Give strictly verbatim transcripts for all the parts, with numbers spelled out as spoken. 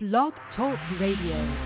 Blog Talk Radio.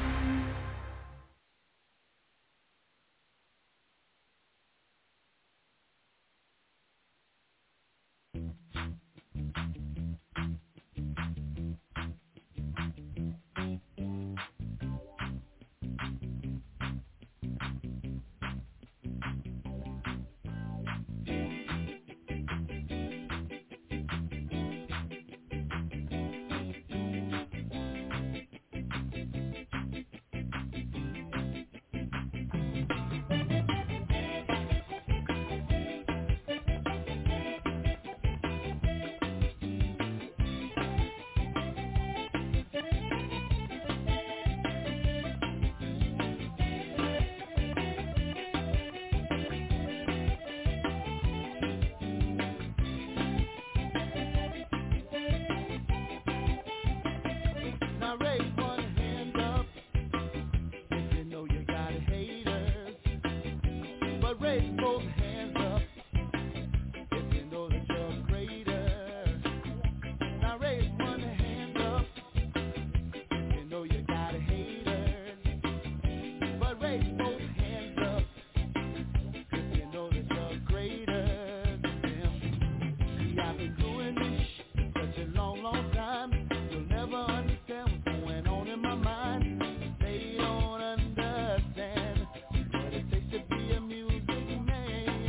They don't understand what it takes to be a music man.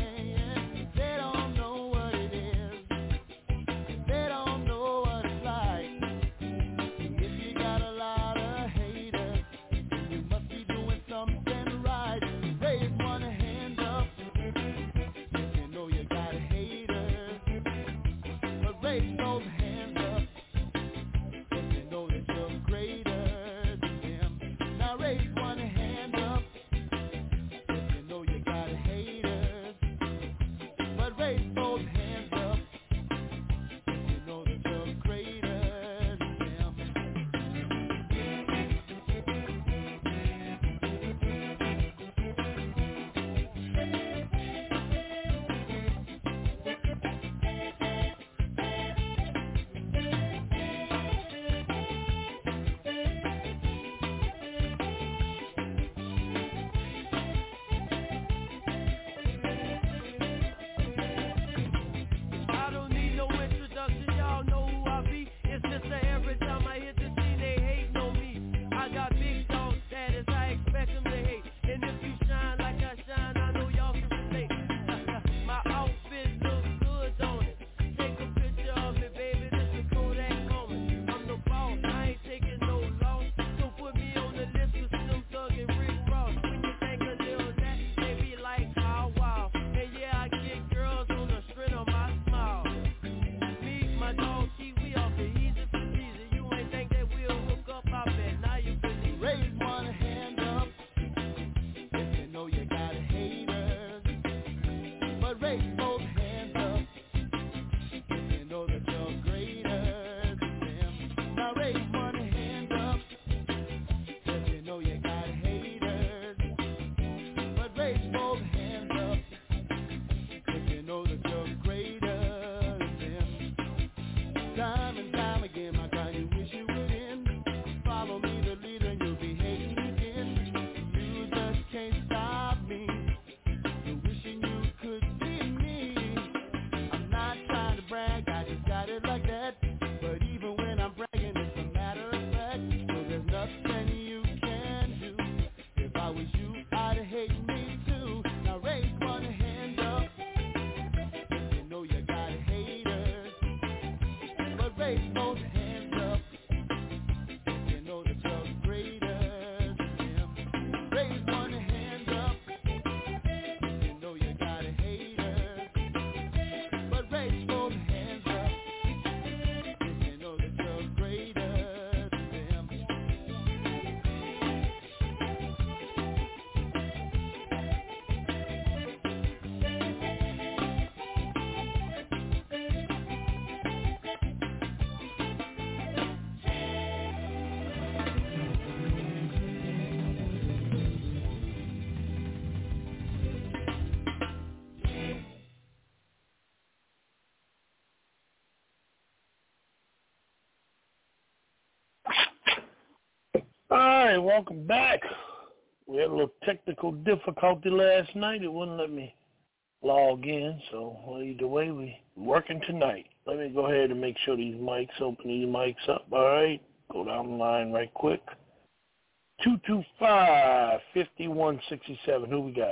right, welcome back. We had a little technical difficulty last night. It wouldn't let me log in, so well, either way, we working tonight. Let me go ahead and make sure these mics open, these mics up. All right, go down the line right quick. two two five, five one six seven. Who we got?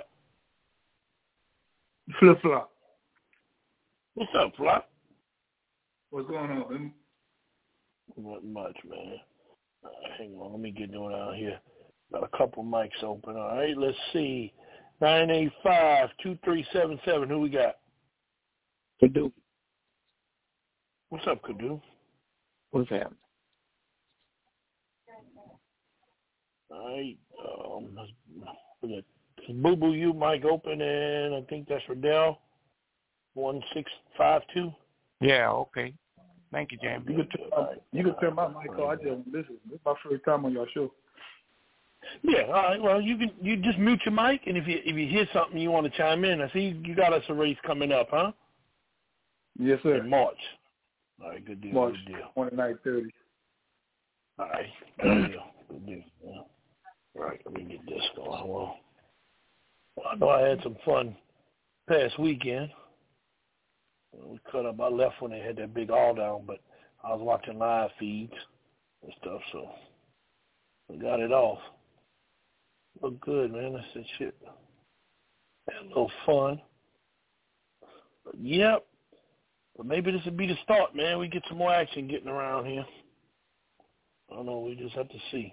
Flip Flop. What's up, Flop? What's going on, man? Not much, man. Uh, hang on, let me get doing out here. Got a couple mics open. All right, let's see. nine eight five, two three seven seven. Who we got? Kadu. What's up, Kadu? What's happening? All right. Um, let's, Boo Boo You mic open, and I think that's Riddell. one six five two. Yeah, okay. Thank you, James. You can turn my, you can turn my mic on. I just listen. This is my first time on your show. Yeah, all right. Well, you can you just mute your mic, and if you if you hear something you want to chime in, I see you got us a race coming up, huh? Yes, sir. In March. All right, good deal. March good deal. twenty-nine thirty. All right, good deal. Good deal. Yeah. All right, let me get this going. Well, well, I know I had some fun past weekend. We cut up. I left when they had that big all down, but I was watching live feeds and stuff, so we got it off. Looked good, man. I said, shit. Had a little fun. But, yep. But maybe this would be the start, man. We get some more action getting around here. I don't know. We just have to see.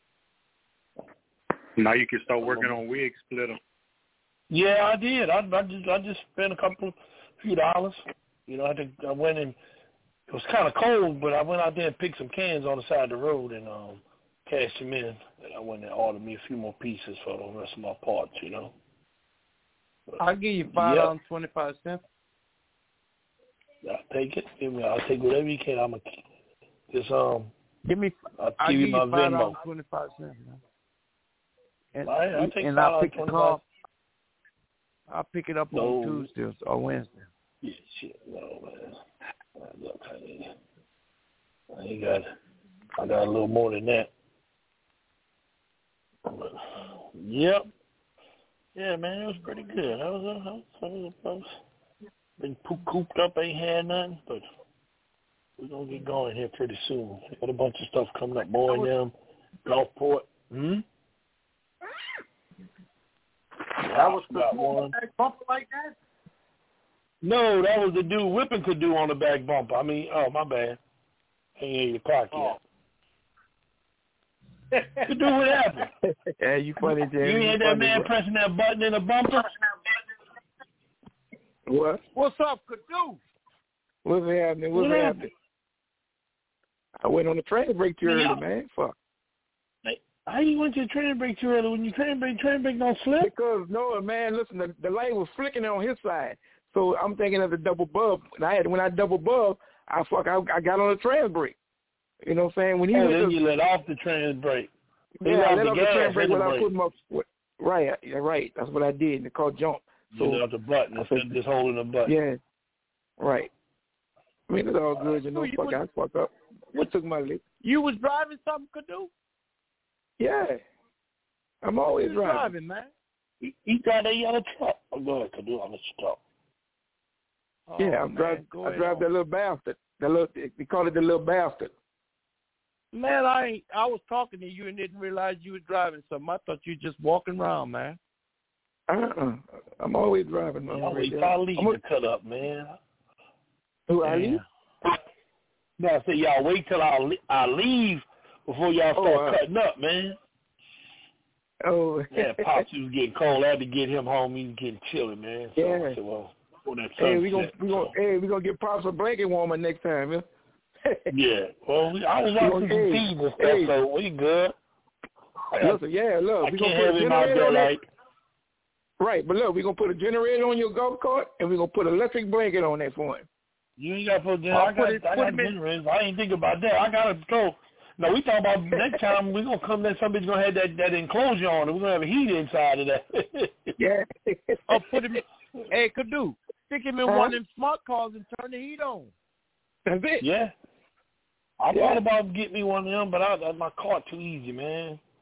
Now you can start working on wig split them. Yeah, I did. I, I just I just spent a couple few dollars. You know, I think I went in. It was kind of cold, but I went out there and picked some cans on the side of the road and um, cashed them in. And I went and ordered me a few more pieces for the rest of my parts. You know. But, I'll give you five dollars and twenty five cents. I'll take it. Give me. I'll take whatever you can. I'm a just um. Give me. I'll, I'll give give you my you five Venmo. dollars and twenty five cents. And, All right, I'll take and I'll pick the car. I'll pick it up no. on Tuesday or Wednesday. Yeah, shit, no man. Look, I ain't, I ain't got. I got a little more than that. But, yep. Yeah, man, it was pretty good. I was, I was, I was, I was been cooped up, ain't had nothing, but we're gonna get going here pretty soon. Got a bunch of stuff coming up. Boy, them Gulfport. Hmm. That was got one. Back bumper like that? No, that was the dude Whipping could do on the back bumper. I mean, oh my bad. Ain't eight o'clock yet. Oh. Could do what happened. Yeah, you funny, James. You ain't had that man bro. pressing that button in the bumper? What? What's up, Kadu? What's happening? What's what happening? happened? I went on the train break too early, man. Fuck. How you went to the train break too early? When you train break, train break don't slip? Because, no, man, listen, the, the light was flicking on his side. So I'm thinking of the double bub. And I had, when I double bub, I fuck, I, I got on the train break. You know what I'm saying? When he oh, went then to, you let off the train break. Yeah, I let the off the train break without putting my foot. Right, yeah, right. That's what I did. They called jump. So you let off the button instead of just holding the button. Yeah, right. I mean, it's all good. You know, fuck, I fuck up. What took my lick? You was driving something, Kadu? Yeah. I'm always driving. driving, man. He, he got that yellow truck. Oh, go ahead, Kadu. I'll let you talk. Oh, yeah, I'm driving. I drive that little bastard. That little, they call it the little bastard. Man, I ain't, I was talking to you and didn't realize you was driving something. I thought you were just walking around, man. Uh-uh. I'm always driving, man. I'll wait till I leave to cut up, man. Who, I leave? No, I said, y'all wait till I, I leave before y'all start oh, uh, cutting up, man. Oh. Yeah, Pops was getting cold. I had to get him home. He was getting chilly, man. So yeah. I said, well, before that hey, we gonna, set, we gonna, so. hey, we gonna get Pops a blanket warmer next time, yeah? Yeah. Well, we, I was watching some hey, feed and stuff, hey. so we good. Listen, yeah, look, I we can't gonna put a generator on that. Right, but look, we're going to put a generator on your golf cart, and we're going to put an electric blanket on that for him. You ain't got to put a generator. I got, it, I got generators. I ain't think about that. I got to go. No, we talking about next time we're going to come there, somebody's going to have that, that enclosure on it. We're going to have a heat inside of that. Yeah. Oh, put him in. Hey, Kadu, stick him in huh? one of them smart cars and turn the heat on. That's it. Yeah. I yeah. thought about getting me one of them, but I, my car too easy, man.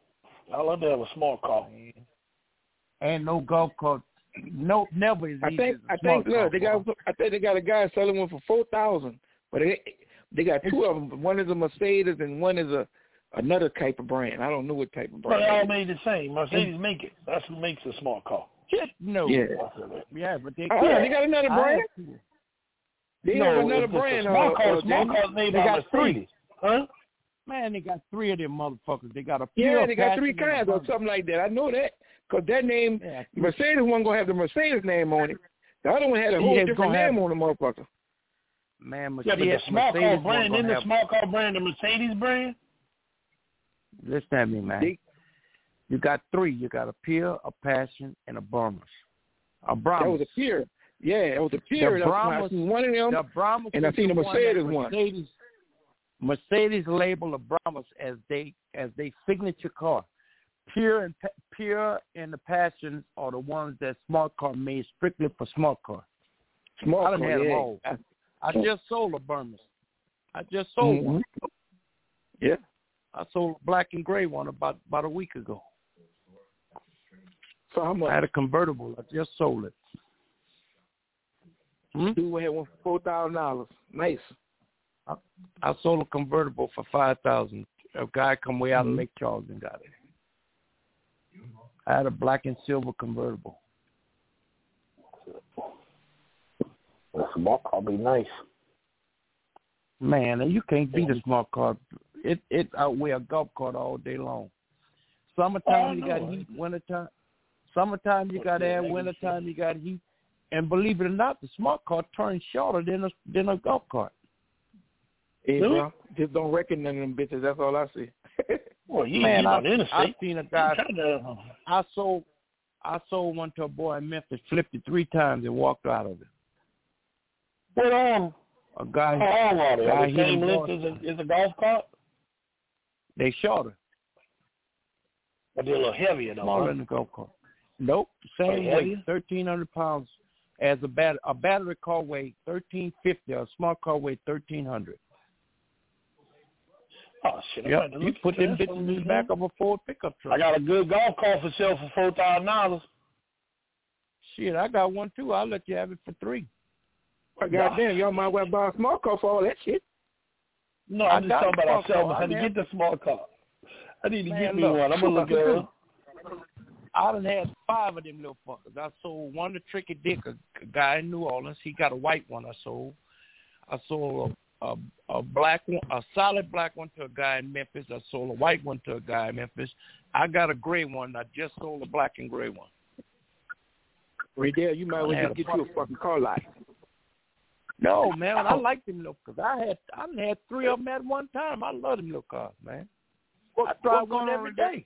I love to have a smart car. And no golf cart. No, never is I easy think as a I think smart look, they got car. I think they got a guy selling one for four thousand, but they they got two of them. One is a Mercedes and one is a another type of brand. I don't know what type of But brand. they all it is. made the same. Mercedes make it. That's what makes a smart car. Shit, no. Yeah. Yeah, but they Uh, can't. they got another I brand. have to. They no, have another it's just brand. a smart uh, car. uh, Smart Jamie. cars made They by got three. Mercedes. Huh? Man, they got three of them motherfuckers. They got a pure Yeah, they got three passion and a kinds or burner. something like that. I know that because that name, Yeah. Mercedes one gonna have the Mercedes name on it. The other one had a whole Yeah, it's different gonna name have- on the motherfucker. Man, Yeah, Mercedes, but the smart car Mercedes brand, gonna isn't the have, smart car brand the Mercedes brand? listen at me, man. They, You got three. You got a Pure, a Passion, and a Brahmas. A that Brahmas. was a Pure. Yeah, it was a Pure. The That's why I Brahmas- seen one of them. The Brahmas and I is seen the the one that Mercedes one. Mercedes, Mercedes label the Brahmas as they as they signature car. Pure and Pa- Pure and the Passions are the ones that smart car made strictly for smart car. Smart I done car, had them yeah. all. I just sold a Brahmas. I just sold Mhm. one. Yeah. I sold a black and gray one about about a week ago. So how much? I had a convertible. I just sold it. Hmm? Dude had one for four thousand dollars. Nice. I, I sold a convertible for five thousand. A guy come way out Mhm. of Lake Charles and got it. I had a black and silver convertible. A smart car be nice. Man, and you can't beat a smart car. It it outweigh a golf cart all day long. Summertime Oh, you no. got heat. Wintertime, summertime you got air. Wintertime you got heat. And believe it or not, the smart car turns shorter than a than a golf cart. Hey, Really? bro, just don't reckon none of them bitches. That's all I see. Well, you Man, get I, on the I interstate. seen a guy. Kinda, I sold I sold one to a boy in Memphis, flipped it three times and walked out of it. what um, A guy, how long are they? guy Are they hit same him length hard. as a, as a golf cart? They shorter, But they're a little heavier, though. smaller Huh? than a golf cart. Nope, Are same they weight, heavier? thirteen hundred pounds. As a bat, a battery car weight thirteen fifty. A smart car weight thirteen hundred. Oh, shit. I Yep, might have to you look put into them that bitches some in the back of a Ford pickup truck. I got a good golf cart for sale for four thousand dollars. Shit, I got one too. I'll let you have it for three. But goddamn, y'all might well buy a smart car for all that shit. No, I I'm just got talking a about smart myself. car. I had to I get the smart car. I need to Man, get me look, one. I'm gonna look at it. I done had five of them little fuckers. I sold one to Tricky Dick, a, a guy in New Orleans. He got a white one I sold. I sold a, a, a black one, a solid black one to a guy in Memphis. I sold a white one to a guy in Memphis. I got a gray one. I just sold a black and gray one. Riddell, you might as well Man, just get you a fucking car lot. No, man, I like them little cars. I had I done had three of them at one time. I love them little cars, man. What, I drive what's one going on every with that? day.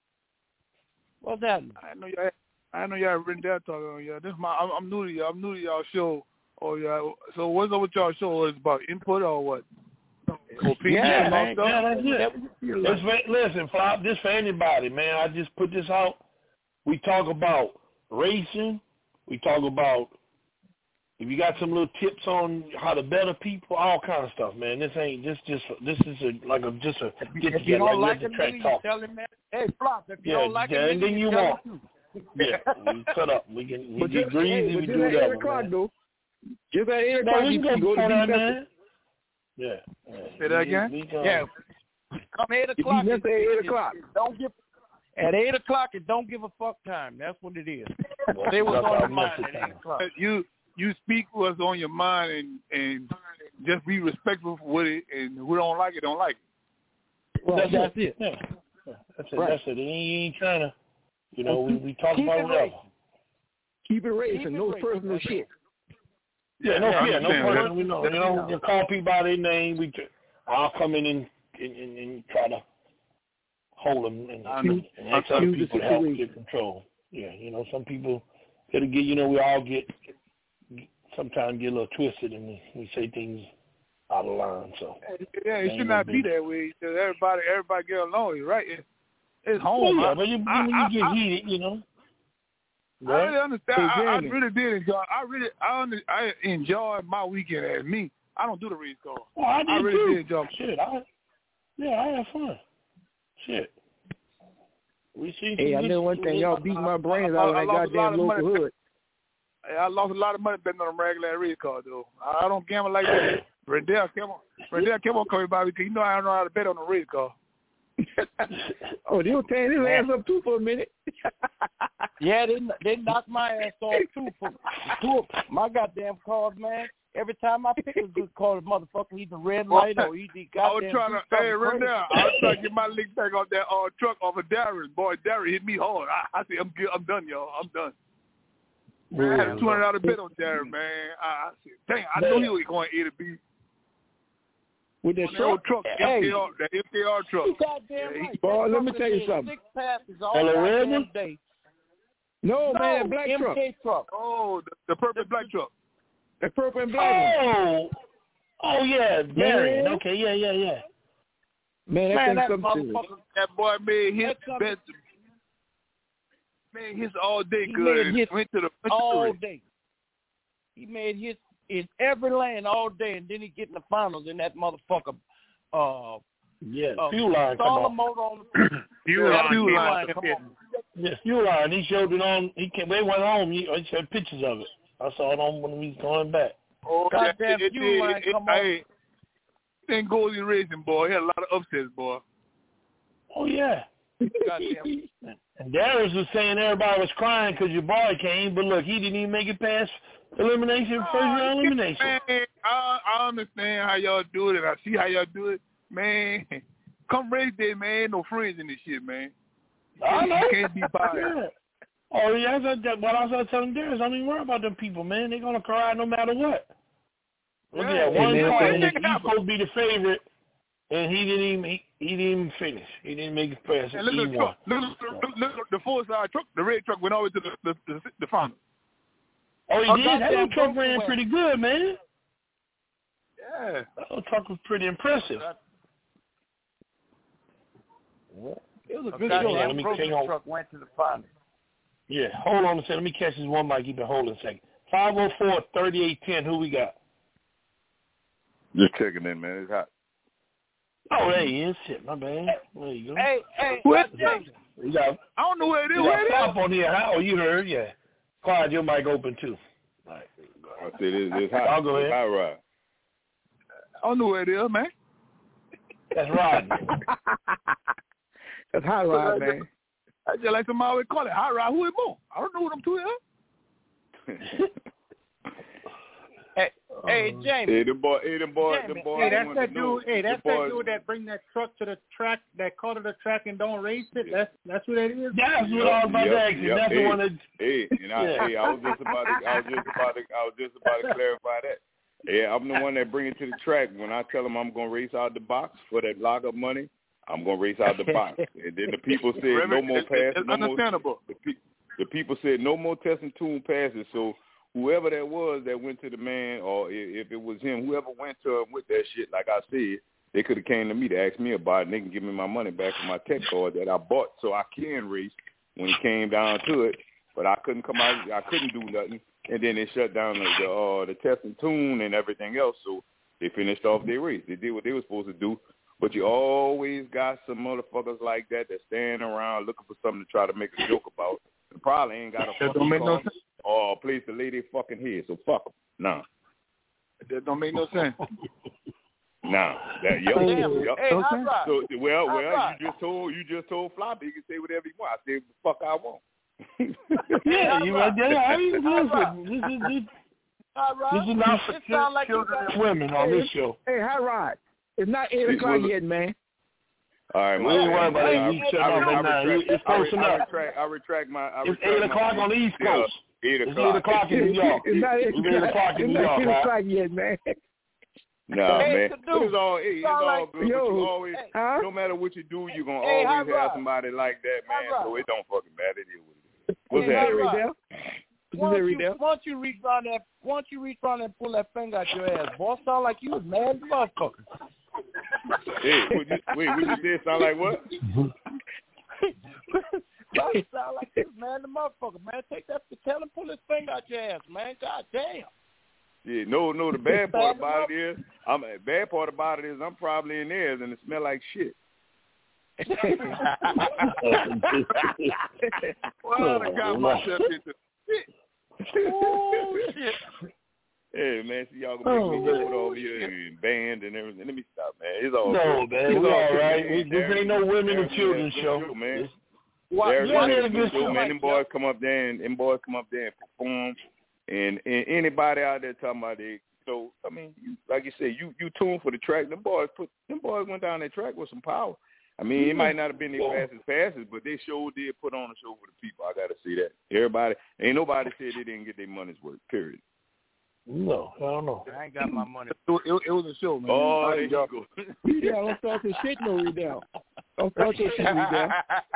What's that? I know y'all. I know y'all written down talking on y'all. This is my. I'm, I'm new to y'all. I'm new to y'all show. Oh yeah. So what's up with y'all show? Is about input or what? Or people Yeah, and all man. stuff? Yeah, that's it. It's for, listen, Flop, this for anybody, man. I just put this out. We talk about racing. We talk about if you got some little tips on how to better people, all kind of stuff, man. This ain't this just this is a, like a just a get If you together, don't like like just it, track nigga, you talk. tell him that. Hey, Flop, if you Yeah, don't like yeah, it, and nigga, then you you tell walk. him too. Yeah, we cut up. We can we But get just, greasy. hey, we but just do at that, eight one, o'clock man. though. Just at eight No, o'clock, we you can can go go to before that, B man. Yeah. yeah. Say that again? We, we can, Yeah. Come eight If you o'clock. just it- at eight it- o'clock. it Don't give. At eight o'clock, it don't give a fuck time. That's what it is. Well, They was that's on our your mind message at eight time. o'clock. You you speak what's on your mind and and just be respectful with it. And who don't like it don't like it. Well, That's, that's it. it. Yeah. Yeah. That's it. Right. That's it. You ain't trying to, you know, we, we talk Keep about it whatever. racing. Keep it racing. Keep it No racing. personal That's shit. Yeah, no, I yeah, no understand person. that. We know, you know, you call people by their name. We, tr- I'll come in and and, and, and try to hold them and, I and, know. and ask other Excuse the people to help situation. get control. Yeah, you know, some people it'll get, you know, we all get sometimes get a little twisted and we, we say things out of line. So Yeah, it should not be that way. Because everybody everybody get along. You're right. It, it's well, home. yeah, I, but you, I, when I, you get I, heated, you know. I really Right? understand. I, I Exactly. really did enjoy. I really, I, under, I enjoyed my weekend as me. I don't do the race car. Well, I, did I really too. did enjoy. Shit, I yeah, I had fun. Shit. We see. Hey, I know one thing. Y'all beat my brains out in that goddamn local hood. Hey, I lost a lot of money betting on a regular race car, though. I don't gamble like that. Rendell, come on. Rendell, come on, coming by because you know I don't know how to bet on a race car. Oh, they were tearing his ass up too for a minute. Yeah, they they knocked my ass off too for two of my goddamn cars, man. Every time I pick a good car, the motherfucker either red light or he goddamn. I was trying to, hey, Rendell, I was trying to get my lick back off that uh, truck off of Darren. Boy, Darren hit me hard. I, I said, I'm good. I'm done, y'all. I'm done. Man, I had a two hundred dollars bet on Darren, man. I, I said, dang, I knew he was going A to B. With that on truck, that truck, hey. F K R, that F K R truck. Goddamn Yeah, right. boy, That let me trucker tell you did something. Six passes all Hello, goddamn Redmond? day. no, No, man, that black M K truck, truck. Oh, the, the purple black truck. that purple and black one. Oh, oh yeah, Marion. Man. Okay, yeah, yeah, yeah. Man, that Man, thing that something serious. motherfucker, That boy made his That's something- best. Man, his all day He good. made his Went to the went to the all race. day. He made his in every lane all day, and then he get in the finals in that motherfucker. Uh, Yeah, uh, fuel line come Starla on. motor on the Fuel Yeah, line fuel came line out. come on. Yeah, fuel line. He showed it on. He came. They went home. He, he showed pictures of it. I saw it on when we was going back. Oh, Goddamn it, it, fuel it, line it, come it, on. Hey, then Goldie Racing, boy. He had a lot of upsets, boy. Oh yeah. Goddamn. And Darius was saying everybody was crying because your boy came, but look, he didn't even make it past elimination, first round elimination. Man, I, I understand how y'all do it, and I see how y'all do it. Man, come race day, man, no friends in this shit, man. I know. You can't be biased. Yeah. Oh yeah, that's what I was telling Darius. I don't even worry about them people, man. They're gonna cry no matter what. Look Yeah. at one Hey, man, car. man. He's supposed to be the favorite, and he didn't even he, he didn't even finish. He didn't make it past And look E at the one. truck. Look, look, look, look, the full side truck, the red truck went all the way to the the, the, the final. Oh, he Oh, did. That goddamn little truck broke ran away. pretty good, man. Yeah. That little truck was pretty impressive. It was a Okay, good hang show. on, let That me- broken hang on. truck went to the final. Yeah, hold on a second. Let me catch this one mic. You've been holding a second. five oh four, thirty-eight ten. Who we got? Just checking in, man. It's hot. Oh, there he is. Shit, my bad. There you go. Hey, hey, What? hey, We got, I don't know where it is. we Where got it Pop on here. How you heard? Yeah. Clyde, your mic open too. All right. I said it's, it's hot. I'll go It's ahead. hot rod. is? I don't know where it is, man. That's Rodney. That's hot rod, man. I just like somebody always call it hot rod. Who is more? I don't know what I'm two is. hey, hey, Jamie. Hey, the boy, hey, the boy, the Jamie, boy. Hey, that's want that to know. dude. Hey, that's The that boys- dude that bring that truck to the track, that car to the track and don't race it. That's that's who that is. That's what I was about to ask you. Yep, That's hey, the one that. Hey, and I, Yeah. hey, I was just about to, I was just about to, I was just about to clarify that. Yeah, I'm the one that bring it to the track. When I tell them I'm gonna race out the box for that lockup money, I'm gonna race out the box. And then the people said no more It's, passes, it's no more. understandable. The, pe- the people said no more testing tune passes. So whoever that was that went to the man, or if, if it was him, whoever went to him with that shit, like I said, they could have came to me to ask me about it, and they can give me my money back for my tech card that I bought so I can race when it came down to it. But I couldn't come out, I couldn't do nothing, and then they shut down the the, uh, the test and tune and everything else. So they finished off their race. They did what they were supposed to do. But you always got some motherfuckers like that that stand around looking for something to try to make a joke about. And probably ain't got a That fucking don't make no car sense. or a place to lay their fucking head. So fuck them. Nah. That don't make no sense. Nah. That, yep, Damn. yep. Hey, hot rod. So, well, Hot well, rod. you just told you just told Floppy he can say whatever he wants. I said the fuck I want. Yeah, you right there. I mean, Hot listen, this is this, All right. this is not for It sound like you children got- and women on this show. Hey, hot rod. It's not eight See, o'clock well, yet, man. All right, We my ain't bad. worried about I- that. I- You I- shut I- up I at nine. retract- It's I close re- I enough. retract. I retract my. I It's retract eight my- o'clock on the East Yeah, Coast. Eight It's o'clock. eight o'clock in New York. It's not eight It's eight o'clock in It's New not York, eight right? o'clock yet, man. Nah, Hey, man. to do. But it's all, hey, it's Sound all like- good. Yo. But you always, Huh? no matter what you do, you're gonna Hey, always hot have rod. somebody like that, man. Hot So rod. it don't fucking matter. It is what it is. What's Hey, that? hot rod. Riddell? Once Is it you, Riddell? once you reach around that, once you reach around and pull that finger out your ass, boy, sound like you was mad as motherfucker. Hey, what you, wait, what you said? Sound like what? Boy, sound like you was mad as motherfucker, man. Take that, tell him pull his finger out your ass, man. God damn. Yeah, no, no. The bad part about it is, I'm bad part about it is I'm probably in theirs and it smell like shit. Well, I got myself into shit. Oh, shit. Hey, man, see y'all gonna make me go over here and band and everything. Let me stop, man. It's all no, good. man. It's we all, all right. Man. This Darren, ain't no women Darren, and children man, show. show, man. What? Darren, Yeah, man, a good show, show. man. Them boys come up there and them boys come up there and perform. And, and anybody out there talking about it, so I mean, you, like you said, you you tuned for the track. Them boys put them boys went down that track with some power. I mean, it might not have been their fastest passes, but they sure did put on a show for the people. I gotta see that. Everybody, ain't nobody said they didn't get their money's worth. Period. No, I don't know. I ain't got my money. It, it, it was a show, man. Oh, there you go. Redell, don't start your shit, no, Redell. Don't start your shit, Redell.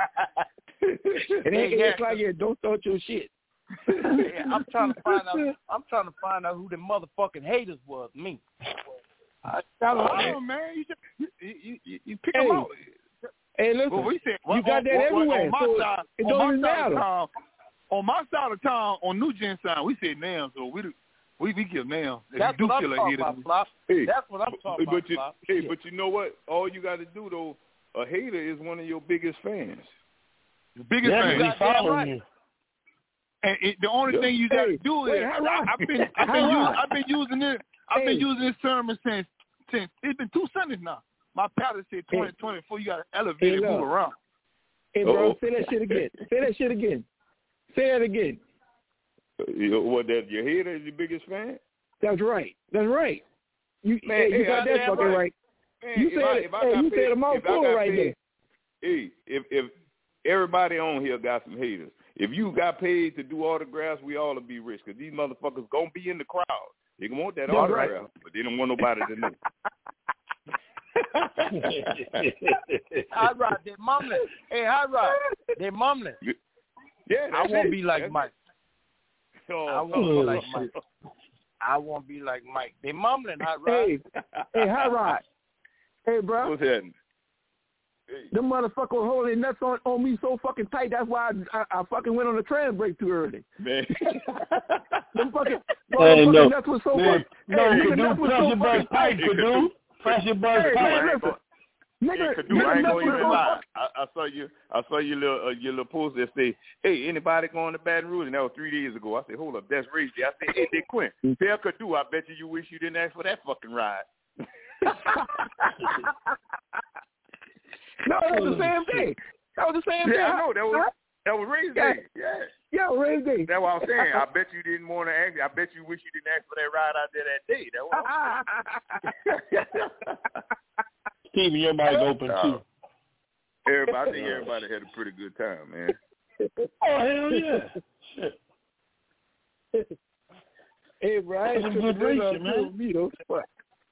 It ain't it's like it. Don't start your shit. Yeah, I'm trying to find out. I'm trying to find out who the motherfucking haters was. Me. I got a lot of them, man. You, just, you, you, you, you pick Hey. them out. Hey, listen, Well, we said, you got on, that on, everywhere. On my So side, it on don't my even side of matter. town, on my side of town, on New Gen side, we said now, so we we we give now. If That's you do what feel I'm like talking haters, about, Flop. Hey, That's what I'm talking but about, you, Flop. hey, Shit. but you know what? All you got to do though, a hater is one of your biggest fans. the biggest Yeah, thing. we got following right. you. And it, the only Yeah. thing you got to Hey, do is wait, how right? I, I've been I've How been using, right? I've been using this I've Hey. been using this sermon since since it's been two Sundays now. My pastor said twenty twenty-four, you got to elevate Hey, and look. move around. Hey, bro, Uh-oh. say that shit again. Say that shit again. Say that again. You know, what? That your hater is your biggest fan? That's right. That's right. You, Man, hey, you hey, got I that damn fucking right. right. Man, You if said I, it. if I Hey, got you paid, said a mouthful if I got right paid, there. Hey, if if everybody on here got some haters, if you got paid to do autographs, we all would be rich because these motherfuckers gonna be in the crowd. They gonna want that That's autograph, right. but they don't want nobody to know. Hot Rod, they mumbling. Hey, Hot Rod, they mumbling. Yeah, I that's won't it. be like That's Mike. it. Oh, I won't be like Mike. I won't be like Mike. They mumbling, Hot Rod. Hey, hey, Hot Rod. Hey, bro. What's happening? Hey. Them motherfuckers was holding nuts on, on me so fucking tight. That's why I, I, I fucking went on the trans break too early. Man. Them fucking, Hey, motherfucking no. nuts was so Man, fucking. no, hey, nigga, Kadu, nuts was press so your buzz fucking pipe, tight. Kadu. Press your buzz Hey, pipe. nigga, listen. Nigga, Hey, Kadu, nigga, I ain't nuts gonna was even so lie. fucking. I, I saw you. I saw your little uh, your little post that say, "Hey, anybody going to Baton Rouge?" And that was three days ago. I said, "Hold up, that's crazy." I said, "Hey, Dick Quinn, tell Kadu, I bet you you wish you didn't ask for that fucking ride." No, that was the same thing. That was the same thing. Yeah, I know that was Huh? that was raised Yeah. day. Yeah, Yeah, raise day. that's what I'm saying. I bet you didn't want to ask. I bet you wish you didn't ask for that ride out there that day. That was. Steven, your mic open too. Everybody, I think everybody had a pretty good time, man. Oh hell yeah! Shit. Hey, bro, I ain't That's a tripping good this race, up man. too, me though. Fuck.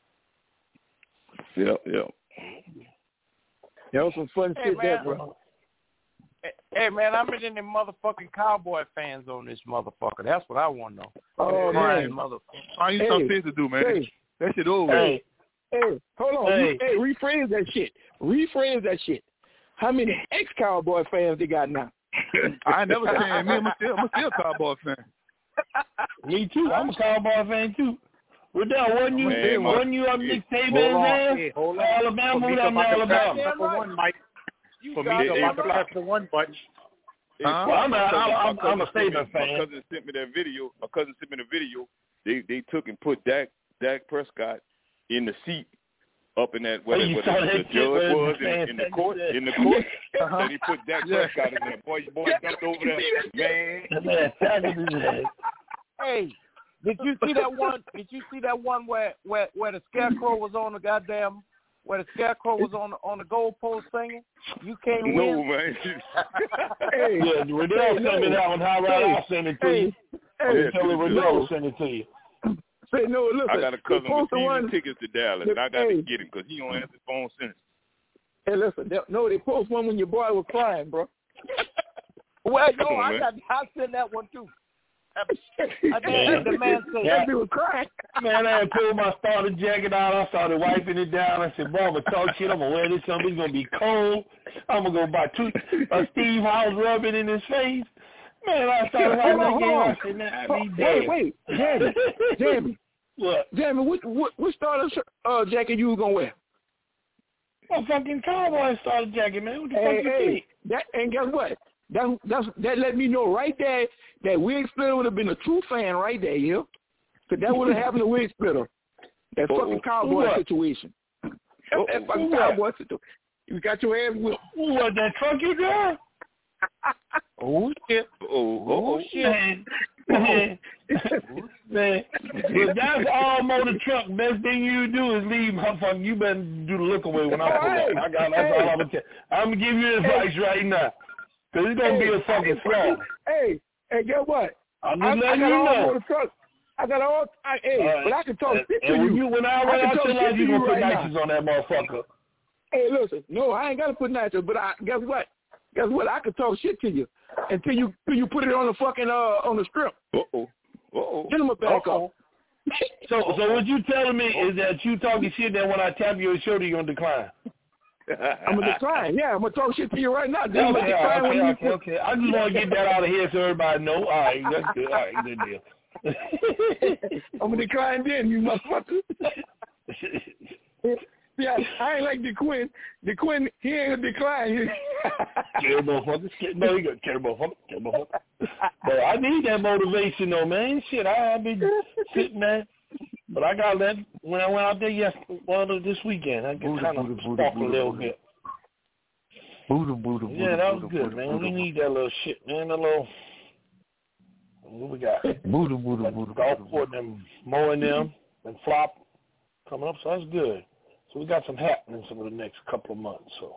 Yep, yep. That was some fun Hey, shit man. there, bro. Hey, man, I'm in them motherfucking Cowboy fans on this motherfucker. That's what I want to know. Oh, Crying man. motherfucker. Find you Hey. something things to do, man. Hey. That shit over. Hey, Hey, hold on. Hey. You, hey, rephrase that shit. Rephrase that shit. How many ex-Cowboy fans they got now? I ain't never saying me. I'm still, I'm still a Cowboy fan. me too. I'm a Cowboy fan too. Redell, wasn't you? Man, wasn't you up hey, Nick Hold Saban's on. ass? Hey, hold on. Alabama, For who me that to in press Alabama? the one, Mike. You For me, got they- To damn they- press right. the one button. Huh? Well, I'm a, My cousin- I'm, my I'm, I'm a cousin sent me- Saban fan. My cousin sent me that video. My cousin sent me the video. They they took and put Dak Dak Prescott in the seat up in that Oh, where, you where saw the, that the shit judge where was the in, fan in the said court that. in the court. Uh-huh. Then he put Dak Yeah. Prescott in there. Boy, your boy jumped over there, man. That man tackled his ass. Hey, did you see that one? Did you see that one where where where the scarecrow was on the goddamn where the scarecrow was on the on the goalpost singing? You can't No, win. man. Hey, Yeah, Redell hey, sent me no. that one. How right Hey, I'll send it to hey, you. hey, Yeah, Tell her no. Redell will send it to you. say no. Listen, I got a they cousin with post the season one. tickets to Dallas, and I got Hey. to get him because he don't answer the phone since. Hey, listen, they, no, they post one when your boy was crying, bro. Well, yo, Come on, I man. got I sent that one too. I Man. think the man said, Yeah. That dude was crying. Man, I had pulled my starter jacket out. I started wiping it down. I said, bro, I'm going to talk shit. I'm going to wear this something. It's going to be cold. I'm going to go buy two, uh, Steve House rubbing in his face. Man, I started writing Hold on, that game. hold on. I said, nah, I Oh, be wait, damn. wait, Jamie, Jamie, What? Jamie, what, what, what starter shirt, uh, jacket you was gonna wear? a fucking cowboy starter jacket, man. What the hey, fuck you hey, think? that, and guess what? That, that's, that let me know right there that Wig Splitter would have been a true fan right there, you know? Because that would have happened to Wig Splitter. That Uh-oh. fucking cowboy What? situation. Uh-oh. That fucking What? cowboy situation. You got your ass whipped. What, that truck you drive? Oh shit! Oh, Oh shit! Man, man, man. If that's all motor truck, best thing you do is leave, motherfucker. You better do the look away when I pull up. I got, that's all I'm gonna tell. I'm gonna give you advice right now, cause it's gonna hey, be a fucking flaw. Hey, hey, guess what? I'm I, just I letting got you all know. motor trucks. I got all. I, hey, Right. but I can talk and, shit to and when you. you. When I I when can I talk tell shit you, to you gonna you put right nices on that motherfucker. Hey, listen, no, I ain't got to put nitrous, but I guess what? Guess what? I can talk shit to you until you until you put it on the fucking uh on the strip. Uh-oh. Uh-oh. Get him a back Uh-oh. up. So so what you telling me is that you talking shit that when I tap your shoulder you're gonna decline. I'm gonna decline. Yeah, I'm gonna talk shit to you right now. Okay, I'm gonna decline okay, when you okay, okay. I just want to get that out of here so everybody know. All right, that's good. All right, good deal. I'm gonna decline then, you motherfucker. Yeah, I ain't like DeQuinn. DeQuinn, he ain't gonna decline. Carry motherfucker. No, he got carry motherfucker. Carry motherfucker. But I need that motivation though, man. Shit, I, I've been sitting there. But I got that when I went out there yesterday, well, this weekend. I got kind of spark a little bit. Buddha, Buddha, Buddha, Yeah, that was Buddha, good, Buddha, man. Buddha, We need that little shit, man. That little, what we got? Buddha, Buddha, Like Buddha, golf Buddha, court, them mowing them and flop coming up, so that's good. So we got some happenings over the next couple of months. So,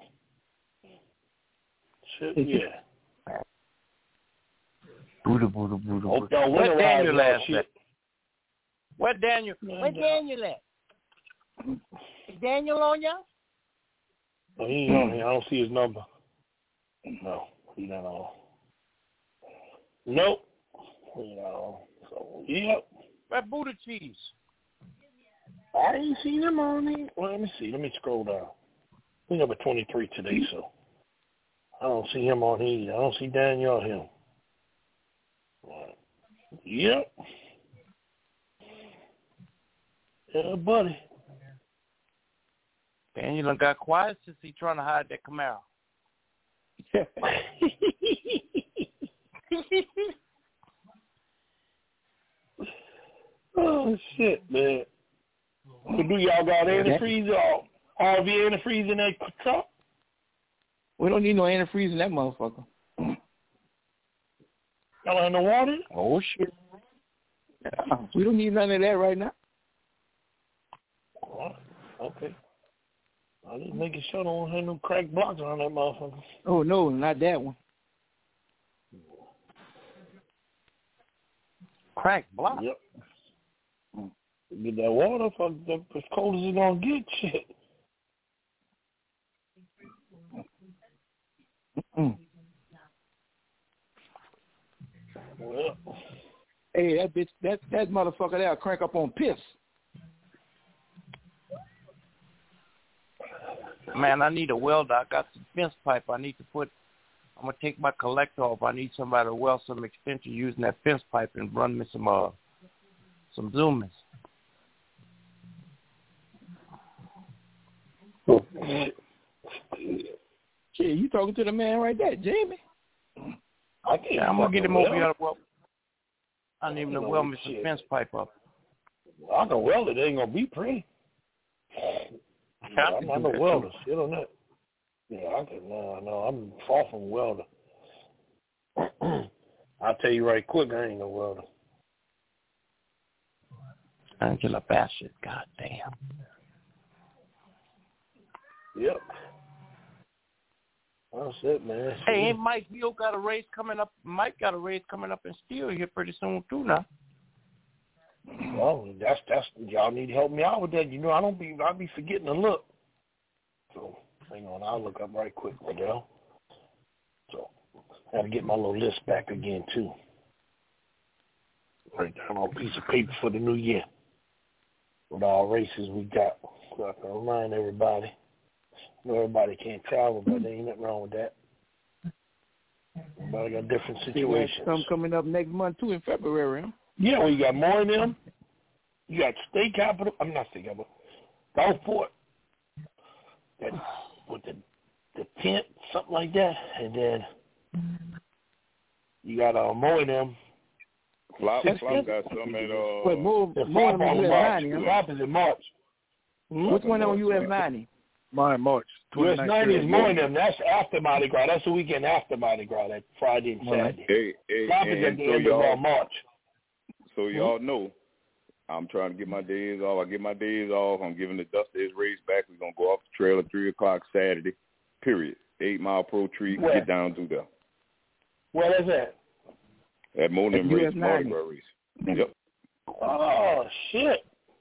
shit, yeah. Buddha, Buddha, Buddha, Hope Buddha. y'all Where winterize Daniel y'all at? shit. Where Daniel? Man, Where yeah. Daniel at? Is Daniel on y'all? Oh, he ain't on here. I don't see his number. No, he's not on. Nope. He's not on. So, yep. Where Buddha cheese? I ain't seen him on here. Well, let me see. Let me scroll down. We're number twenty-three today, so I don't see him on here. I don't see Daniel or him. Right. Yep. Yeah, buddy. Daniel done got quiet since he trying to hide that Camaro. Oh, shit, man. So do y'all got antifreeze or R V antifreeze in that truck? We don't need no antifreeze in that motherfucker. Y'all have no water? Oh, shit. Yeah, we don't need none of that right now. All right. Okay. I just making sure I don't have no cracked blocks on that motherfucker. Oh, no, not that one. Crack block. Yep. Get that water for the, as cold as it's gonna get, shit. Mm. Well, Hey, that bitch, that, that motherfucker there crank up on piss. Man, I need a welder. I got some fence pipe. I need to put. I'm gonna take my collector off. I need somebody to weld some extension using that fence pipe and run me some uh some zoomers. Shit, you talking to the man right there, Jamie? I can't. Yeah, I'm gonna get him weld. over here. Well, I need him to weld me some fence pipe up. I can weld it. It ain't gonna be pretty. Yeah, I'm not a welder. Shit on that. Yeah, I can. No, no, I'm far from welder. I'll tell you right quick, I ain't no welder. Angela Bassett, goddamn. Yep. That's it, man. Hey, ain't Mike Beal got a race coming up? Mike got a race coming up in Steel here pretty soon too now. Well, that's that's y'all need to help me out with that. You know, I don't be I be forgetting to look. So hang on, I'll look up right quick, Liddell. So I gotta get my little list back again too. Write down on a piece of paper for the new year with all races we got. So I can remind everybody. I know everybody can't travel, but there ain't nothing wrong with that. Everybody got different situations. Some coming up next month too in February. Huh? Yeah, well, you got more of them. You got State Capital. I'm not State Capital. Gulfport. that with the the tent, something like that, and then you got uh, mowing them. Flop, Flop got some at uh. Wait, move, The move flop on U S March. ninety. Flop is in March. Hmm? Which one on U S ninety? Mine March. U S ninety is mowing them. That's after Mardi Gras. That's the weekend after Mardi Gras. That Friday and Saturday. Hey, hey, Flop is and at the so end of y'all, uh, March. So y'all know, I'm trying to get my days off. I get my days off. I'm giving the Dust Days race back. We're gonna go off the trail at three o'clock Saturday. Period. Eight Mile Pro Tree. Where? Get down through there. Where is that? At Monem U S race, Mardi Gras race. Yep. Oh shit!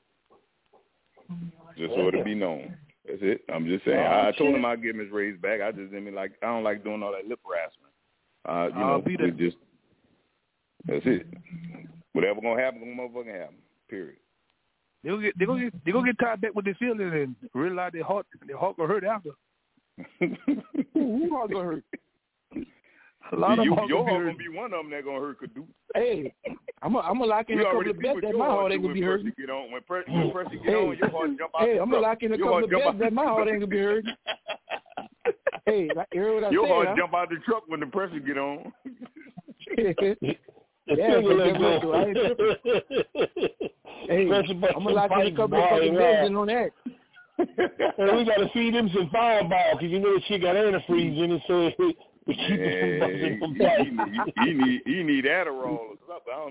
Just so it'll be known. That's it. I'm just saying. Oh, I, I told shit. him I'd give him his raise back. I just didn't like. I don't like doing all that lip harassment. Uh, you I'll know, be we there. just. That's it. Whatever gonna happen, gonna motherfucking happen. Period. They gonna get they gonna get they gonna get tied back with their feelings and realize their heart their heart gonna hurt after. Who heart gonna hurt? A lot of you, them heart your gonna be heart hurt. gonna be one of them that gonna hurt. Could do. Hey, I'm I'm gonna lock in We a couple already of see bets what that your my heart heart do ain't gonna when be hurt. pressure get on. When, pre- when pressure get Hey, on, your heart jump out hey, the I'm truck. gonna lock in a Your couple heart of jump bets out- that my heart ain't gonna be hurt. Hey, you heard what I Your said? heart huh? jump out the truck when the pressure get on. The Yeah, finger but let guess what, though? I ain't go. Hey, Pressure button I'm gonna lock in a fighting, couple of boy, fucking wow. bets in on that. And we gotta feed him some Fireball because you know the shit got antifreeze in it, so we keep him from busting from he, fighting. he, he, he need he need Adderall or something. I don't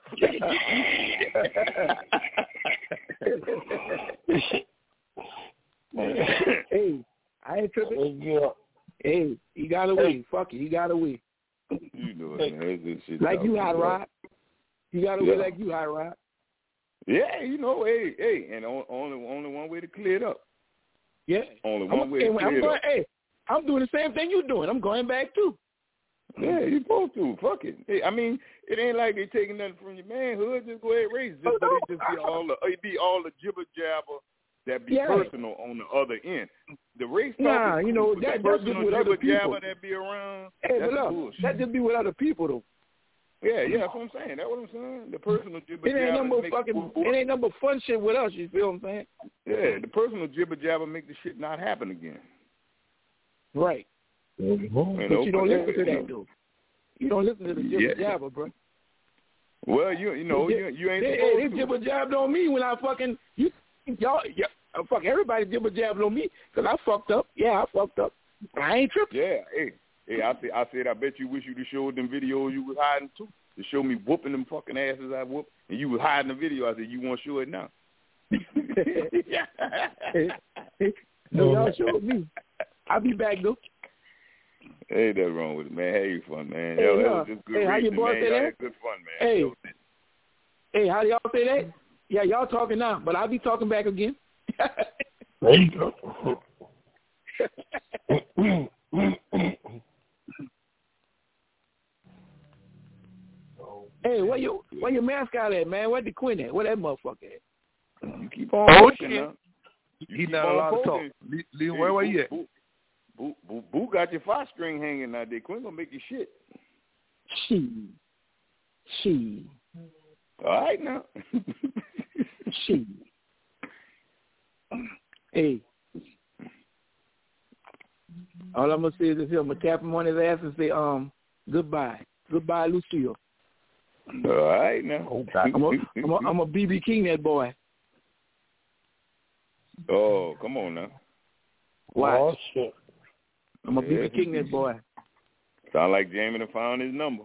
know. Hey, I ain't tripping. Yeah. Hey, he got away. Fuck it, he got away. You know it, man. It's just shit Like out you, there, Hot bro. Rod. He got away Yeah. like you, Hot Rod. Yeah, you know, hey, hey, and on, only only one way to clear it up. Yeah. Only I'm, one way hey, to I'm clear it going, up. hey, I'm doing the same thing you're doing. I'm going back too. Yeah, you supposed to. Fuck it. Hey, I mean, it ain't like they taking nothing from your manhood. Just go ahead and race. Just, but it just be all the it be all the jibber jabber that be Yeah. personal on the other end. The race talk Nah, is you cool, know, but that- the that's just personal with other jibber people. jabber that be around. Hey, that's but look, bullshit. that just be with other people though. Yeah, yeah, that's what I'm saying. That's what I'm saying. The personal jibber It ain't jabber number make fucking. It ain't number fun shit with us. You feel what I'm saying? yeah, the personal jibber jabber make the shit not happen again. Right. You But know, you don't but, listen to that though. You don't listen to the jibber Yeah. jabber, bro. Well, you you know They- you you ain't They, supposed they to. jibber jabbed on me when I fucking you y'all. Yeah, uh, fuck everybody jibber jabbed on me because I fucked up. Yeah, I fucked up. I ain't tripping. Yeah, hey, hey, I said, I said, I bet you wish you to show them videos you was hiding too, to show me whooping them fucking asses I whooped, and you was hiding the video. I said, you want to show it now? No, y'all showed me. I'll be back though. Hey, nothing wrong with it, man. Hey, you fun, man. Hey, Yo, that yeah. was just good Hey, how your racing, boy man. say Y'all that? had good fun, man. Hey. Yo, Hey, how do y'all say that? Yeah, y'all talking now, but I'll be talking back again. There you go. Hey, where your where your mascot at, man? Where the Quinn at? Where that motherfucker at? you keep on Oh, poking shit. now. You He keep not on allowed to talk. poking. Lee, Lee, Hey, where were Boo- you at? Boo, Boo, Boo, Boo got your five string hanging out there. Quinn gonna make you shit. She, she, All right now. she. Hey, all I'm gonna say is this: here, I'm gonna tap him on his ass and say, um, goodbye, goodbye, Lucille. All right now. I'm a, I'm a, I'm a B B King that boy. Oh, come on now. Watch. Oh, shit. I'm a B B Yeah. King that boy. Sound like Jamie done found his number.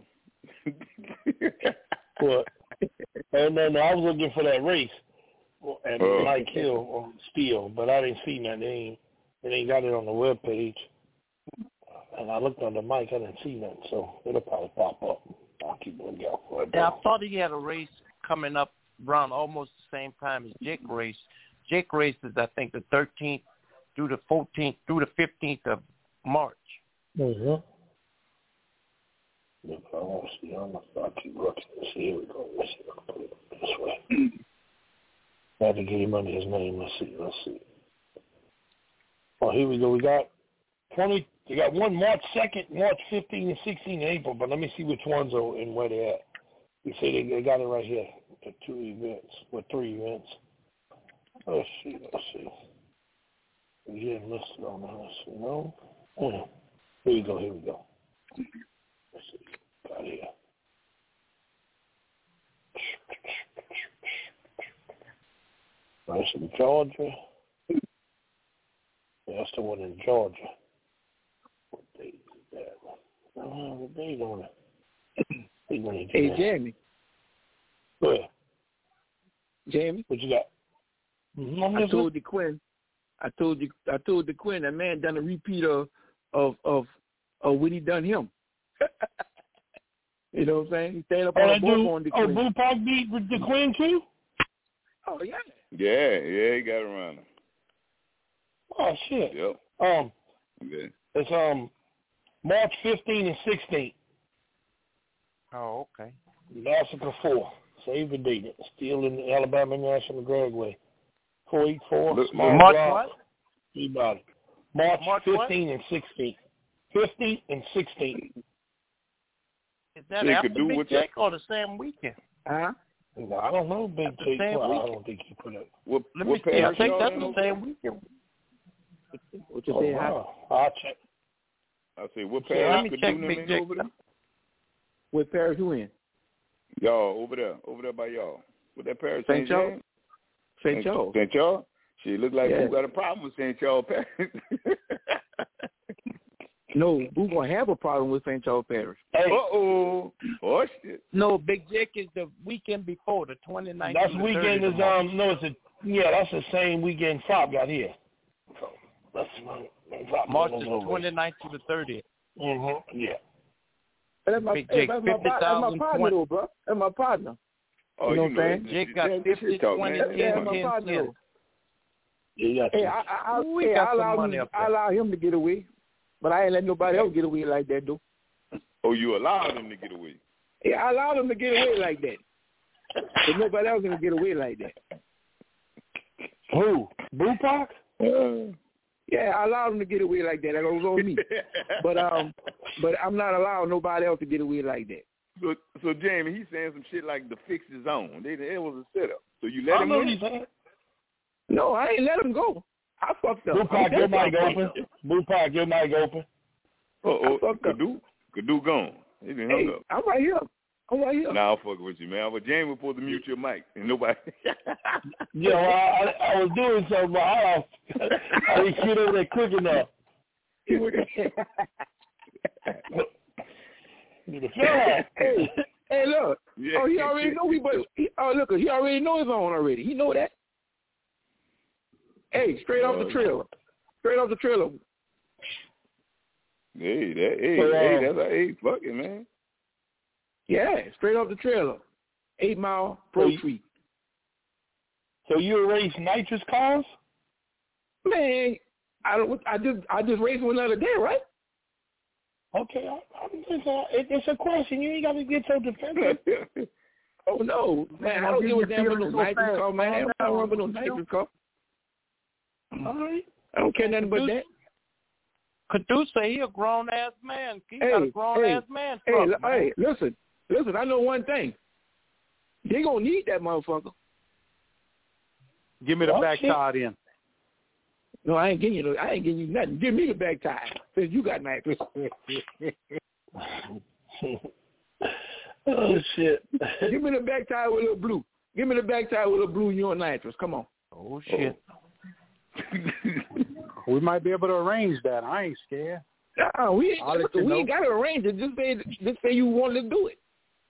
What? Oh, no, no, I was looking for that race. And Oh. Mike Hill or Steele, but I didn't see nothing. They ain't, they ain't got it on the web page. And I looked on the mic, I didn't see nothing, so it'll probably pop up. I'll keep looking out for it. Yeah, I thought he had a race coming up around almost the same time as Jake race. Jake race is, I think, the thirteenth through the fourteenth through the fifteenth of March. Mm-hmm. Look, I want to see. I'm going to keep looking and see. Here we go. Let's see. I'll put it this way. I had to get him under his name. Let's see. Let's see. Oh, here we go. We got twenty. We got one March second, March fifteenth, and sixteenth in April. But let me see which ones are and where they're at. You say they, they got it right here. The two events, or three events. Let's see. Let's see. Yeah, listed on us, you know. Yeah. Here we go, here we go. Let's see. Got here. That's in Georgia. Yeah, that's the one in Georgia. What date is that one? I don't know the date on it. Hey, Jamie. Go ahead. Jamie? What you got? Mm-hmm. I told the Quinn. I told you. I told the Quinn that man done a repeat of of of, of when he done him. You know what I'm saying? He stayed up oh, on the board on the Oh, Quinn. Blue Park beat the Quinn too? Oh yeah. Yeah, yeah, he got around him. Oh shit. Yep. Um. Yeah. It's um March fifteenth and sixteenth. Oh, okay. Massacre four. Save the date. Still in the Alabama National Dragway. four eight four. Look, Small March block. what? Everybody. March, March fifteenth and sixteenth. fifteenth and sixteenth. Is that They after could do Big what Jake or the same weekend? Huh? No, I don't know, Big That's the Jake. same Well, I weekend. don't think he put up. What, Let what me see. I parish think y'all that's in the over? same weekend. What you Oh, say? wow. I'll check. I say, what So parish let me could check do them Big in Jake. over there? What parish you in? Y'all, over there. Over there by y'all. What that parish? Saint Charles. Saint Charles. Saint Charles? She look like Yeah. who got a problem with Saint Charles Parish? No, we gonna have a problem with Saint Charles Parish. Hey, Uh-oh. Oh, shit. No, Big Jake is the weekend before, the twenty-ninth. that's to the weekend thirtieth is, of March. um, no, it's a, yeah, that's the same weekend Fop got here. So, that's Fop March goes is over. twenty-ninth to the thirtieth. Mm-hmm. Yeah. That's my, Big hey, Jake, that's my, fifty that's my thousand partner, twenty. though, bro. That's my partner. Oh, You know you what I'm know saying? it. Jake got Yeah, this fifty, shit talk, twenty, man. ten, Yeah, my ten, partner, ten. though. Yeah, you got Hey, to. I, I, I, We hey, got I some allow money him, up I there. allow him to get away, but I ain't let nobody else get away like that, though. Oh, you allowed him to get away. Yeah, I allowed him to get away like that, but nobody else gonna get away like that. Who? Blue Park? Uh, Yeah, I allowed him to get away like that. That was on me. But um, but I'm not allowing nobody else to get away like that. so, so Jamie, he's saying some shit like the fix is on. They, it was a setup. So you I let him know in? he's saying. No, I ain't let him go. I fucked up. Blue Park, I'm your telling mic you, I open. fucked up. Blue Park, your mic open. Uh-oh. I fucked up. Kadu? Kadu gone. He done hung Hey, up. I'm right here. I'm right here. Nah, I'll fuck with you, man. But Jamie was supposed to mute your mic. And nobody. Yeah, well, I, I was doing something, but I, I didn't get over there quick enough. Yeah. hey, hey, look. Yeah. Oh, he already know we. But he, oh, look, he already know his own already. He know that. Hey, straight off the trailer. Straight off the trailer. Hey, that, hey, So, uh, hey, that's a, hey, fuck it, man. Yeah, straight off the trailer. Eight mile pro So you- tweet. So you race nitrous cars? Man, I don't. I just I just raced one the other day, right? Okay, I, I'm just, uh, it, it's a question. You ain't got to get so defensive. Oh no, man! I don't give a damn about no nitrous car, man. I don't run about no nitrous car. All right. I don't care nothing about that. Kadu say he a grown ass man. He Hey, got a grown hey, ass man Hey, truck, l- man. hey, listen, listen. I know one thing. They gonna need that motherfucker. Give me the Oh, back shit. tie in. No, I ain't getting you. No, I ain't getting you nothing. Give me the back tie since you got nitrous. Oh, shit. Give me the back tie with a little blue. Give me the back tie with a blue. You on nitrous? Come on. Oh shit. We might be able to arrange that. I ain't scared. Uh-uh, we ain't, I'll let you we know. ain't got to arrange it. Just say, just say you wanted to do it.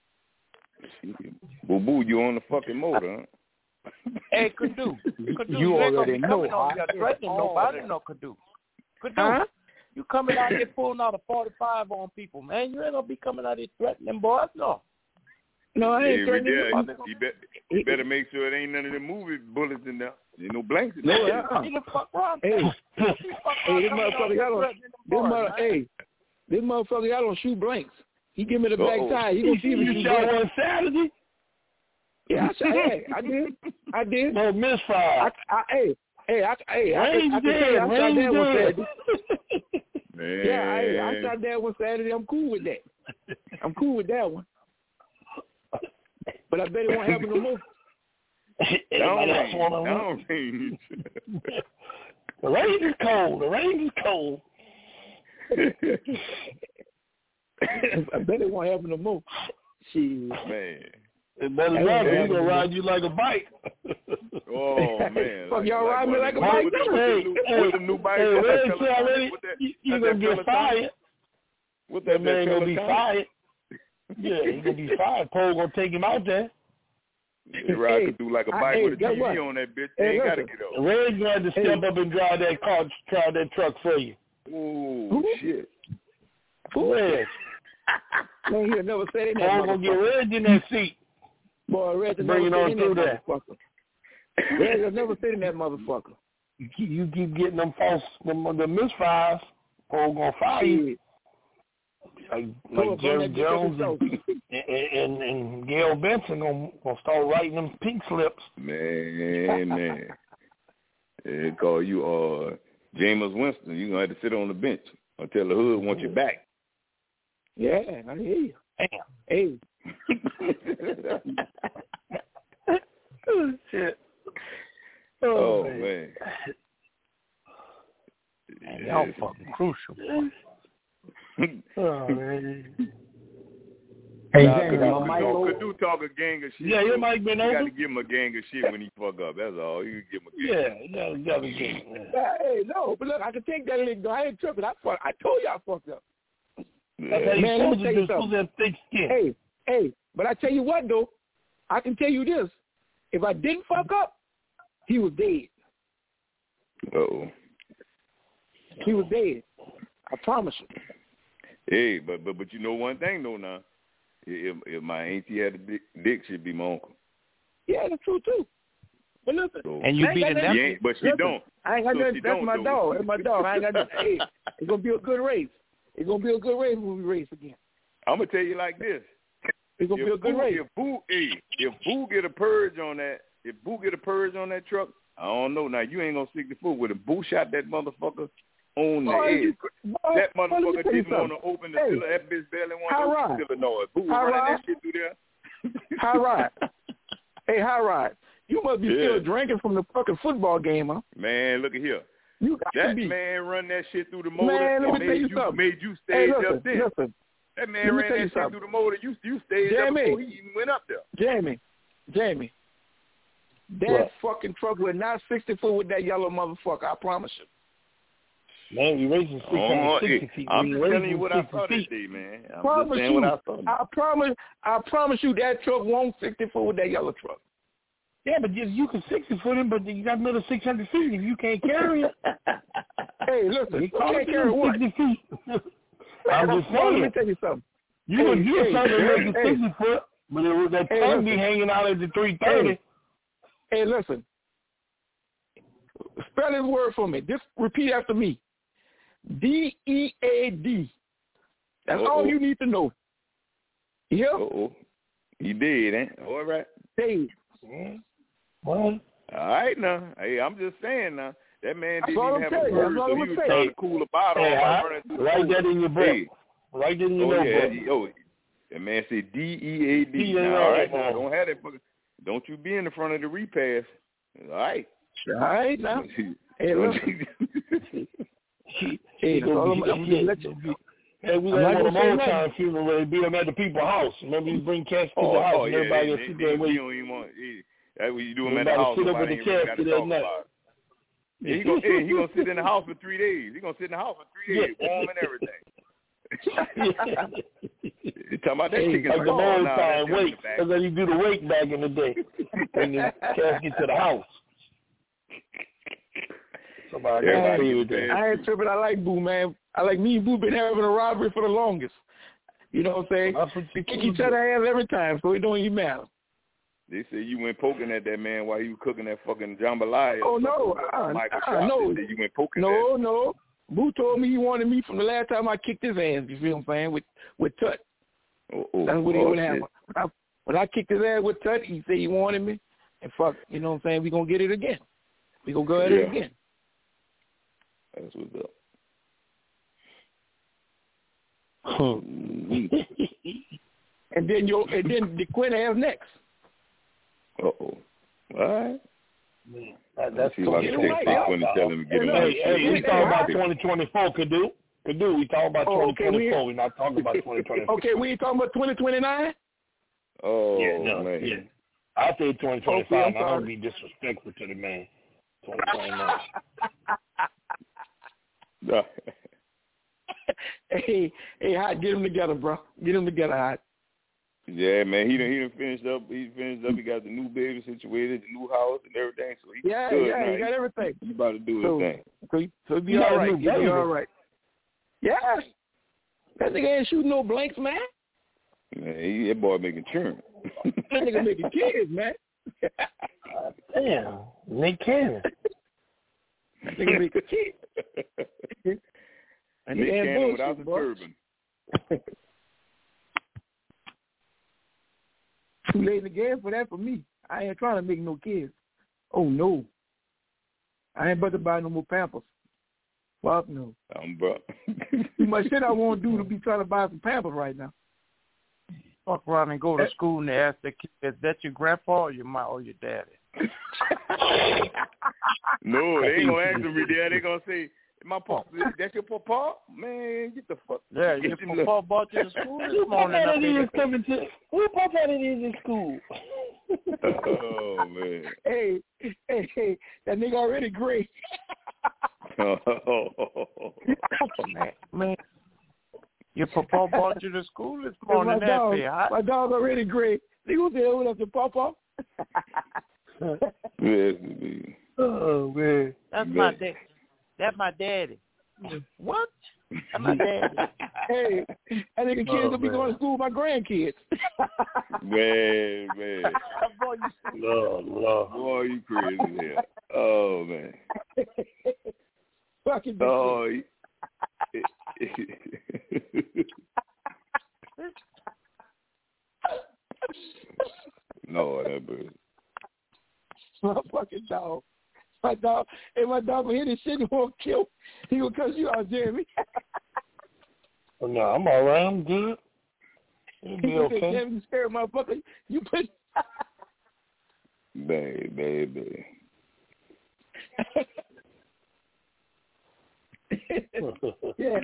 Boo boo, you on the fucking motor, huh? Hey, Kadu. Kadu, You you ain't gonna already be know. coming on I here get threatening all nobody, that. no Kadu. Kadu, Huh? you coming out here pulling out a forty-five on people, man. You ain't gonna be coming out here threatening boys, no. No, I Hey, ain't we threatening there. you. You, bet, you better make sure it ain't none of them movie bullets in there. Ain't no blanks in No, there. uh-uh. You the fuck wrong. Hey, Fuck hey, around this coming out motherfucker, here y'all don't, threatening them this boys, mother, man. hey, this motherfucker, y'all don't shoot blanks. He give me the back Uh-oh. tie. He gonna see if he You shoot shot blanks. one Saturday? Yeah, I shot. Hey, I did. I did. No, misfire. I, I, hey, hey, I, hey, I, Range can- I can tell you, I dead, shot range that one dead. Saturday. Man. Yeah, I, I shot that one Saturday. I'm cool with that. I'm cool with that one. But I bet it won't happen no more. Down Anybody else range. wanna Down range. The rain is cold. The rain is cold. I bet it won't happen no more. Shit. Man. It better not, because he's going to ride you like a bike. Oh, man. Fuck, like, y'all like ride me like a with, bike, with, too. with, with, Hey, with the new bike. hey, Hey, Red already, you're going to get fired. What That that, man that going to be Peloton? fired. Yeah, he's going to be fired. Paul going to take him out there. The ride Hey, could do like a I- bike hey, with a guess T V what? on that bitch. Hey, They ain't got to listen. get up. Red's going to have to step Hey. up and drive that car, drive that truck for you. Oh, Who? shit. Red. Man, he'll never say that. Paul going to get Red in that seat. Boy, Red will Bring never it sit on in that through there. motherfucker. Red will never sit in that motherfucker. You keep, you keep getting them false, them, the misfires. Paul going to fire you. Shit. Like, Pull like up on Jerry that dick up Jones himself. and, and, and Gail Benson going to start writing them pink slips. Man, man. They call you uh, Jameis Winston. You're going to have to sit on the bench until the hood wants you back. Yeah, I hear you. Damn. Hey. Oh, shit. Oh, man. man. Man, y'all fucking crucial. Oh, man. Hey, Nah, Jamie, could, my could, mic do, over. could do talk a gang of shit. Yeah, your so mic been you over? got to give him a gang of shit when he fuck up. That's all. You give him a gang. Yeah, you gotta, you gotta get it. Yeah, hey, no, but look, I can take that lick, though. I ain't tripping. I, fuck, I told you I fucked up. That's how you Man, let me supposed tell to do. you Supposed to have thick skin. Hey, hey, but I tell you what, though. I can tell you this. If I didn't fuck up, he was dead. Uh-oh. He was dead. I promise you. Hey, but but but you know one thing though now, if if my auntie had a dick, dick she'd be my uncle. Yeah, that's true, too. But listen. So, And you I ain't beat got a nothing- she nephew? ain't, but she Listen, don't. I ain't got So nothing. she That's don't, my though. dog. That's my dog. I ain't got nothing. Hey, it's going to be a good race. It's going to be a good race when we race again. I'm gonna tell you like this. It's going to be a If good Boo, race. if Boo, hey, if Boo get a purge on that, if Boo get a purge on that truck, I don't know. Now you ain't gonna stick the foot with it. Boo shot that motherfucker on the Boy, edge. you- boy, That boy, let me motherfucker tell you didn't want something. to open the Hey, seal. That bitch barely High wanted to Rod. open the door. Boo was High running Rod. that shit through there. High Rod. Hey, High Rod. You must be Yeah. still drinking from the fucking football game, huh? Man, look at here. You got to That be. man run that shit through the motor. Man, let and me tell made you you something. made you Hey, stage listen, up then. listen. That man Let me ran tell that you shit something. through the motor. You you staged up Jamie. before he even went up there. Jamie, Jamie, that What? fucking truck was not sixty foot with that yellow motherfucker. I promise you. Man, we racing six Oh, hundred sixty hey, feet. I'm We just racing telling you what I sixty saw this feet. day, man. I'm promise just saying you. what I saw. I promise. I promise you that truck won't sixty foot with that yellow truck. Yeah, but you, you can sixty foot him, but you got another six hundred feet. If you can't carry it, Hey, listen, you you can't carry what? sixty feet. I'm just Well, let me saying. tell you something. You Hey, would get hey, something that makes it hey. sixty foot, but it was that Hey, tongue be listen. hanging out at the three thirty. Hey, listen. Spell his word for me. Just repeat after me. D E A D. That's Uh-oh. all you need to know. Yep. Uh-oh. He did, eh? All right. Dave. Well, All right now. Hey, I'm just saying now. That man That's didn't all even I'm have a telling you. purse, That's all so I'm he was saying. trying to cool a bottle hey, off by I, running through the write motor. that in your book. Hey. Write that in your Oh, yeah. notebook. He- Oh, that man said D E A D. D E A D. Now, all right, now, don't have that fucking, don't you be in the front of the repass. All right. All right now. Hey, listen. Hey, that's all I'm, I'm gonna let you. Hey, we I'm had not one of gonna them say old nothing. time funeral where they beat them at the people's house. Remember, you bring casket to Oh, the house oh and yeah, everybody they, will they, sit they, there and we wait. don't even want. Yeah, that's what you do him at the Everybody house. sit up Nobody with the ain't really got to casket talk at night. about it. Yeah, he gonna hey, he gonna sit in the house for three days. He gonna sit in the house for three days, warm and everything. You talking about that Hey, chicken like the raw old now? time That's wake. That's how you do the wake back in the day. Bring the casket to the house. Somebody Everybody agree get with the that. bad I ain't tripping. I like Boo, man. I like me and Boo been having a robbery for the longest. You know what I'm saying? That's what you We kick do. each other ass every time, so it don't even matter. They say you went poking at that man while he was cooking that fucking jambalaya. Oh, or no. something, Uh, Michael uh, Shop. no. They say you went poking at No, no. Boo told me he wanted me from the last time I kicked his ass, you feel what I'm saying, with, with Tut. Oh, oh, That's what he oh, would shit. have. When I, when I kicked his ass with Tut, he said he wanted me. And fuck, you know what I'm saying, we going to get it again. We going to go at Yeah. it again. That's what's up. And then yo, and then the Quinn ass next. Uh-oh. All right. That, that's see if I can twenty text twenty-five. Quinn and tell him to get him. Hey, hey, we talking about twenty twenty-four, Kadu. Kadu, we talking about Oh, twenty twenty-four. We're not talking about twenty twenty-four. Okay, we ain't talking about twenty twenty-nine? Oh, yeah, no, man. Yeah. I say twenty twenty-five. Okay, I don't want to be disrespectful to the man. twenty twenty-nine. hey, hey, Hot, get them together, bro. Get them together, Hot. Yeah, man, he done he done finished up. He finished up. He got the new baby situated, the new house, and everything. So he yeah, good yeah, now. he got everything. He about to do so, his thing. So, so he be He all got a right. new He be baby. all right. Yeah, that nigga ain't shooting no blanks, man. Man, he, that boy making churn. That nigga making kids, man. Damn, Nick Cannon. That nigga making kids. And Nick he ain't Cannon bullshit, without the boy. turban. Too late in the game for that for me. I ain't trying to make no kids. Oh, no. I ain't about to buy no more Pampers. Fuck no. Um, bro. Too much shit I won't do to be trying to buy some Pampers right now. Fuck around and go to school and they ask the kid, is that your grandpa or your mom or your daddy? No, they ain't gonna ask him, Dad. They gonna say, "My papa, that's your papa, man. Get the fuck." Yeah, your papa brought you to school this morning. What papa is coming to? What papa it is in school? Oh man. Hey, hey, hey, that nigga already great. man, man, your papa brought you to school this morning. My dog, that my dog already great. Nigga say, "Oh, that's your papa." Yes, oh man, that's my dad. That's my daddy. What? That's my daddy. Hey, I think the kids oh, will be man. going to school with my grandkids. man, man. Lord, Lord. Boy, you crazy here. Oh man. Fucking oh. No, that bird. My fucking dog. My dog. Hey, my dog will hit his shit and won't kill. He will cuss you out, Jeremy. Oh, no, I'm all right. I'm good. It'll be He said, okay. Jeremy, you scared motherfucker. You put... Baby, baby. yeah.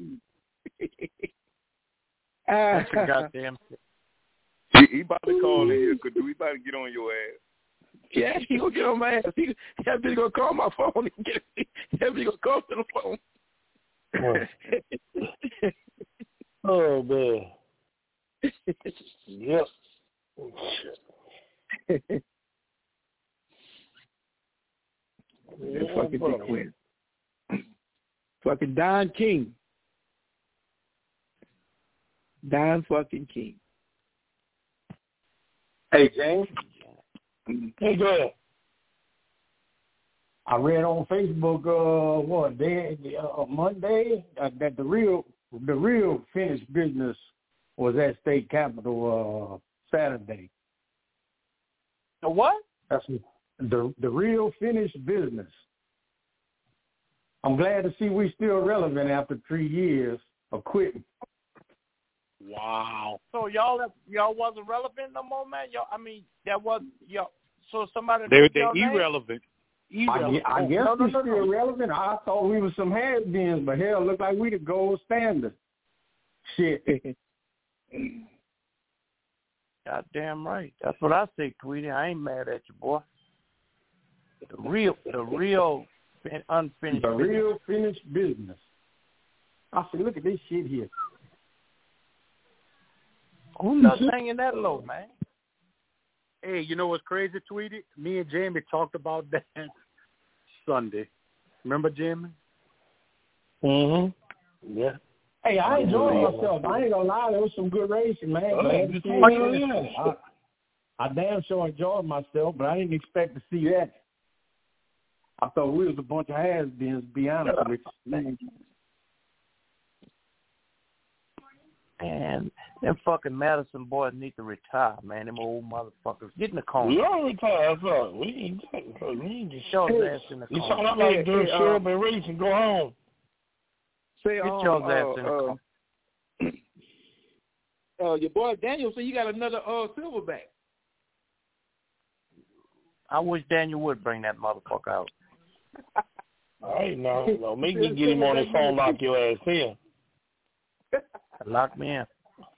That's a goddamn shit. He, he about to call in here. Could do? He about to get on your ass. Yeah, he gonna get on my ass. He, that bitch gonna call my phone and get it. That bitch gonna call to the phone. Oh man. Yep. Yeah, fucking Dick Quinn. Fucking Don King. Don fucking King. Hey, James. Hey, go ahead. I read on Facebook, uh, what day, uh, Monday, uh, that the real, the real finished business was at State Capitol uh, Saturday. The what? That's the the real finished business. I'm glad to see we still relevant after three years of quitting. Wow. So y'all y'all wasn't relevant no more, man. Y'all, I mean, that was y'all. So somebody They took they're y'all name? irrelevant. I, I Oh, guess no, no, we no, still no. relevant. I thought we were some has-beens, but hell, look like we the gold standard. Shit. Goddamn right. That's what I say, Tweety. I ain't mad at you, boy. The real, the real fin- unfinished The business. real finished business. I said, look at this shit here. Who's not singing that low, man? Hey, you know what's crazy, Tweety? Me and Jamie talked about that Sunday. Remember, Jamie? Mm-hmm. Yeah. Hey, I enjoyed myself. I ain't gonna lie, there was some good racing, man. Oh, Glad to you see think it. so? I, I damn sure enjoyed myself, but I didn't expect to see that. I thought we was a bunch of has-beens, to be honest with you. And them fucking Madison boys need to retire, man. Them old motherfuckers. Get in the corner. We all retired, so we ain't we ain't just Show his ass in the You corner. saw that like doing Hey, show uh, up and race and go home. Say, Get um, your ass uh, in the corner. uh, uh, your boy Daniel said you got another uh, silverback. I wish Daniel would bring that motherfucker out. All right, now, no, make me get him on his phone, lock your ass in. Lock me in.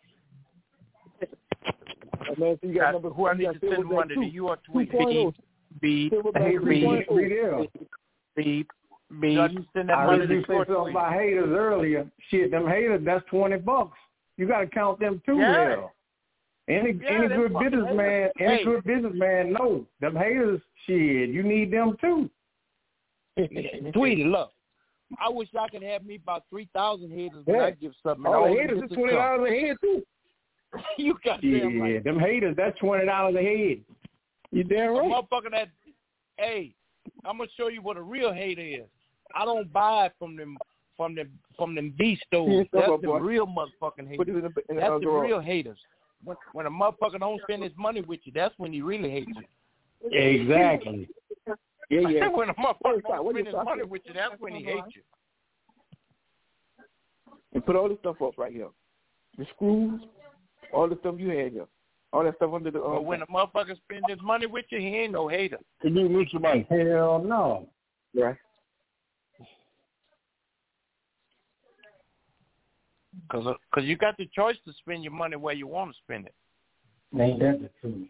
Man, so you got number, who I need to send money to? You or tweet? Beep, beep, beep, beep, beep. You send that I money heard to you say something about haters earlier. Shit, them haters, that's twenty bucks. You got to count them too, yeah. hell. Any yeah, any good businessman, any hey. good businessman knows them haters. Shit, you need them too. Tweety, look. I wish I could have me about three thousand haters when yeah. I give something. All the haters is twenty dollars a head too. You got yeah, damn right. them haters, that's twenty dollars a head. You damn right. A motherfucker that, hey, I'm gonna show you what a real hater is. I don't buy from them, from them, from them B stores. That's the boy. real motherfucking haters. In the, in that's the, the real haters. When, when a motherfucker don't spend his money with you, that's when he really hates you. Exactly. yeah, yeah. When a motherfucker don't spend his money with you, that's when he hates you. And put all this stuff up right here. The screws, all the stuff you had here. All that stuff under the... Um, but when a motherfucker spend his money with you, he ain't no hater. Can you mute your mic? Hell no. Right. Because cause you got the choice to spend your money where you want to spend it. Ain't that the truth?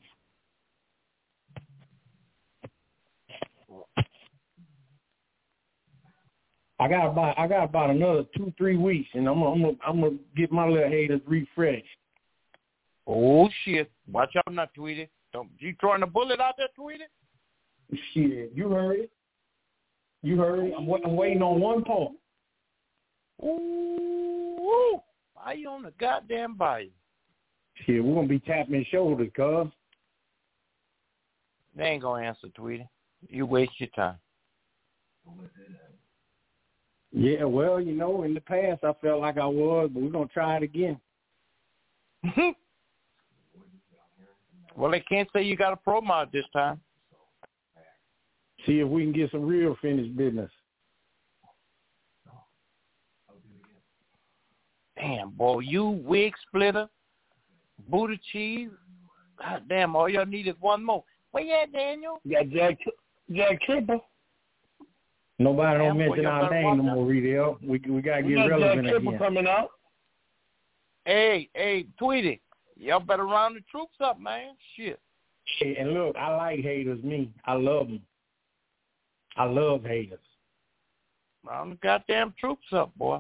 I got about I got about another two three weeks, and I'm I'm gonna, I'm gonna get my little haters refreshed. Oh shit! Watch out, not Tweety. Don't you throwing a bullet out there, Tweety? Shit, you heard it. You heard it. I'm, I'm waiting on one point. Ooh, why you on the goddamn bayou? Shit, we're gonna be tapping shoulders, cuz. They ain't gonna answer, Tweety. You waste your time. Yeah, well, you know, in the past I felt like I was, but we're gonna try it again. Well, they can't say you got a pro mod this time. See if we can get some real finished business. Damn, boy, you wig splitter, Buddha cheese. God damn, all y'all need is one more. Where you at, Daniel? You got Jack, Jack Tripper. Nobody damn, don't mention boy, our name no more, Riedel. We we gotta get got relevant Jack again. Tripper coming out. Hey, hey, Tweety, y'all better round the troops up, man. Shit. Hey, and look, I like haters, me. I love them. I love haters. Round the goddamn troops up, boy.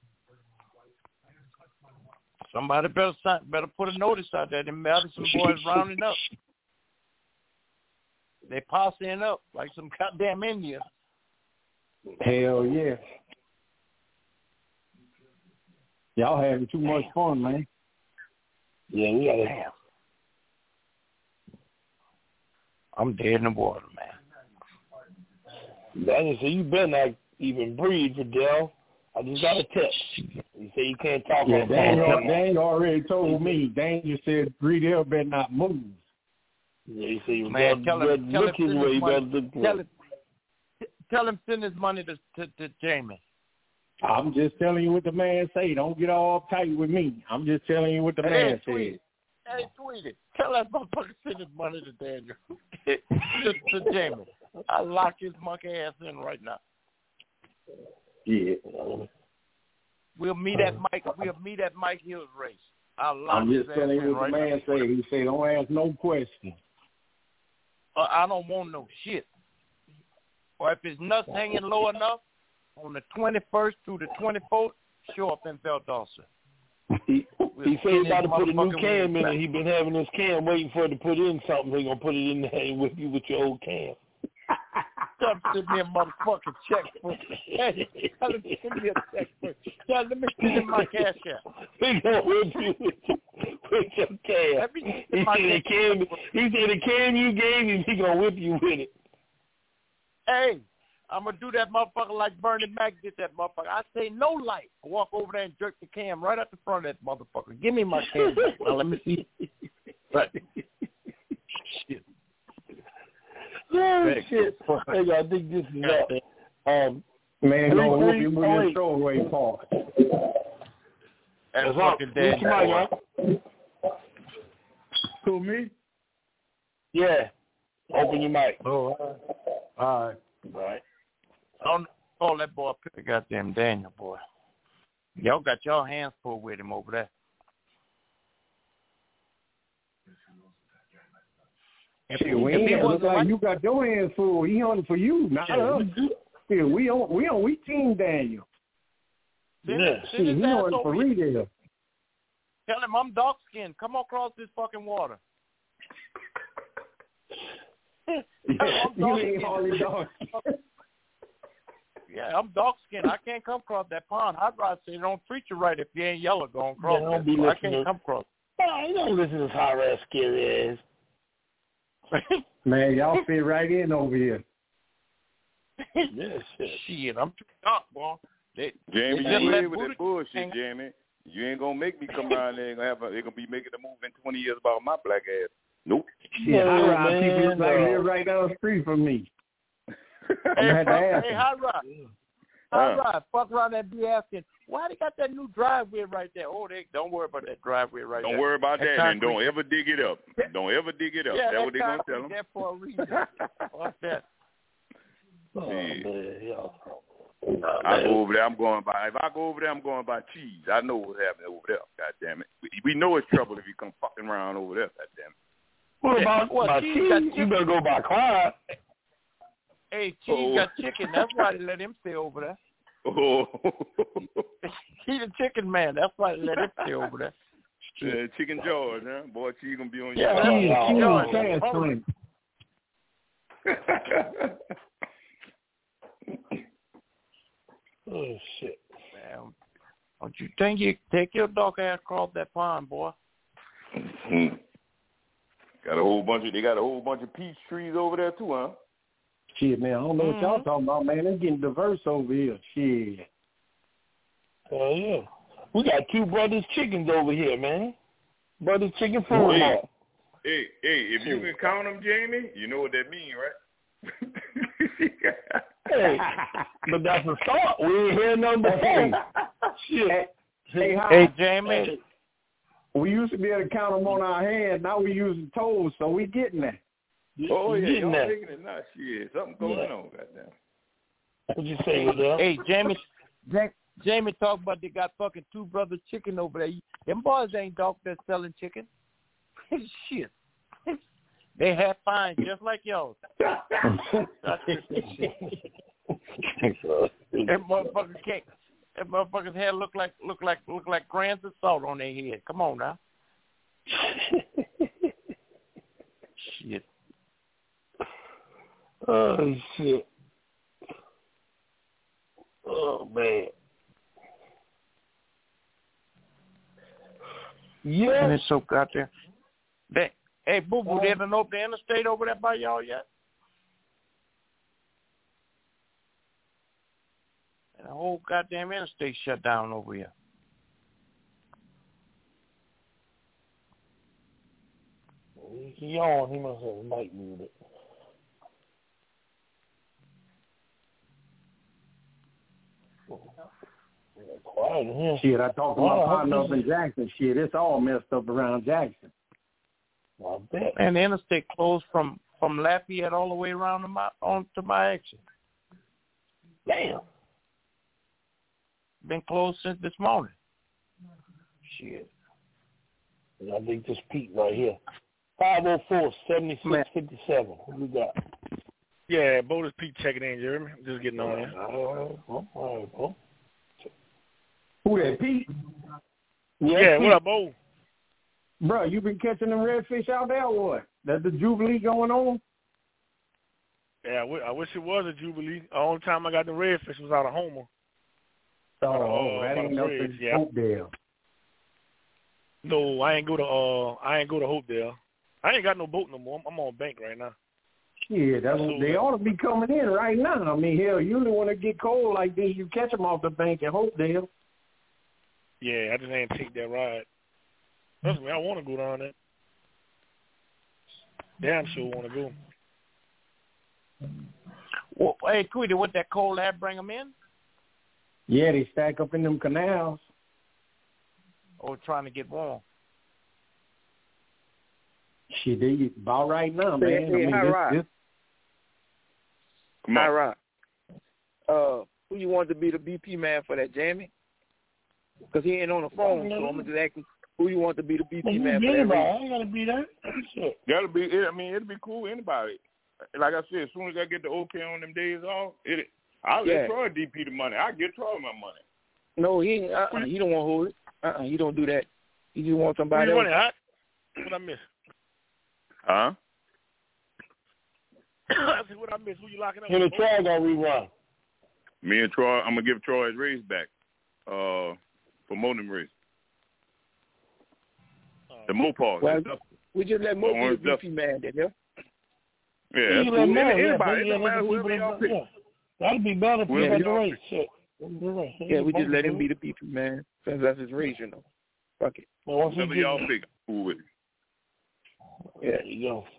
Somebody better sign, better put a notice out there. Them Madison boys rounding up. They posseing up like some goddamn Indians. Hell yeah. Y'all having too much fun, man. Yeah, we gotta. Damn. I'm dead in the water, man. Daniel said, you better not even breathe, Fidel. I just got a tip. You say you can't talk Yeah, on the Daniel, phone. Daniel already told me. Daniel said, Riedel better not move. Yeah, you say you Man, better, tell him, better tell look him his send way. his You money. better look Tell him, tell him send his money to, to, to Jamie. I'm just telling you what the man say. Don't get all uptight with me. I'm just telling you what the Hey, man Tweety. said. Hey, Tweety, tell that motherfucker send his money to Daniel. to, to Jamie. I'll lock his monkey ass in right now. Yeah. We'll meet at Mike. We'll meet at Mike Hill's race. I'll lock I'm his just ass telling you in what right the man now. say. He say, don't ask no questions. Uh, I don't want no shit. Or if his nuts hanging low enough, on the twenty-first through the twenty-fourth, show up in Valdosta. He, We'll he said he about to put a new motherfucking cam in back. it. He been having this cam waiting for it to put in something. He gonna put it in there and whip you with your old cam. Tell him send me a motherfucking check for Hey, tell him send me a check for Tell him, let me send him my cash out. He gonna whip you with your, with your cam. Let me He send my said the cam. He said the cam you gave him. He gonna whip you with it. Hey, I'm going to do that motherfucker like Bernie Mac did that motherfucker. I say no light. I walk over there and jerk the cam right at the front of that motherfucker. Give me my cam back. Now let me see. Right. Shit. Oh, shit. Hey, I think this is up. Um, Man, three, don't whoop three, him with oh, his wait. throwaway part. That's What's up? fucking dead. Who's somebody, huh? To me? Yeah. Open your mic. Oh, all right. All right. Oh, oh, that boy picked the goddamn Daniel, boy. Y'all got your hands full with him over there. Shit, we ain't it look like, like you got your hands full. He on for you, not us. Yeah, we on we on we team Daniel. Yeah, shit, he on for real. Tell him I'm dark skinned. Come across this fucking water. You ain't hardly dark. Yeah, I'm dark skinned. I can't come across that pond. Hot Rod said don't treat you right if you ain't yellow going across. Yeah, don't be so I can't to, come across. Oh, you don't listen to this Hot Rod scary ass. Man, y'all fit right in over here. Yeah, shit. Shit, I'm too dark, boy. They, Jamie, they you let live with that bullshit, hang. Jamie. You ain't gonna make me come around there and have a, they're gonna be making a move in twenty years about my black ass. Nope. Yeah, no, Hot Rod man, people look like no. live right down the street from me. I'm Hey, gonna have to ask hey, him. Hot Rod. Huh. Hot Rod, fuck around and be asking, why they got that new driveway right there? Oh, they don't worry about that driveway right Don't there. worry about that, that and don't ever dig it up. Don't ever dig it up. Yeah, That's that what they're gonna tell them. there for a reason. Fuck that. Oh, Yeah. man, y'all. I go over there. I'm going by. If I go over there, I'm going by cheese. I know what's happening over there. God damn it. We, we know it's trouble if you come fucking around over there. God damn it. What about well, my cheese cheese? got You better go by Clyde. Hey, Cheese Oh. got chicken. That's why they let him stay over there. Oh. He's a chicken man. That's why they let him stay over there. Yeah, Chicken George, huh? Boy, cheese gonna be on Yeah, your cheese, Cheese oh, is transferring. Oh, shit. Man, don't you think you take your dog ass across that pond, boy? Mm-hmm. Got a whole bunch of. They got a whole bunch of peach trees over there too, huh? Shit, man, I don't know what y'all Mhm. talking about, man. It's getting diverse over here. Shit. Oh, yeah. We got two Brothers Chickens over here, man. Brothers Chicken Food Hey, Mart. hey, hey, if you can count them, Jamie, you know what that means, right? Hey, but that's a start. We ain't heard nothing before. Shit. Hey, hi. Hey, Jamie. We used to be able to count them on our hands. Now we using toes, so we getting that. Oh, You yeah, getting y'all that. making it nice. Shit, something going Yeah. on, goddamn. What'd you say with that? Hey, Jamie. Ja- Jamie talked about they got fucking two brothers chicken over there. Them boys ain't dog that's selling chicken. Shit. They have fine just like y'all. That motherfucker can't. That motherfucker's hair look like look like look like grains of salt on their head. Come on now. Shit. Oh, shit. Oh, man. Yeah. And it's so goddamn. They, hey, Boo Boo, they done open the interstate over there by y'all yet? And the whole goddamn interstate shut down over here. He on. He must have a mic muted. Quiet in here. Shit, I talked to my Wow, partner how up in Jackson. Shit, it's all messed up around Jackson. I bet. And the interstate closed from, from Lafayette all the way around to my on to my exit. Damn. Been closed since this morning. Shit. I think this Pete right here. five oh four, seven six five seven. What we got? Yeah, Boulder's Pete checking in, Jeremy. Just getting on there. All right, all right, bro. Who that, Pete? Yeah, Yeah, Pete. what up, Bo? Bro, you been catching them redfish out there or what? That the Jubilee going on? Yeah, I, w- I wish it was a Jubilee. The only time I got the redfish was out of Homer. Oh, uh, that by ain't the nothing. bridge, yeah. Hopedale. No, I ain't go to uh, I ain't go to Hopedale. I ain't got no boat no more. I'm, I'm on bank right now. Yeah, that's So, what, they uh, ought to be coming in right now. I mean, hell, usually when it get cold like this, you catch them off the bank at Hopedale. Yeah, I just ain't take that ride. Trust me, I want to go down there. Damn sure want to go. Well, hey, Tweety, what that cold air bring them in? Yeah, they stack up in them canals. Or trying to get warm? Shit, they about right now, Hey, man. hey, I mean, hi, this, Rod. this, Hi, Rod. Uh, who you want to be the B P man for that, Jamie? Because he ain't on the phone, so I'm going to just ask him who you want to be the B P man for that race. I ain't got to be that. Shit. That'll be it. I mean, it'll be cool. Anybody. Like I said, as soon as I get the okay on them days off, it, I'll Yeah. let Troy D P the money. I'll get Troy my money. No, he ain't. Uh-uh, he don't want to hold it. Uh-uh, he don't do that. He just wants Who somebody you else. running, Hot? What I miss? Huh? I said, what I miss? Who you locking up? Him and with? Troy gonna rerun. Me and Troy, I'm going to give Troy his race back uh, for Monem race. The Mopar. Well, we just let Mo be Orange the B P man, then, yeah? Yeah, You that's let cool. Mo, Any- yeah, Anybody. but It yeah, don't matter let the whoever people y'all that- pick. yeah. That'd be better if Whoever you had the y'all race. Shit. Yeah, we just let him be the B P man since that's his race, you know. Fuck it. Well, once he Whoever get- y'all pick, cool with it. Yeah, there you go.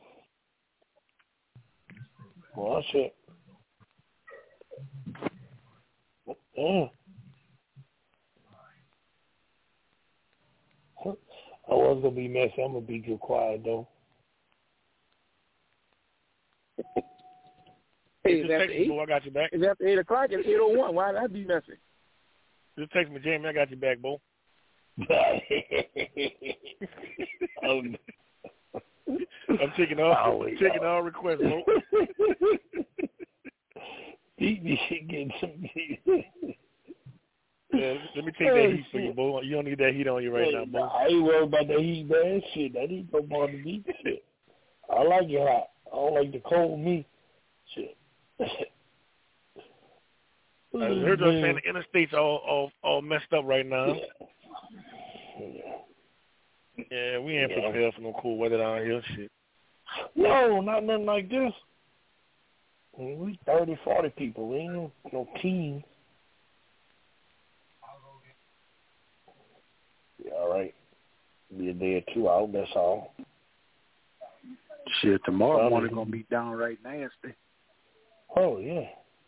Well, that's it. Yeah. I was gonna be messy. I'm gonna be good quiet though. Hey, Just is after text me, eight? boo. I got you back. It's after eight o'clock. It's eight oh one. Why that be messy? Just text me, Jamie. I got you back, boo. um, I'm taking all, I'm taking all requests, bro. He be getting some. Yeah, let me take Hey, that heat for you, boo. You don't need that heat on you right Hey, now, boo. I ain't worried about that heat, man. Shit, that heat don't bother me. Shit, I like it hot. I don't like the cold meat. Shit. I heard you saying the interstate's all, all all messed up right now. Yeah. Yeah, we ain't Yeah. prepared for no cool weather down here. Shit. No, not nothing like this. I mean, we thirty, forty people. We ain't no, no team. Yeah, all right. Be a day or two out, that's all. Shit, tomorrow Probably. morning gonna be downright nasty. Oh, yeah.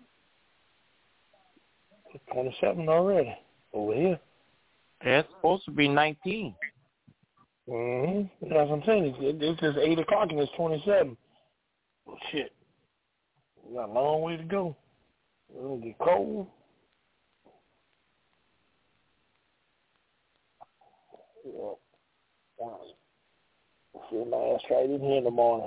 It's twenty-seven already over here. Yeah, it's supposed to be nineteen. Mm-hmm. That's what I'm saying. It's, it's just eight o'clock and it's twenty-seven. Well, shit. We got a long way to go. It'll get cold. Yeah. See my ass right in here in the morning.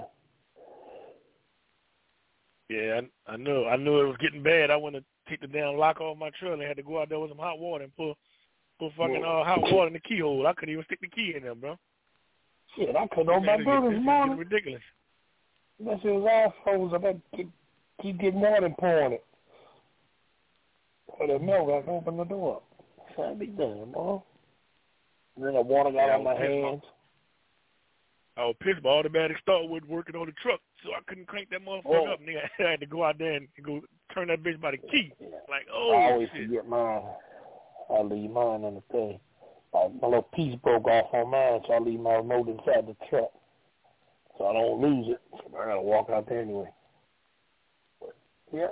Yeah, I, I knew I knew it was getting bad. I went to take the damn lock off my trailer and had to go out there with some hot water and put put fucking uh, hot water in the keyhole. I couldn't even stick the key in there, bro. Shit, I couldn't open my Man, door this this is morning. getting ridiculous. That shit was all frozen. I had to keep, keep getting more than pouring it. For the milk, I can open the door. So I be done, boy. And then the water got Yeah, on my I was pissed, hands. I was pissed, but automatic start wasn't working on the truck, so I couldn't crank that motherfucker Oh. up. Nigga, I had to go out there and go turn that bitch by the key. Like, oh, I always shit. forget mine. I leave mine in the thing. My, my little piece broke off on mine, so I leave my remote inside the truck. So I don't lose it. I gotta walk out there anyway. But, yeah.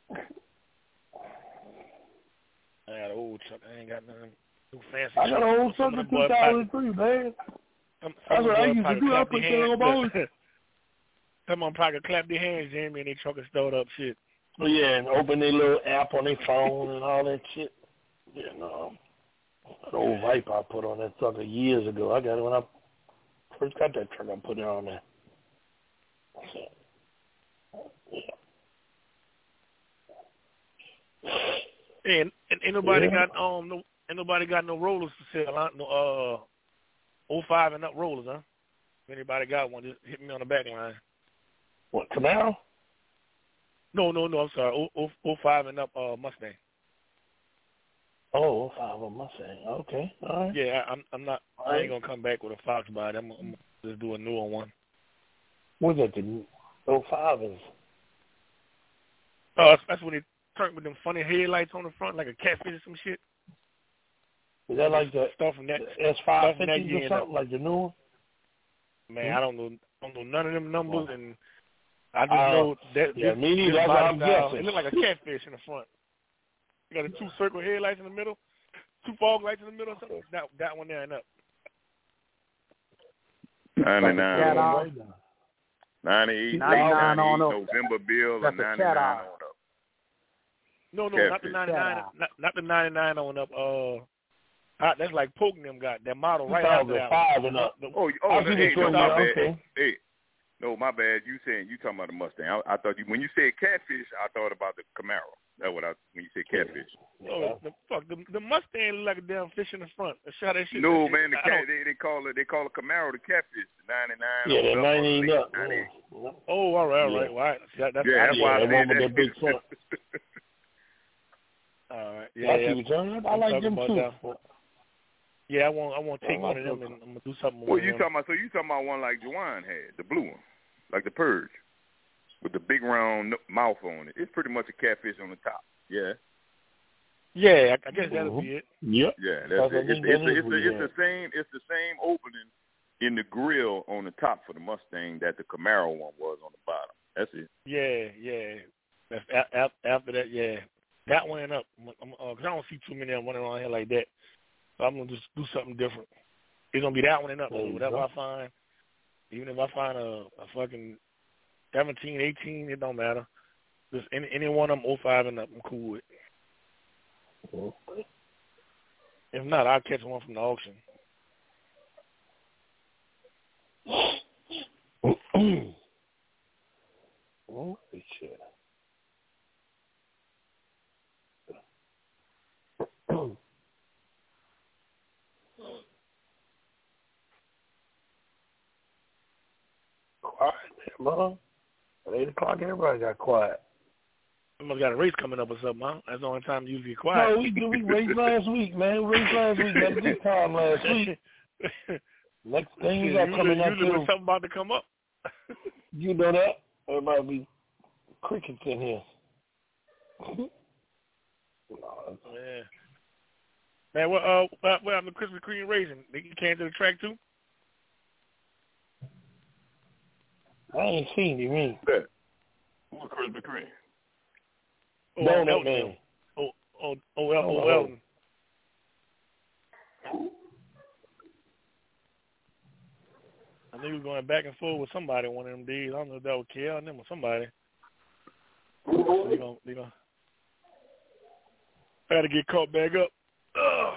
I got an old truck. I ain't got nothing too fancy. I got an old truck in two thousand three, man. Some, That's some what I boy used to probably do. I clap put their that on hands- my own. Someone probably clap their hands, Jamie, and they truck and start up shit. Oh, yeah, and open their little app on their phone and all that shit. Yeah, no. An old Viper I put on that sucker years ago. I got it when I first got that truck. I put it on there. So, yeah. And, and ain't nobody Yeah. got um no ain't nobody got no rollers for sale. Huh? No uh oh five and up rollers, huh? If anybody got one, just hit me on the back line. What, Camaro? No, no, no. I'm sorry. oh five and up uh Mustang. Oh, five of Mustang. Okay, all right. Yeah, I, I'm I'm not. All I right. ain't gonna come back with a Fox body. I'm, I'm gonna just do a newer one. What's that? The oh five is. Oh, that's, that's when they turn with them funny headlights on the front, like a catfish or some shit. Is that like the Stuff from that S five stuff from that fifties year or and up. something like the new one? Man, Hmm? I don't know. I don't know none of them numbers, and I just Uh, know that yeah, this, me neither. this That's what body I'm style, guessing. it looked like a catfish in the front. You got the two circle headlights in the middle, two fog lights in the middle, or something. That that one there and up. ninety-nine. ninety-eight, ninety-nine on up. November bill, That's or ninety-nine on up. No, no, Catfish. not the ninety-nine, not, not the ninety-nine on up. Uh, uh, that's like Poking them got that model right after that. Five and up. The, Oh, oh, no, hey, no, my bad. Okay. Hey, no, my bad. You saying you talking about the Mustang? I, I thought you when you said Catfish, I thought about the Camaro. That's what I when you said Catfish. Oh, the fuck the, the Mustang look like a damn fish in the front. Shot that shit. No, that man, the shit. cat, they, they call it they call it Camaro the Catfish. ninety-nine. Yeah, the ninety up. Oh, all right, all right, all right. Yeah, that's, yeah, that's why I that said one with that. that big front. All right. Yeah, I yeah. see what you're talking about. I like them too. That. Yeah, I want I want to take one of them and I'm gonna do something. Well, with you them. talking about? So you talking about one like Juwan had, the blue one, like the Purge, with the big round no- mouth on it. It's pretty much a catfish on the top. Yeah. Yeah, I, I guess that'll be it. Yep. Yeah, that's it. It's, it's, it's, it's, the, it's the same. It's the same opening in the grill on the top for the Mustang that the Camaro one was on the bottom. That's it. Yeah, yeah. That's a, a, after that, yeah. That went up because uh, I don't see too many of them running around here like that. So I'm gonna just do something different. It's gonna be that one and up. So whatever I find, even if I find a, a fucking seventeen, eighteen, it don't matter. Just any any one of them oh five and up, I'm cool with. If not, I'll catch one from the auction. Oh shit. Quiet there, Mom. At eight o'clock, everybody got quiet. We must got a race coming up or something, huh? That's the only time you usually get quiet. No, we do. We raced last week, man. We raced last week. Had a good time last week. Next thing we got coming up usually when something about to come up. You know that? Everybody be crickets in here. Yeah. Man, what uh, what, what happened to Krispy Kreme racing? They came to the track too? I ain't seen you, mean. Yeah. Who's Krispy Kreme? Oh, Donut Elton. Man. Oh, oh, oh, El- oh, Oh, Elton. I think he was going back and forth with somebody one of them days. I don't know if that was K L and them or somebody. So they gonna, they gonna, I gotta get caught back up. Ugh.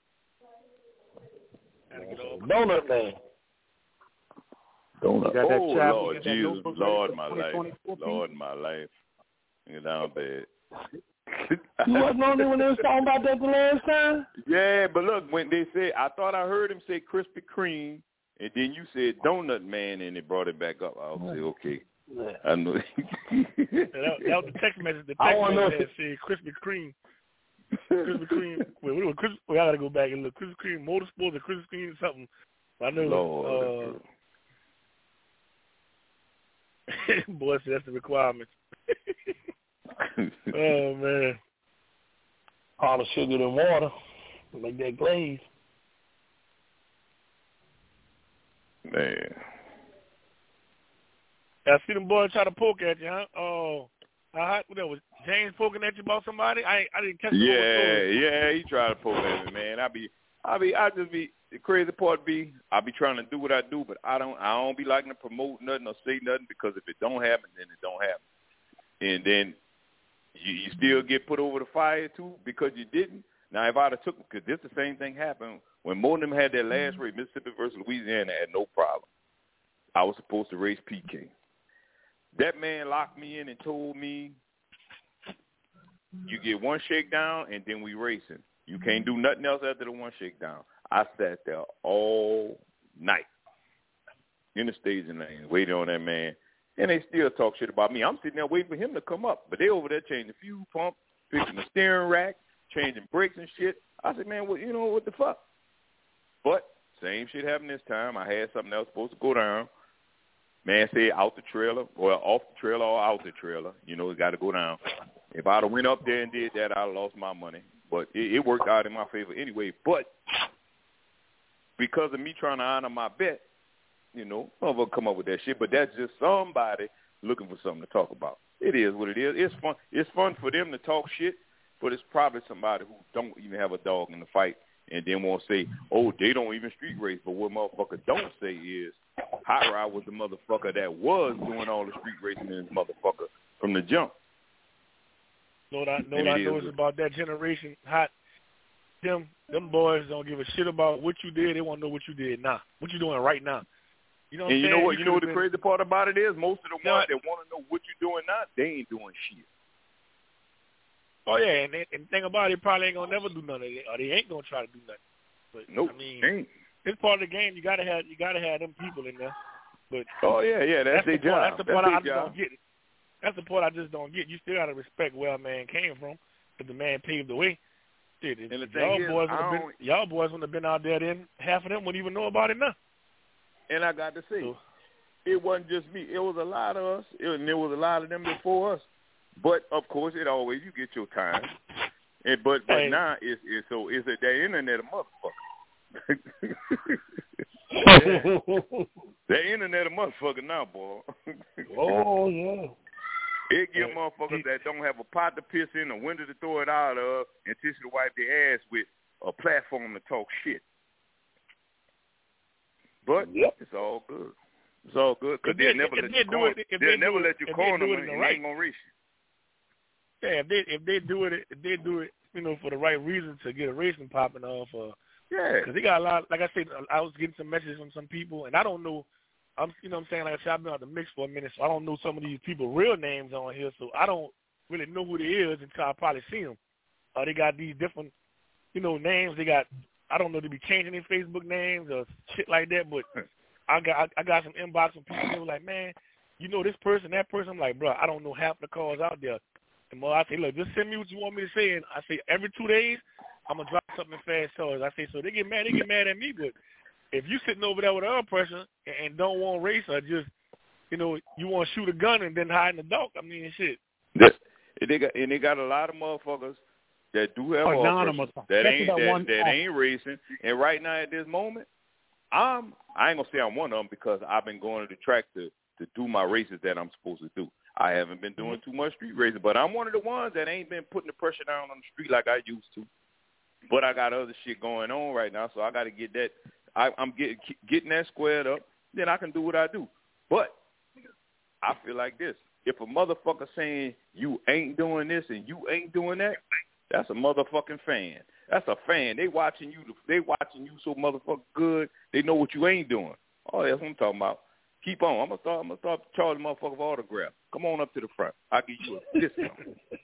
Gotta get all Donut Man. Donut. Got that Oh, child, Lord got that Jesus, notebook Lord, ready my for life. twenty twenty-four, Lord, my life. You're down bad. You wasn't on there when they was talking about that the last time? Yeah, but look, when they said, I thought I heard him say Krispy Kreme, and then you said Donut Man, and they brought it back up. I was say, okay. Yeah. I know. that, that was the text message. The I text wanna message know- that said Krispy Kreme. Krispy Kreme. Wait, wait, wait, Krispy, wait, I gotta go back and look. Krispy Kreme Motorsports or Krispy Kreme something. I know. Lord. Uh, boy, see, that's the requirement. Oh man. All the sugar and water. Make that glaze. Man. I see them boys try to poke at you, huh? Oh, how hot? What that was? James poking at you about somebody? I I didn't catch the whole Yeah, story. yeah, he tried to poke at me, man. I be, I be, I just be. The crazy part be, I be trying to do what I do, but I don't, I don't be liking to promote nothing or say nothing because if it don't happen, then it don't happen, and then you, you still get put over the fire too because you didn't. Now, if I'd have took, because this the same thing happened when more of them had their last race, Mississippi versus Louisiana, had no problem. I was supposed to race P K. That man locked me in and told me, you get one shakedown and then we racing. You can't do nothing else after the one shakedown. I sat there all night in the staging lane waiting on that man, and they still talk shit about me. I'm sitting there waiting for him to come up, but they over there changing the fuel pump, fixing the steering rack, changing brakes and shit. I said, man, what, you know, what the fuck? But same shit happened this time. I had something else supposed to go down. Man said out the trailer, or off the trailer or out the trailer. You know, it got to go down. If I'd have went up there and did that, I'd have lost my money. But it, it worked out in my favor anyway. But because of me trying to honor my bet, you know, I'm going to come up with that shit. But that's just somebody looking for something to talk about. It is what it is. It's fun. It's fun for them to talk shit, but it's probably somebody who don't even have a dog in the fight and then won't say, oh, they don't even street race. But what motherfucker don't say is, Hot Rod was the motherfucker that was doing all the street racing in this motherfucker from the jump. Know what I, know what I noticed about that generation, Hot, them them boys don't give a shit about what you did. They want to know what you did now. What you doing right now. You know what and I'm you saying? know what? You, you know what the been, crazy part about it is? Most of the no, ones that want to know what you're doing now, they ain't doing shit. Oh yeah, and, they, and the thing about it, they probably ain't gonna never do none of it, or they ain't gonna try to do nothing. But nope, I mean, ain't. It's part of the game. You gotta have you gotta have them people in there. But oh yeah, yeah, that's, that's their job. That's the part that's I just job. don't get. That's the part I just don't get. You still gotta respect where a man came from, but the man paved the way. Shit, if, and the if thing y'all is, boys I would have been y'all boys wouldn't have been out there, then half of them wouldn't even know about it now. And I got to say, so, it wasn't just me. It was a lot of us, it, and there was a lot of them before us. But of course, it always you get your time. And but but hey. now it's, it's so it's a that internet a motherfucker. The internet a motherfucker now, boy. Oh yeah. It give motherfuckers that don't have a pot to piss in, a window to throw it out of, and tissue to wipe their ass with, a platform to talk shit. But yep. it's all good. It's all good because they'll never let you corner. They'll never let you corner them, and they ain't gonna race you. Yeah, if they if they do it, if they do it, you know, for the right reason to get a racing popping off. Uh, yeah. Because they got a lot. Like I said, I was getting some messages from some people, and I don't know. I'm, you know, what I'm saying, like I said, I've been out the mix for a minute, so I don't know some of these people real names on here, so I don't really know who they is until I probably see them. Uh, they got these different, you know, names. They got, I don't know, they be changing their Facebook names or shit like that. But I got, I, I got some inbox from people. They were like, man, you know this person, that person. I'm like, bro, I don't know half the calls out there. And more, I say, look, just send me what you want me to say. And I say, every two days, I'm gonna drop something fast charge. I say, so they get mad, they get mad at me, but if you sitting over there with other person and don't want to race or just, you know, you want to shoot a gun and then hide in the dark, I mean, shit. That, and they got and they got a lot of motherfuckers that do have anonymous that ain't that, that, one, that uh, ain't racing. And right now at this moment, I'm I ain't gonna say I'm one of them because I've been going to the track to to do my races that I'm supposed to do. I haven't been doing too much street racing, but I'm one of the ones that ain't been putting the pressure down on the street like I used to. But I got other shit going on right now, so I got to get that. I, I'm getting getting that squared up. Then I can do what I do. But I feel like this: if a motherfucker saying you ain't doing this and you ain't doing that, that's a motherfucking fan. That's a fan. They watching you. They watching you so motherfucking good. They know what you ain't doing. Oh, that's what I'm talking about. Keep on. I'm gonna start. I'm gonna start charging motherfuckers for autograph. Come on up to the front. I'll give you a discount.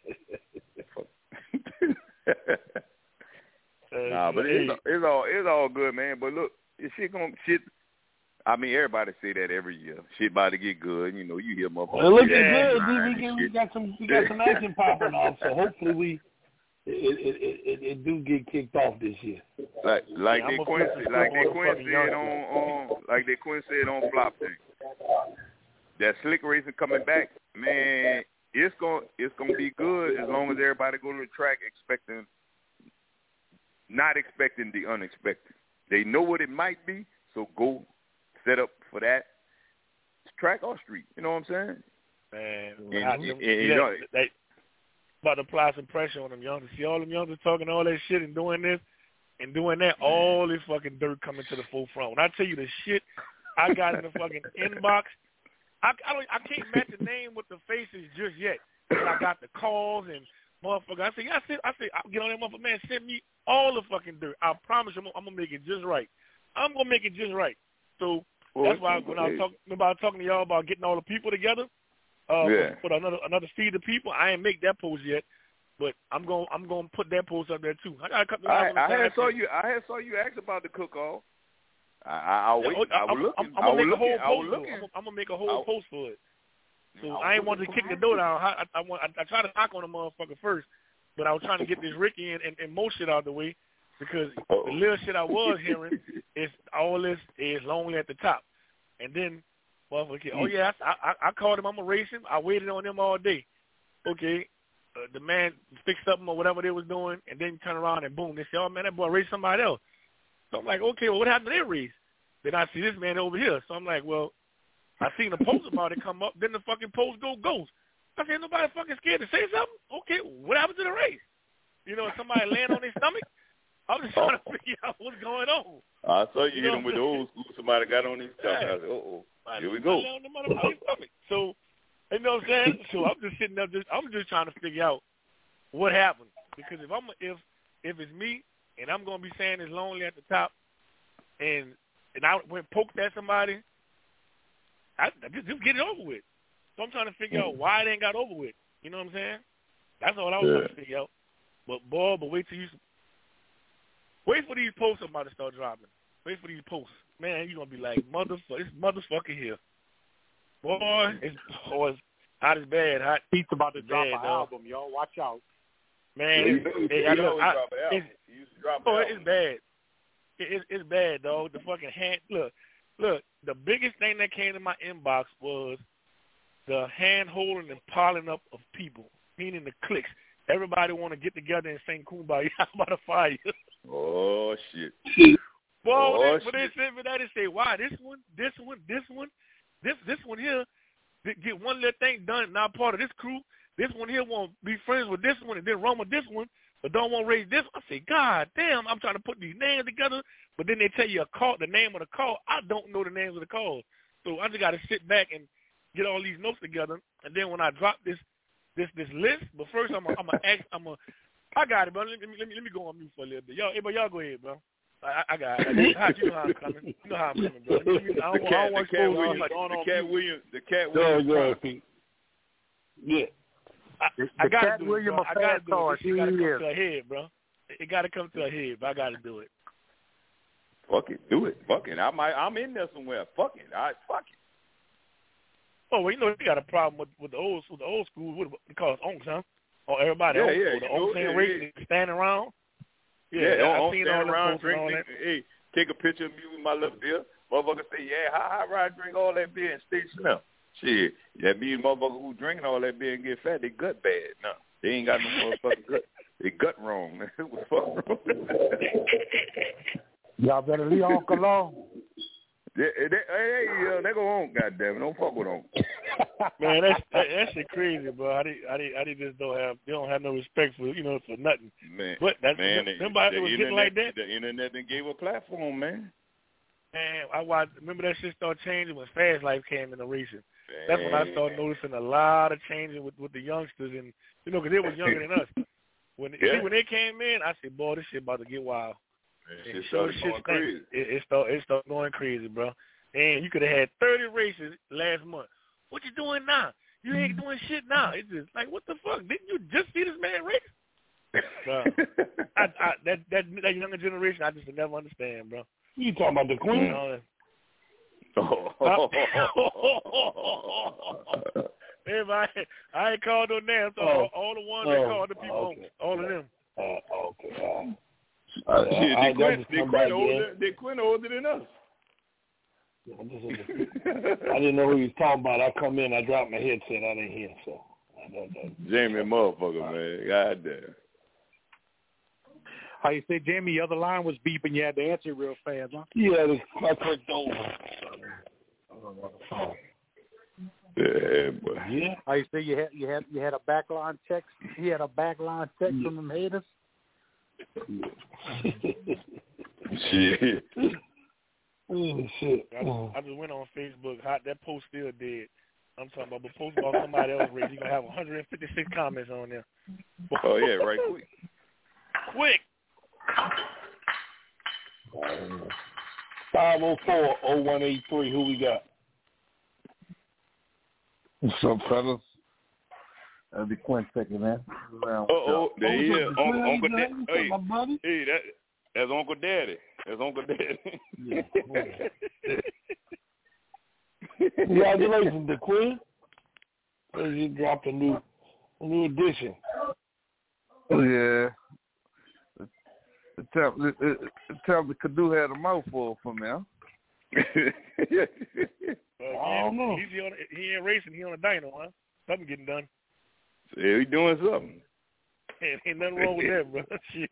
Nah, but it's, it's all it's all good, man. But look, this shit gonna shit. I mean, everybody say that every year. Shit about to get good. You know, you hear motherfuckers. Well, looking yeah, good. We, we, we got some we got some action popping off. So hopefully we it it, it it it do get kicked off this year. Like like yeah, they Quincy like they Quincy said on on like they Quincy said on Flop Thing. That slick racing coming back, man. It's gonna it's gonna be good as long as everybody go to the track expecting. Not expecting the unexpected. They know what it might be, so go set up for that. It's track or street. You know what I'm saying? Man, and, I, and, them, and, yeah, you know, they about to apply some pressure on them youngsters. See all them youngsters talking all that shit and doing this and doing that, all this fucking dirt coming to the forefront. When I tell you the shit I got in the fucking inbox, I, I don't I can't match the name with the faces just yet. But I got the calls and motherfucker. I say, I said, I say, I'll get on that motherfucker, man. Send me all the fucking dirt. I promise you, I'm, I'm gonna make it just right. I'm gonna make it just right. So well, that's why when I was talking about talking to y'all about getting all the people together, uh, yeah. put, put another another feed of people. I ain't make that post yet, but I'm gonna I'm gonna put that post up there too. I got a couple. I, I had saw you. I had saw you ask about the cook off. I, I, I'll wait. Yeah, I was looking. I'm, I'm, I I'm was gonna make looking. a whole I was post. looking. I'm, I'm gonna make a whole I, post for it. So I, I ain't wanted to kick the door down. I, I, I want. I, I try to knock on the motherfucker first. But I was trying to get this Ricky and, and, and Mo shit out of the way because Uh-oh. the little shit I was hearing is all this is lonely at the top. And then, motherfucker, oh, yeah, I, I, I called him. I'm going to race him. I waited on him all day. Okay. Uh, the man fixed something or whatever they was doing, and then turn around and boom. They say, oh, man, that boy raced somebody else. So I'm like, okay, well, what happened to their race? Then I see this man over here. So I'm like, well, I seen the post about it come up. Then the fucking post go ghost. I said, nobody fucking scared to say something? Okay, what happened to the race? You know, somebody laying on their stomach? I was just trying to figure out what's going on. I saw you, you hit know him with the old school. Somebody got on his stomach. Yeah. I said, uh-oh. Here we go. On the motherfucking stomach. So, you know what I'm saying? So I'm just sitting there, just I'm just trying to figure out what happened. Because if I'm if if it's me and I'm gonna be saying it's lonely at the top, and and I went poked at somebody, I just, just get it over with. So I'm trying to figure out why it ain't got over with. You know what I'm saying? That's all I was yeah. trying to figure out. But boy, but wait till you wait for these posts I'm about to start dropping. Wait for these posts. Man, you're gonna be like, motherfucker, it's motherfucker here. Boy, it's boy, it's hot as bad. Hot. He's about to drop bad, an dog. album, y'all. Watch out. Man, Yeah, it's, you, it, you I know, I, drop an album. it's, You used to drop oh, an it's album. bad. It, it, it's bad, dog. The fucking hand. Look, look. The biggest thing that came to my inbox was the hand holding and piling up of people, meaning the cliques. Everybody want to get together and sing Kumbaya by the fire. Oh shit. Boy, oh, when they, shit. when they said me that, they say, why this one, this one, this one, this this one here, get one little thing done, not part of this crew. This one here won't be friends with this one and then run with this one, but don't want to raise this one. I say, God damn, I'm trying to put these names together, but then they tell you a call, the name of the call. I don't know the names of the calls. So I just got to sit back and get all these notes together, and then when I drop this this this list, but first I'm a, I'm a ask, I'm a, I got it, bro. Let me let me let me go on mute for a little bit. Y'all, hey, but y'all go ahead, bro. I, I got it. Hot, you know how I'm coming. You know how I'm coming, bro. Let me, I don't, The I cat, don't want the to cat expose Williams, much. the cat Williams, the cat Go Williams. ahead, go ahead, Pete. Yeah. I, The, I the got to Cat do it, William bro. I got to do it. card. This shit got to come Yeah. to a head, bro. It got to come to a head, but I got to do it. Fuck it, do it. Fuck it. I might. I'm in there somewhere. Fuck it. I fuck it. Oh, well, you know, you got a problem with, with the old with the old school. What it calls onks, huh? Or everybody Yeah, onks, yeah, or the you know, onks ain't yeah, racing, yeah. standing around. Yeah, Yeah, I don't seen stand all them around, posts and drink, all drink, that. hey, take a picture of me with my little beer. Motherfucker say, yeah, how high ride drink all that beer and stay slim. Shit, that means motherfucker who drinking all that beer and get fat, they gut bad. No, they ain't got no motherfucking gut. They gut wrong, man. What the fuck wrong? Y'all better leave Uncle alone. They, they, hey, uh, they go on, goddamn it. Don't fuck with them. Man, that's that, that shit crazy, bro. I did, I did, I did just don't have, they don't have no respect for, you know, for nothing. Man, but that's man, somebody the, was the getting internet, like that. The internet then gave a platform, man. Man, I watched. Remember that shit started changing when Fast Life came in the racing. That's when I started noticing a lot of changing with, with the youngsters, and you know, because they was younger than us. When yeah. see, when they came in, I said, "Boy, this shit about to get wild." Man, And shit sure, started shit going stank. crazy. It, it started, it started going crazy, bro. And you could have had thirty races last month. What you doing now? You ain't doing shit now. It's just like, what the fuck? Didn't you just see this man race? Bro, I, I, that that that younger generation, I just never understand, bro. You talking about the Queen? Uh, Oh. If I, I ain't called no names. So Oh. all, all the ones that Oh. called the people, Okay. all of them. Uh, okay. Uh, Uh, shit, I, they I, quit. They quit older. They quit older than us. I, just, I didn't know who he was talking about. I come in, I dropped my headset, I didn't hear. So, I, I, I, Jamie, motherfucker, man, goddamn. How you say, Jamie? The other line was beeping. You had to answer real fast, huh? yeah, I clicked over. Yeah, boy. Yeah. How you say you had you had you had a backline text? You had a backline text Yeah. from them haters. Shit. Oh, shit. I just, I just went on Facebook. Hot, that post still dead. I'm talking about, but post about somebody else race. You're gonna have one hundred fifty-six comments on there. Oh yeah, right quick. Quick. five oh four oh one eight three. Who we got? What's up, fellas? That'll be Quinn second, man. Uh oh, there he is. Uncle, Uncle Daddy. Da- hey, My buddy? hey, that that's Uncle Daddy. That's Uncle Daddy. Yeah. Congratulations to Quinn. He dropped a new, a new edition. Oh, yeah. Tell, tell the Cadu had a mouthful for me, huh? Uh, I don't know. He's, he, on, he ain't racing. He on a dyno, huh? Something getting done. Yeah, he doing something. Ain't, ain't nothing wrong with that, bro. Shit.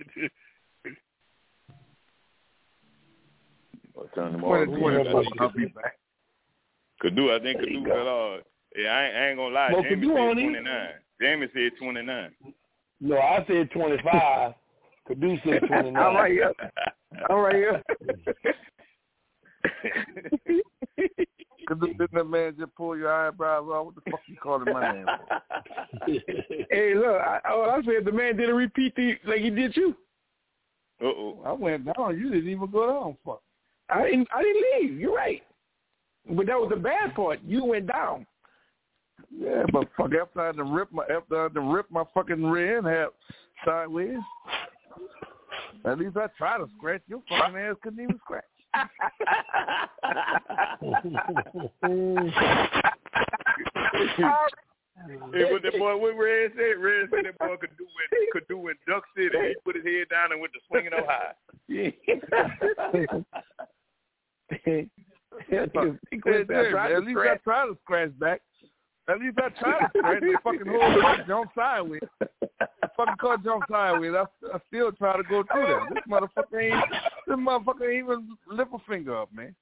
I'll turn him off. I'll be back. Cadu, I think Cadu fell off. Yeah, I ain't, I ain't gonna lie. Well, Jamie Cadu said on it. twenty-nine. Jamie said twenty-nine. No, I said twenty-five. Cadu said twenty-nine. I'm right here. I'm right here. Didn't that man just pull your eyebrows off? What the fuck you calling my name? Hey, look, I, all I said, the man didn't repeat the, like he did you. Uh-oh. I went down. You didn't even go down. Fuck. I didn't, I didn't leave. You're right. But that was the bad part. You went down. Yeah, but fuck, after I had to rip my, after I had to rip my fucking rear end half sideways, at least I tried to scratch. Your fucking ass couldn't even scratch. Hey, what that boy, what Red said, Red said that boy could do in, could do in Duck City. He put his head down and went to swinging up high. Yeah. Hey, hey, dude, at least I tried to scratch back. At least I tried to scratch the fucking whole car jump sideways. The fucking car jump sideways. I, I still try to go through that. This motherfucker ain't, this motherfucker ain't even lift a finger up, man.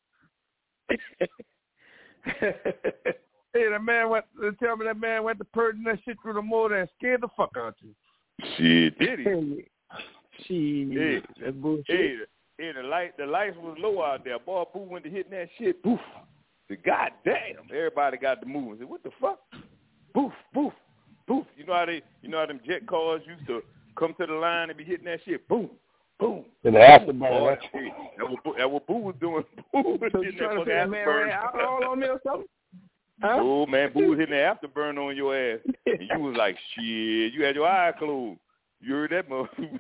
Hey, that man went, they tell me that man went to purging that shit through the motor and scared the fuck out of you. Shit, did he? Shit, hey, that's bullshit. Hey, hey, the light, the lights was low out there. Boy, Boo went to hitting that shit. Poof. The goddamn, everybody got to move. I said, what the fuck? Poof, poof, poof. You know how they, you know how them jet cars used to come to the line and be hitting that shit. Boom, boom. In the afterburn. That's what, that's what Boo was doing. Boo was So hitting you that trying to fucking say that man ran afterburn. alcohol on me or something? Huh? Oh man, Boo was hitting the afterburn on your ass, and you was like, shit. You had your eye closed. You heard that motherfucker?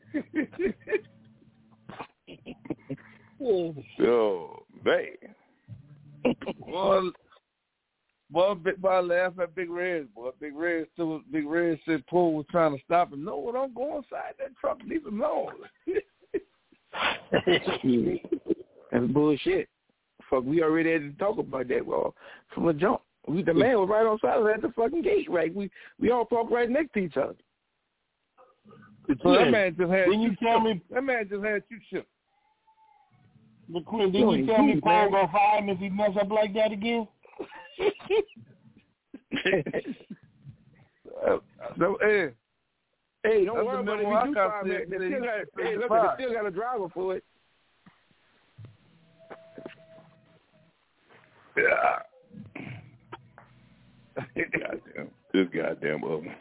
Oh man. Boy, boy, Big Boy laughed at Big Red. Boy, Big Red still, Big Red said Paul was trying to stop him. No, don't go inside that truck. Leave him alone. That's bullshit. Fuck, we already had to talk about that well, from the jump. We, the man was right on side of at the fucking gate, right? We we all parked right next to each other. So that man just had Didn't you tell me that man just had you shook. But Quinn, didn't you tell me Paul gonna fire him if he mess up like that again? uh, so, hey, hey, don't That's worry about it. I We do fire him. They still got, hey, look, they still got a driver for it. Yeah. Goddamn, this goddamn oven.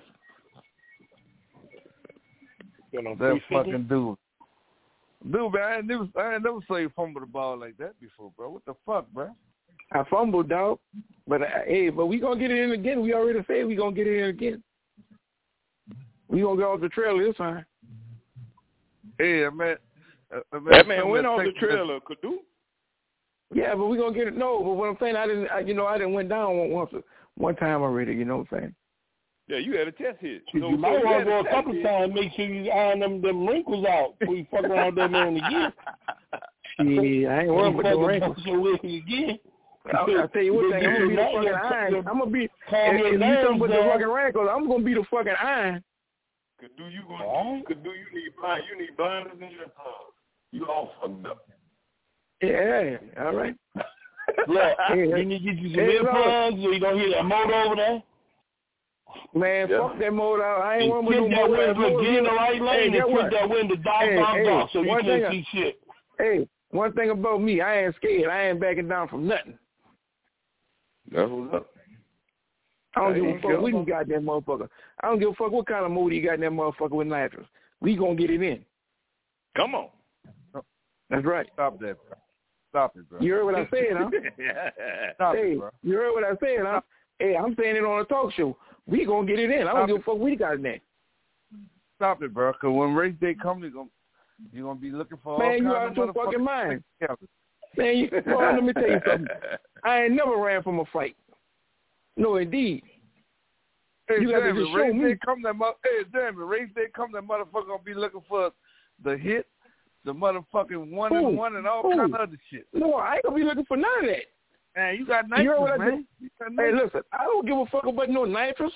That fucking dude. Dude, man, I ain't never, I ain't never saw you fumble the ball like that before, bro. What the fuck, bro? I fumbled, dog. But, uh, hey, but we going to get it in again. We already said we going to get it in again. We going to go off the trailer this time. Hey, man. Uh, man that man went off the trailer, Kadu. Yeah, but we going to get it. No, but what I'm saying, I didn't, I, you know, I didn't went down one, once, one time already, you know what I'm saying? Yeah, you had a test hit. So, you so might want to go a couple hit. times, make sure you iron them, them wrinkles out before you fuck around that man again. Yeah, I ain't worried about the wrinkles. Again. I'll, I'll tell you what thing, I'm going to be the fucking iron. I'm going to be, if, if you talking about the fucking wrinkles, I'm going to be the fucking iron. Do you gonna, do you need blind, you need blinders in your tongue. You all fucked up. Yeah, all right. Look, you need to get you some earplugs, or you going to hear that motor over there? Man, yeah. fuck that motor. I ain't want to do no motor. Look, get in the right lane hey, and put that window down, hey, down, hey, down, so you can't I, see shit. Hey, one thing about me, I ain't scared. I ain't backing down from nothing. That's what's up. I don't I give a fuck. We can got that motherfucker. I don't give a fuck what kind of motor you got in that motherfucker with nitrous. We gonna get it in. Come on. That's right. Stop that, bro. Stop it, bro. You heard what I said, huh? Stop hey, it, bro. You heard what I said, huh? Hey, I'm saying it on a talk show. We gonna get it in. I don't Stop give a it. fuck we got in there. Stop it, bro. Because when race day comes, you're gonna you're gonna be looking for all Man, you kinds out of your fucking mind. Yeah. Man, you, well, let me tell you something. I ain't never ran from a fight. No, indeed. Hey, you got to just show race me. Day come, that mo- hey, damn it, race day come, that motherfucker gonna be looking for the hit, the motherfucking one Ooh. and one, and all Ooh. kind of other shit. No, I ain't gonna be looking for none of that. Man, you got You nitrous, heard what I man. did? Hey, listen, I don't give a fuck about no nitrous.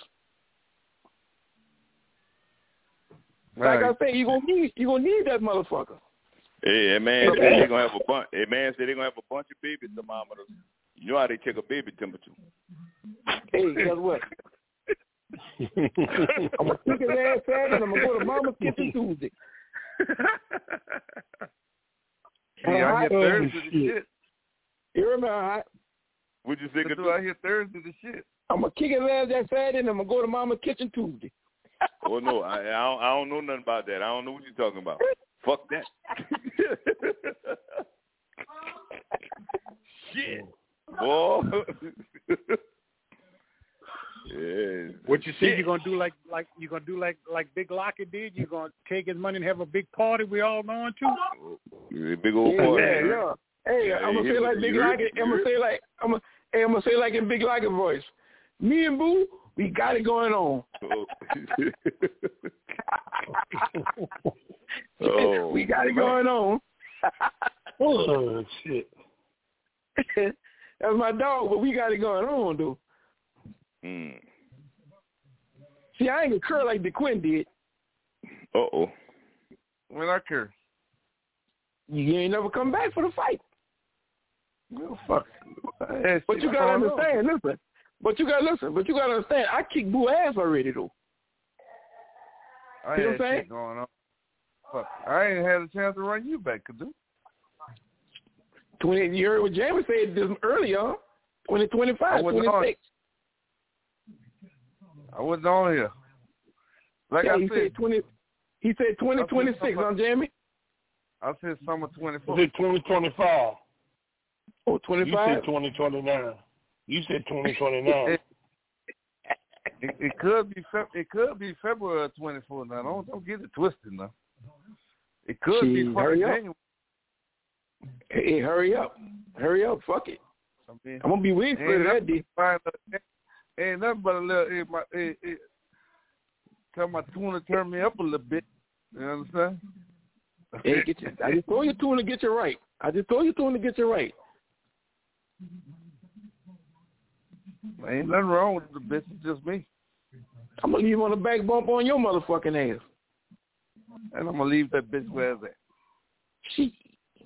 Like Right. I say, you gonna need you gonna need that motherfucker. Hey, man said they're gonna have a bunch. Hey, man said they're gonna have a bunch of baby thermometers. You know how they check a baby temperature. Hey, guess what? I'm gonna kick his ass fast and I'm gonna go to Mama's Kitchen Tuesday. Yeah, I get Thursday shit. You remember how hot? What'd you say? Do I hear Thursday the shit? I'm gonna kick his ass that Saturday, and I'm gonna go to Mama's kitchen Tuesday. Oh no, I I don't, I don't know nothing about that. I don't know what you're talking about. Fuck that. Shit, boy. Yeah. What you say you're gonna do like like you're gonna do like like Big Lockett did? You're gonna take his money and have a big party we all going to? Yeah, big old yeah, party. Yeah, yeah. Hey, yeah, I'm gonna yeah, say like Big Lockett. I'm gonna say like I'm gonna hey, I'm gonna say like in Big Lockett voice. Me and Boo, we got it going on. Oh, we got it going on. Oh shit. That's my dog, but we got it going on, dude. Mm. See, I ain't gonna curl like DeQuinn did. Uh oh. When I curl, you ain't never come back for the fight. Oh, fuck. But you gotta understand, on. listen. But you gotta listen. But you gotta understand. I kicked Boo ass already, though. I you know had what I'm saying? Shit going on. Fuck. I ain't had a chance to run you back, could do. Twenty. You heard what Jamie said this earlier. Twenty twenty five, twenty six. I wasn't on here. Like yeah, I he said, said twenty. He said twenty twenty six, huh, Jamie? I said summer twenty four. You said twenty twenty five. Oh, twenty five. You said twenty twenty nine. You said twenty twenty nine. It, it could be it could be February twenty fourth. Now don't don't get it twisted now. It could Gee, be fucking hurry up. January. Hey, hurry up, hurry up, fuck it. I mean, I'm gonna be waiting for that day. Ain't nothing but a little. It, my, it, it, tell my tuna turn me up a little bit. You understand? Hey, get you, I just told you tuna to get you right. I just told you tuna to get you right. Ain't nothing wrong with the bitch. It's just me. I'm gonna leave on the back bump on your motherfucking ass. And I'm gonna leave that bitch where it's at. She.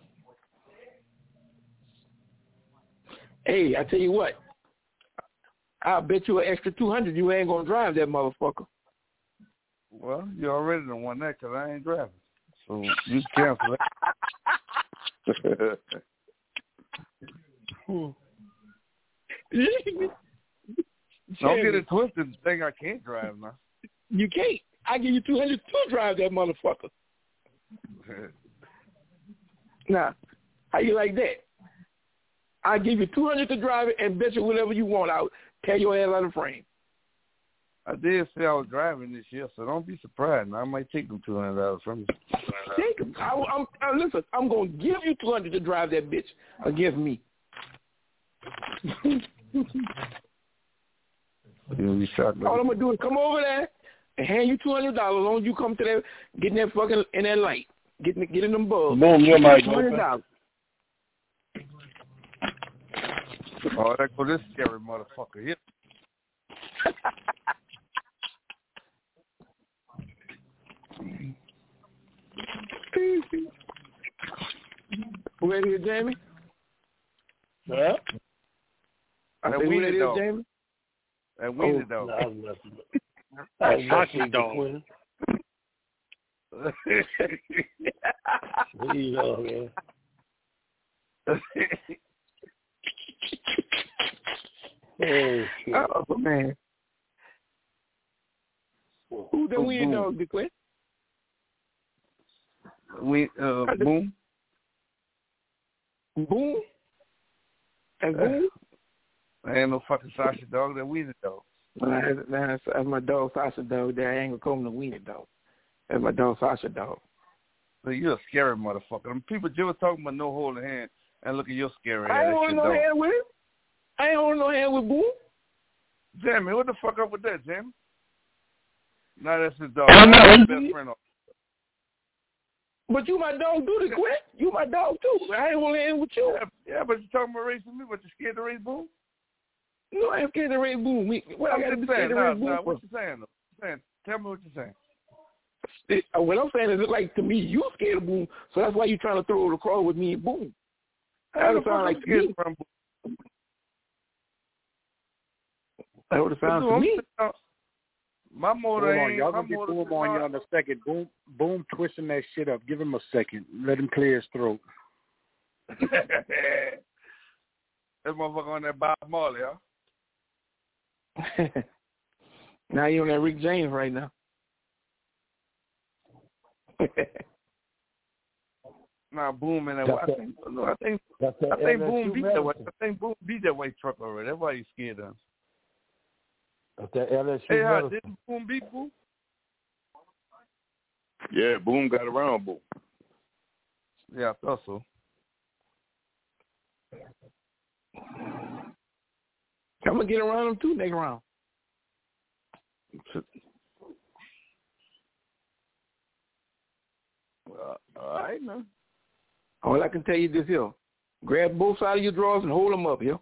Hey, I tell you what. I'll bet you an extra two hundred you ain't gonna drive that motherfucker. Well, you already done won that because I ain't driving. So you cancel that. Don't get it twisted. Think I can't drive now. You can't. I give you two hundred to drive that motherfucker. Now, how you like that? I give you two hundred to drive it and bet you whatever you want out. Tear your ass out of the frame. I did say I was driving this year, so don't be surprised. Now, I might take them two hundred dollars from you. Take them. I, I'm, I, listen, I'm going to give you two hundred to drive that bitch against me. All I'm going to do is come over there and hand you two hundred dollars. As long as you come to that, get in that fucking, in that light. Get in, get in them bulbs. Boom, your mic two hundred dollars. Oh, that go this scary motherfucker here. Who that is, Jamie? Yeah. That weenie dog. Jamie? That weenie dog. That's sausage dog. There you go, man. Oh, oh man. Who the oh, weenie dog, DeQuinn? We uh boom. Boom? And boom? I ain't no fucking sausage dog, that weenie dog. Nah, that's, that's my dog, sausage dog. There, I ain't gonna call him the weenie dog. That's my dog, sausage dog. So you're a scary motherfucker. Them people you were talking about no holding hand, and look at your scary ass. I ain't holding no hand with him. I ain't holding no hand with Boom. Jamie, what the fuck up with that, Jamie? Nah, that's his dog. I'm not his best friend. But you my dog, do the quit. You my dog too. I ain't holding hand with you. Yeah, yeah, but you talking about racing me, but you scared to race Boom? No, I ain't scared to race Boom. We, what I'm I got to be saying, scared to nah, race Boom nah, for? what you saying, though? Saying, tell me what you're saying. It, uh, what I'm saying is, it like to me, you scared of Boom, so that's why you trying to throw the cross with me and Boom. That would sound like to me. From Boom. That would sound to me. My motor Hold on, ain't. y'all My gonna get motor Boom on you in a second. Boom, Boom, twisting that shit up. Give him a second. Let him clear his throat. Hey, That motherfucker on that Bob Marley, huh? Now you on that Rick James right now. Nah, Boom in that way. I think, no, I think, I think Boom beat that way. I think Boom beat that white truck already. That's why he's scared of him. That's that L S U Hey, how medicine. didn't Boom beat Boom? Yeah, Boom got around Boom. Yeah, I thought so. I'm gonna get around him too next round. Well, all right, man. All I can tell you is this here. Grab both sides of your drawers and hold them up here.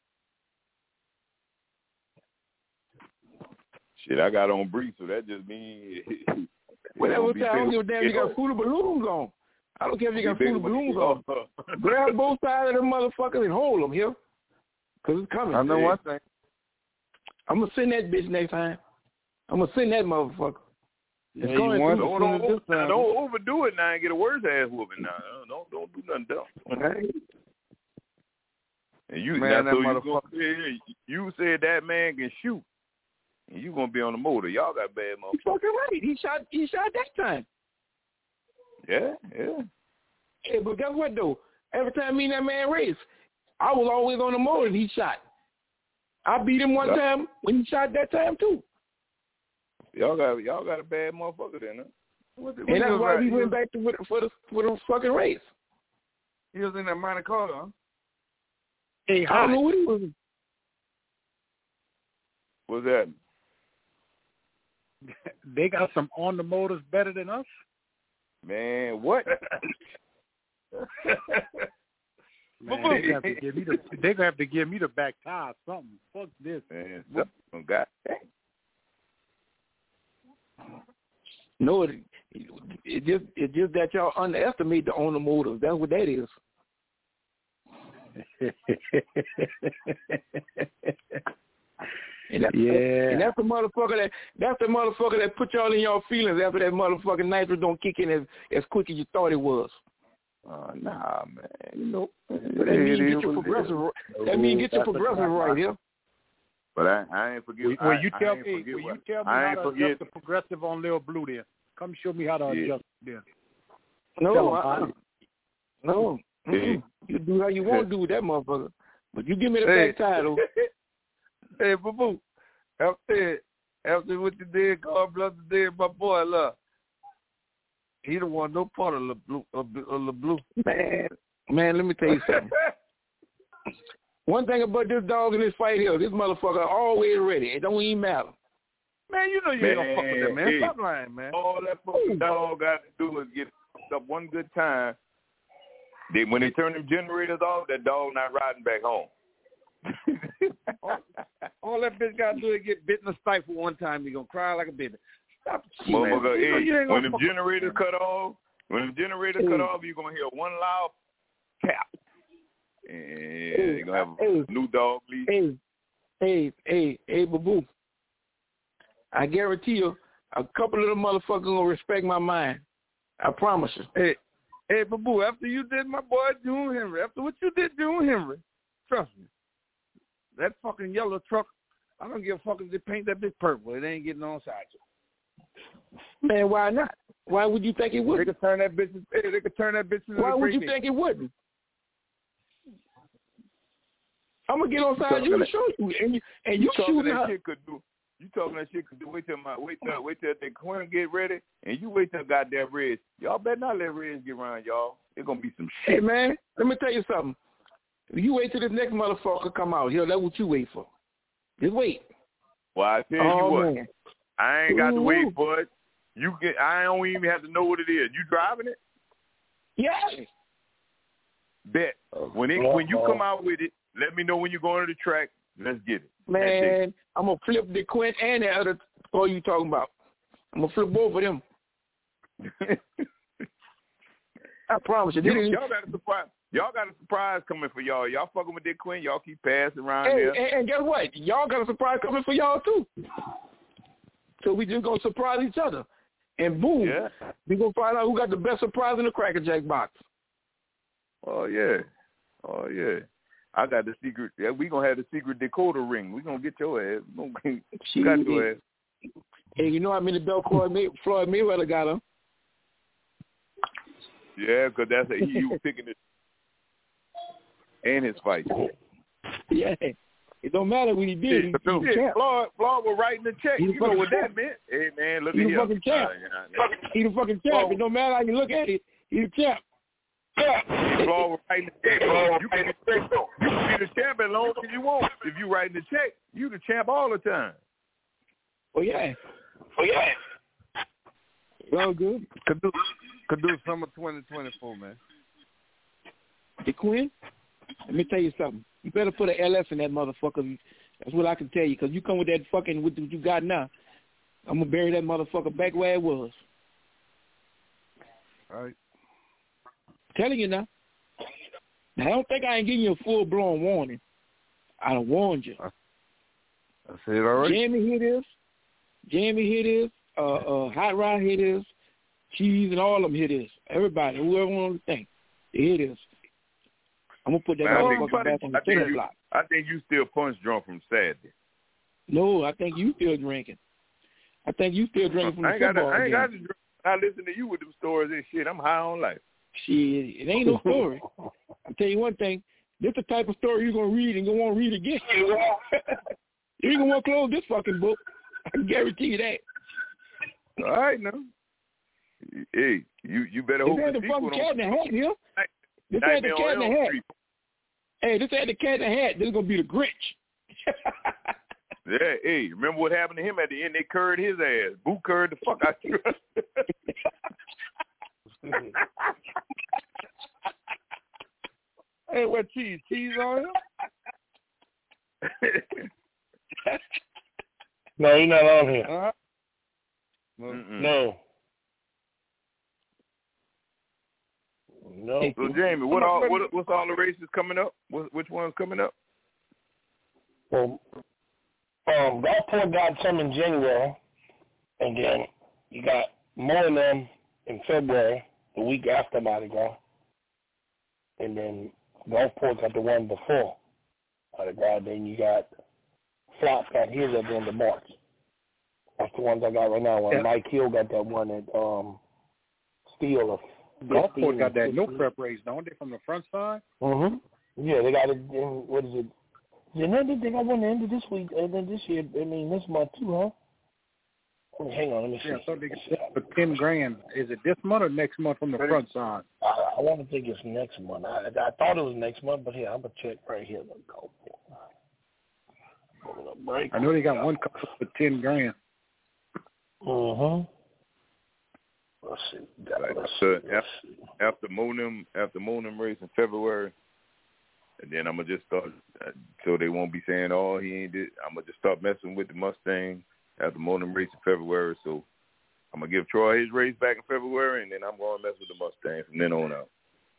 Shit, I got on brief, so that just means... Whatever time, I don't give a damn if you got Fruity Balloons on. I don't care if you got Fruity Balloons on. Grab both sides of them motherfuckers and hold them here. Because it's coming. I know one thing. I'm going to send that bitch next time. I'm going to send that motherfucker. Yeah, it's going don't, don't, don't, now, don't overdo it now and get a worse ass whooping now. Don't don't do nothing dumb. Okay. And you, man, now, so that you, gonna say, you said that man can shoot, and you gonna be on the motor. Y'all got bad motherfuckers. He's fucking right. He shot. He shot that time. Yeah, yeah. Hey, but guess what though? Every time me and that man raced, I was always on the motor and he shot. I beat him one yeah. time when he shot that time too. Y'all got y'all got a bad motherfucker then, huh? What, what and that's why right? we he went was, back to for the, for the for the fucking race. He was in that minor car, huh? Hey, I don't know what he was. What's that? They got some on the motors better than us. Man, what? Man, they gonna have to give me the they gonna have to give me the back tire or something. Fuck this. Man, something got No, it, it just it just that y'all underestimate the owner motors. That's what that is. And that's, yeah, and that's the motherfucker that that's the motherfucker that put y'all in your feelings after that motherfucking nitro don't kick in as as quick as you thought it was. Uh, nah, man. You know, that means get your progressive. That means get your progressive right here. But I, I ain't forget. Will you I, tell I me? Will you tell me I how to forget. adjust the progressive on Lil Blue? There, come show me how to yeah. adjust there. No, I, no. Hey. You do how you want to do with that motherfucker, but you give me the hey. back title. Hey, boo boo. After after what you did, God bless the dead, my boy, love. He don't want no part of the blue. Of the blue. Man, man, let me tell you something. One thing about this dog in this fight here, this motherfucker always ready. It don't even matter. Man, you know you ain't gonna fuck with that, man. Hey, Stop lying, man. All that fucking dog got to do is get up one good time. They, when they turn them generators off, that dog not riding back home. all, all that bitch got to do is get bit in the stifle one time. He gonna cry like a baby. Stop, man. Hey, You know you ain't gonna when the generators cut off, when the generators hey. cut off, you're gonna hear one loud tap, and hey. you're gonna have a hey. new dog leave. Hey, hey, hey, hey, boo boo. I guarantee you, a couple of them motherfuckers gonna respect my mind. I promise you. Hey, hey, boo boo. After you did my boy June Henry, after what you did June Henry, trust me, that fucking yellow truck, I don't give a fuck if they paint that bitch purple. It ain't getting on side you. Man, why not? Why would you think it would? They could turn that bitch. Hey, they could turn that bitch into. Why would you game. think it wouldn't? I'm gonna get on side you and show you, and you and you, you shooting that her. shit could do. You talking that shit could do. Wait till my wait till wait till the Quinn get ready, and you wait till goddamn Reds. Y'all better not let Reds get around y'all. It's gonna be some shit. Hey man, let me tell you something. You wait till this next motherfucker come out here. That's what you wait for. Just wait. Well, I tell oh, you what, man. I ain't got Ooh. to wait for it. You get. I don't even have to know what it is. You driving it? Yeah. Bet. When it when you come out with it, let me know when you're going to the track. Let's get it. Man, I'm gonna flip the Quint and the other. What you talking about? I'm gonna flip both of them. I promise you. you y'all got a surprise. Y'all got a surprise coming for y'all. Y'all fucking with Dick Quinn. Y'all keep passing around hey, there. And, and guess what? Y'all got a surprise coming for y'all too. So we just gonna surprise each other, and boom, yeah. we gonna find out who got the best surprise in the Cracker Jack box. Oh yeah, oh yeah. I got the secret. Yeah, we gonna have the secret decoder ring. We gonna get your ass. We gonna get, got your ass. Hey, you know how many belt Floyd, May, Floyd Mayweather got him? Yeah, because that's a, he, he was picking it and his fight. Yeah, it don't matter what he did. He, he, he yeah, Floyd, Floyd was writing the check. He you know what that meant? Hey man, look he at the him. Fucking champ. Uh, yeah, he the fucking champ. It don't matter how you look at it. He the champ. Yeah. Floyd was writing the check. You can, be, you can be the champ as long as you want. If you writing the check, you the champ all the time. Oh yeah. Oh yeah. Well, good. Could do, could do summer twenty twenty-four, man. The Quinn, let me tell you something. You better put an L S in that motherfucker. That's what I can tell you. Because you come with that fucking, with what you got now, I'm going to bury that motherfucker back where it was. All right. Telling you now. Now, I don't think I ain't giving you a full-blown warning. I done warned you. I said it already. Jamie, here it is. Jamie, here it is. Uh, uh, Hot Rod, here it is. Cheese and all of them, here it is. Everybody, whoever wants to think, here it is. I'm going to put that Man, motherfucker back on the third block. I think you still punch drunk from Saturday. No, I think you still drinking. I think you still drinking from the I ain't football got to, I ain't game. got to drink. I listen to you with them stories and shit. I'm high on life. Shit, it ain't no story. I'll tell you one thing. This the type of story you're going to read and you want to read again. You ain't going to want to close this fucking book. I can guarantee you that. All right, now. Hey, you, you better hope this ain't the the fucking cat in the hat here. This Night ain't the cat in the hat. Street. Hey, this ain't the cat in the hat. This is going to be the Grinch. Yeah, hey, remember what happened to him at the end? They curried his ass. Boo curried the fuck out you. Hey, what cheese? Cheese on him? No, he's not on here. Uh-huh. No. No. So Jamie, what all what what's all the races coming up? What, which one's coming up? Well, um, Gulfport got some in January, and then you got more of them in February, the week after Mardi Gras, and then Gulfport got the one before Mardi Gras. Then you got Flop got his at the end of March. That's the ones I got right now. Yeah. Mike Hill got that one at um, Steel. Gulfport got that no prep race, don't they, from the front side? Mm-hmm. Yeah, they got it in, what is it? Yeah, no, they got one at the end of this week, and then this year, I mean, this month too, huh? Oh, hang on, let me see. Yeah, so they got for ten grand. Is it this month or next month from the front side? I, I want to think it's next month. I, I thought it was next month, but here, I'm going to check right here. Break. I know they got one couple for ten grand. Mm-hmm. Let's see. Right. Let's so see. Let's see. After Monum, after Monum race in February, and then I'm gonna just start, uh, so they won't be saying, "Oh, he ain't did." I'm gonna just start messing with the Mustang after Monum race in February. So I'm gonna give Troy his race back in February, and then I'm gonna mess with the Mustang from then on out.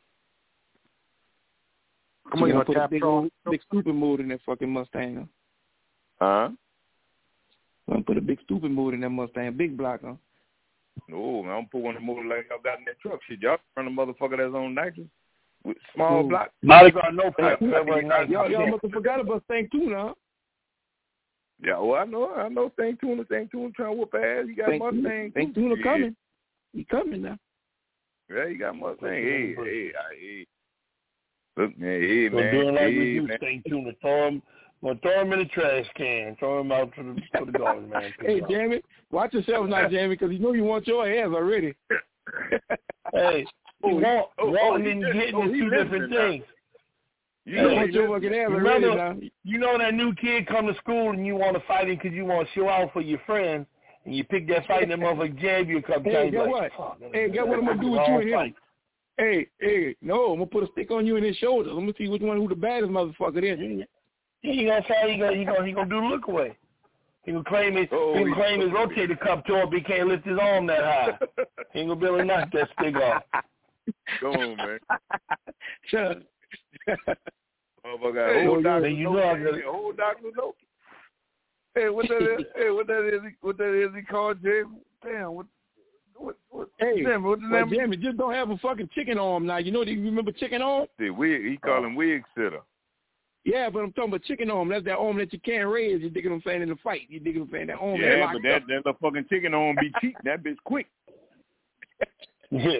Come on, you gonna put a big, old, big stupid mood in that fucking Mustang, huh? Huh? I'm gonna put a big stupid mood in that Mustang, big block, huh? No, man, I'm gonna put one of the motor like I got in that truck. Shit, y'all run a motherfucker that's on nitrous with small Ooh. block. Mardi Gras no prep. February ninth. Y'all, y'all must have forgot about Stank Tuna, huh? Yeah, well, I know, I know. Stank Tuna, Stank Tuna trying to whoop ass. You got Stank Mustang. Stank Tuna coming. He coming now. Yeah, you got Mustang. Hey, hey, hey. Look, man, hey, So man. doing like hey, we do, man. Stank Tuna. Throw him, well, throw him in the trash can. Throw him out to the to the garden, man. Hey, Jamie, watch yourself now, Jamie, because you know you want your ass already. Hey, oh, want, oh, wanting oh, and getting oh, is two different now. things. You You know, want your fucking ass already remember, now. you know that new kid come to school and you want to fight him because you want to show out for your friends, and you pick that fight and that motherfucker jab you a couple Hey, times. guess like, what? Hey, guess what I'm gonna do with you and him? Hey, hey, no, I'm gonna put a stick on you in his shoulders. I'm gonna see which one who the baddest motherfucker is. He ain't gonna say he gonna he gonna he gonna do look away. He gonna claim his oh, he gonna claim his rotator cuff tore, but he can't lift his arm that high. He ain't gonna be able to knock that stick off. Go on, man. Sure. Motherfucker, Hey, old doctor, you know I got old doctor, no. Hey, what that is? Hey, what that is? What that is? He called Jay. Damn, what? What? What? Hey, damn, what's the well, name? Jamie, just don't have a fucking chicken arm now. You know, you remember chicken arm? See, wig, he call him wig sitter. Yeah, but I'm talking about chicken arm. That's that arm that you can't raise. You dig what I'm saying in the fight. You dig what I'm saying? That arm. Yeah, but that that the fucking chicken arm be cheap. That bitch quick. Yeah.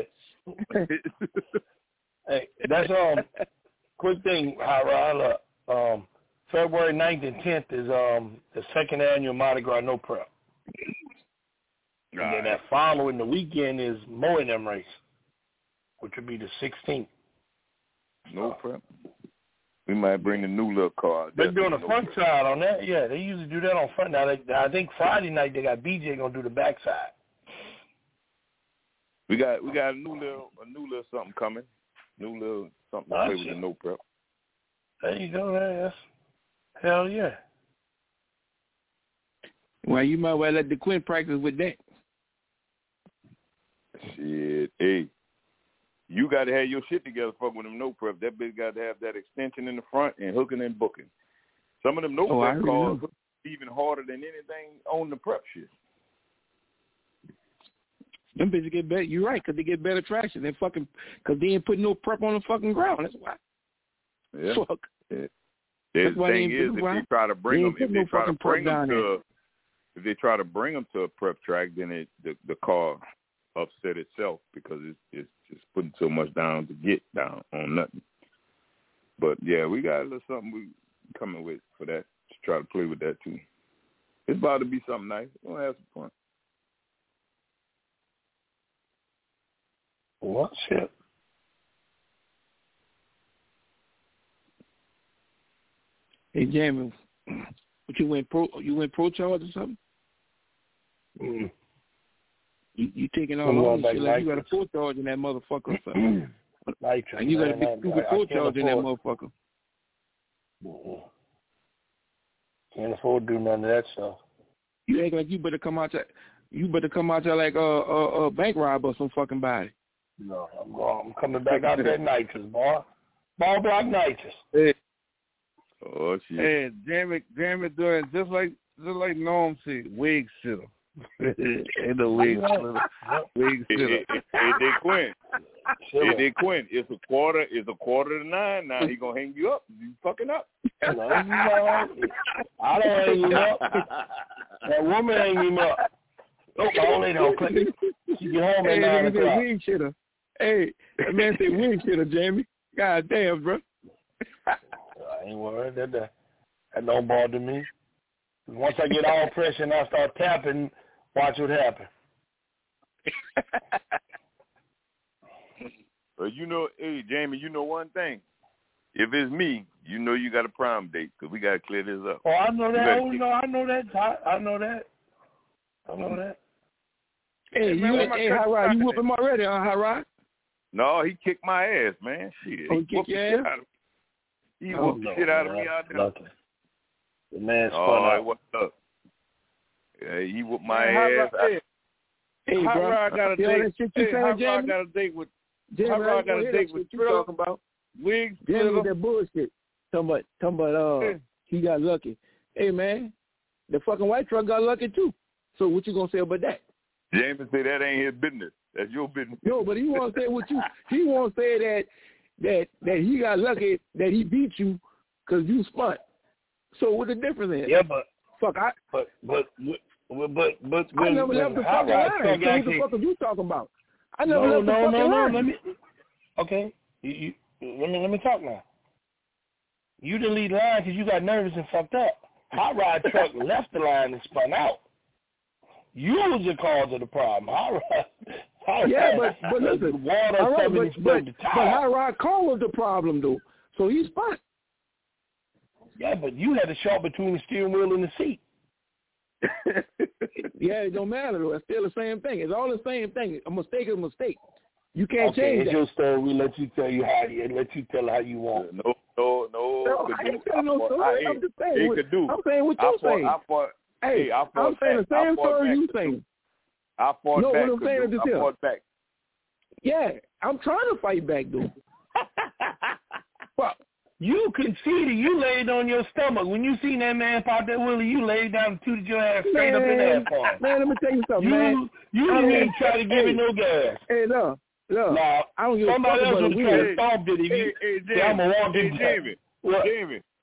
Hey, that's um. Quick thing, Harala. Um, February ninth and tenth is um the second annual Mardi Gras No Prep. And All then right. that following the weekend is Mo and them race, which would be the sixteenth. No prep. We might bring the new little car. They're doing the no front prep. side on that. Yeah, they usually do that on front. Now, they, I think Friday night they got B J gonna do the back side. We got we got a new little a new little something coming. New little something to I play see. with the no prep. There you go. There, that's hell yeah. Well, you might well let the Quinn practice with that. Shit, hey, you got to have your shit together. Fuck with them no prep. That bitch got to have that extension in the front and hooking and booking. Some of them no Oh, I prep already calls know. even harder than anything on the prep shit. Them bitches get better. You're right, because they get better traction. They fucking, because they ain't putting no prep on the fucking ground. That's why. Yeah. Fuck. Yeah. That's The why they thing ain't is, putting if why? they try to bring They them, ain't if putting they no try to fucking bring prep them down to, if they try to bring them to a prep track, then it the, the car upset itself because it's it's just putting so much down to get down on nothing. But yeah, we got a little something we coming with for that to try to play with that too. It's about to be something nice. We'll have some fun. What shit? Hey, Jamie, what you went pro? You went pro charge or something? Mm. You, you taking all I'm on going and back shit like you got a nitrous. full charge in that motherfucker or something. Nitrous, And you got a man. big I- stupid I- I full can't charge in that afford- motherfucker. Mm-mm. Can't afford to do none of that stuff. You act like you better come out there. You better come out there like a uh, uh, uh, bank robber or some fucking body. No, I'm going. I'm coming back out that nitrous, boy. Ball block nitrous. Hey, Oh shit! hey, Jamie, Jamie doing just like just like Norm said, wig sitter. Ain't no wig sitter. Wig Hey, sitter. hey, hey, hey, they Quinn. Sure. Hey, they Quinn. It's a quarter. It's a quarter to nine. Now he gonna hang you up. You fucking up. No, you know, I don't hang him up. That woman hang him up. Oh, my old lady don't click. She get home at Hey, nine nigga say o'clock. wig shitter. Hey, that man say wig shitter, Jamie. God damn, bro. I ain't worried. That, that, that don't bother me. Once I get all pressure and I start tapping, watch what happen. But you know, hey, Jamie, you know one thing. If it's me, you know you got a prime date because we got to clear this up. Oh, I know You that. better Oh, kick- no, I know that. I, I know that. I know that. Hey, you, man, where my hey, Hot Rod, you whoop him already, huh, Hot Rod? No, he kicked my ass, man. Shit. Oh, he He kicked whooped the your shit ass? out of me. He Oh, whooped the no, shit out of man, me out there. nothing. The man spun Oh, out. what's up? Yeah, he whooped my Man, Hot ass. Rod, hey, Hey, Hot bro. Rod got a You know date. that shit you Hey, saying, Hot Rod Jamie? got a date with Jamie, Hot I Rod ain't got gonna a hear date that with shit you Thriller. talking about. Wig Jamie Thriller. with that bullshit. Talking about, talking about, uh, Hey. he got lucky. Hey, man, the fucking white truck got lucky, too. So what you gonna say about that? James say that ain't his business. That's your business. No, but he won't say what you. He won't say that that that he got lucky that he beat you because you spun. So what the difference is? Yeah, but Fuck, I but but but but but I when, never when left the Hot fucking Rod line. truck So what the actually- fuck are you talking about? I never no, left the no, fucking no, no. line. Let me. Okay, you, you let me let me talk now. You didn't lead the line because you got nervous and fucked up. Hot Rod truck left the line and spun out. You was the cause of the problem. Hot Rod. Hot Yeah, Rod, but but listen, water all right, somebody but but, spilled the but towel. Hot Rod Cole was the problem though. So he spun. Yeah, but you had a shot between the steering wheel and the seat. Yeah, it don't matter though. It's still the same thing. It's all the same thing. A mistake is a mistake. You can't Okay, change it's that. your story. We let you tell you how you let you tell how you want. No, no, no. No, I ain't telling no story. I'm just saying. What, I'm saying what I you're fought, saying. I fought, Hey, hey, I fought I'm saying back. the I same fought story back, you Kadu. saying. I fought No, back. what I'm saying Kadu. is this I here. fought back. Yeah, I'm trying to fight back though. Well, you conceded. You laid on your stomach when you seen that man pop that wheelie. You laid down and tooted your ass straight man, up in that farm. Man, let me tell you something, you, man. You I didn't don't- even try to give hey, it no gas. Hey, look, look. No, I don't give a somebody fuck else about would a have tried wheel. to stomp it if Hey, you. hey, say, I'm Jamie. gonna walk Hey, in. Jamie. What? Jamie.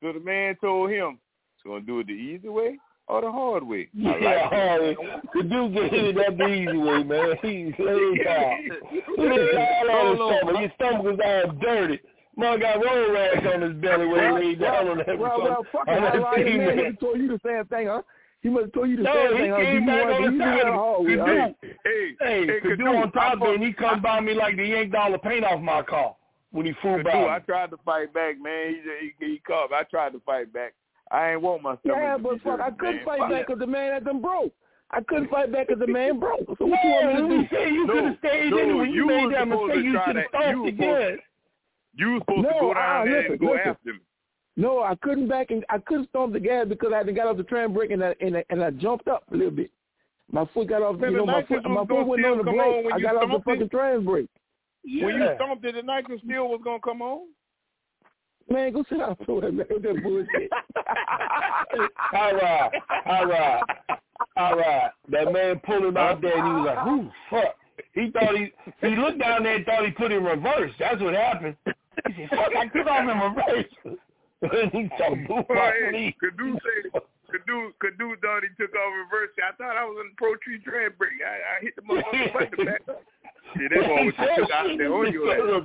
So the man told him, "He's gonna do it the easy way or the hard way." Yeah, like hard. The dude get hit up the easy way, man. He's laid out. He laid all on his stomach. His stomach was all dirty. Man got roll rags on his belly when he laid down on that. Well, well, fuck it. How right, man, man. He told you the same thing, huh? He must have told you the no, same he thing. No, he came back on the side of it. Hey, hey, hey, hey Kadu on top of it, and he come by me like the yanked all the paint off my car when he flew by me. I tried to fight back, man. He he, he called. I tried to fight back. I ain't want my stomach. Yeah, to but be fuck, dirty, I couldn't man. fight Fuck back because the man had them broke. I couldn't fight back because the man broke. So what you want me to do? You no, could have stayed no, in it when you, you made that mistake. You should should have stopped again. You were supposed no, to go down uh, there listen, and go listen. after him. No, I couldn't back and I couldn't stomp the gas because I hadn't got off the tram brake and I, and I, and I jumped up a little bit. My foot got off. Man, you know, my foot, my foot went on the brake. I got off the fucking tram brake. Yeah. When you stomped it, the nitrous still was gonna come on. Man, go sit down somewhere, man. With that bullshit. All right, all right, all right. That man pulled him out there, and he was like, "Whoo, fuck." He thought he he looked down there and thought he put in reverse. That's what happened. He said, "Fuck, I put off in reverse." And he told Boo, hey, Kadu say, Kadu, Kadu thought he took off reverse. I thought I was on the Pro Tree tram brake. I, I hit the motherfucker button back up. See, that's what was took out there on your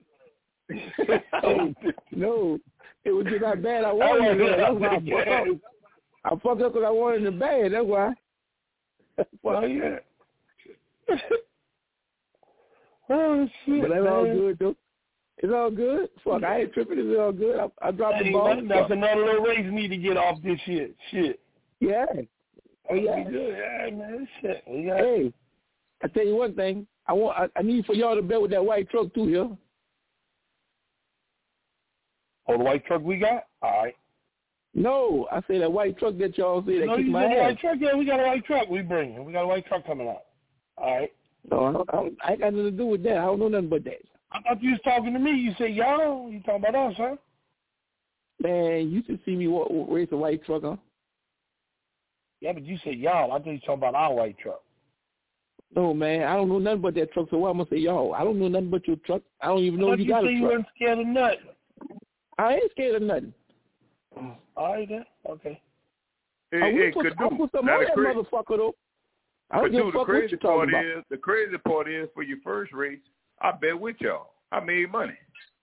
no, no, it was just how bad I wanted it. That's why I fucked up. I fucked up because I wanted it bad. That's why. Well, yeah. Oh shit! But that's man. all good though. It's all good. Fuck, I ain't tripping. It's all good. I, I dropped hey, the ball. Man, that's another little race need to get off this shit. Shit. Yeah. Oh yeah. Yeah, man. Shit. Got... Hey, I tell you one thing. I want. I, I need for y'all to bet with that white truck too, here. Oh, the white truck we got? All right. No, I say that white truck that y'all say that no, kicked you my said ass. The white truck? Yeah, we got a white truck. We bringing. We got a white truck coming out. All right. No, I, don't, I, don't, I ain't got nothing to do with that. I don't know nothing but that. I thought you was talking to me. You said y'all. You talking about us, huh? Man, you should see me walk, race a white truck, huh? Yeah, but you said y'all. I thought you was talking about our white truck. No, man, I don't know nothing but that truck, so why am I say y'all? I don't know nothing but your truck. I don't even know I if you, you got a truck. You weren't scared of nothing. I ain't scared of nothing. All right, then. Okay. Hey, I hey, put, Kadu, I put some on that cra- motherfucker, though. I don't Kadu, give a fuck the what you crazy talking part about. is, the crazy part is, for your first race, I bet with y'all. I made money.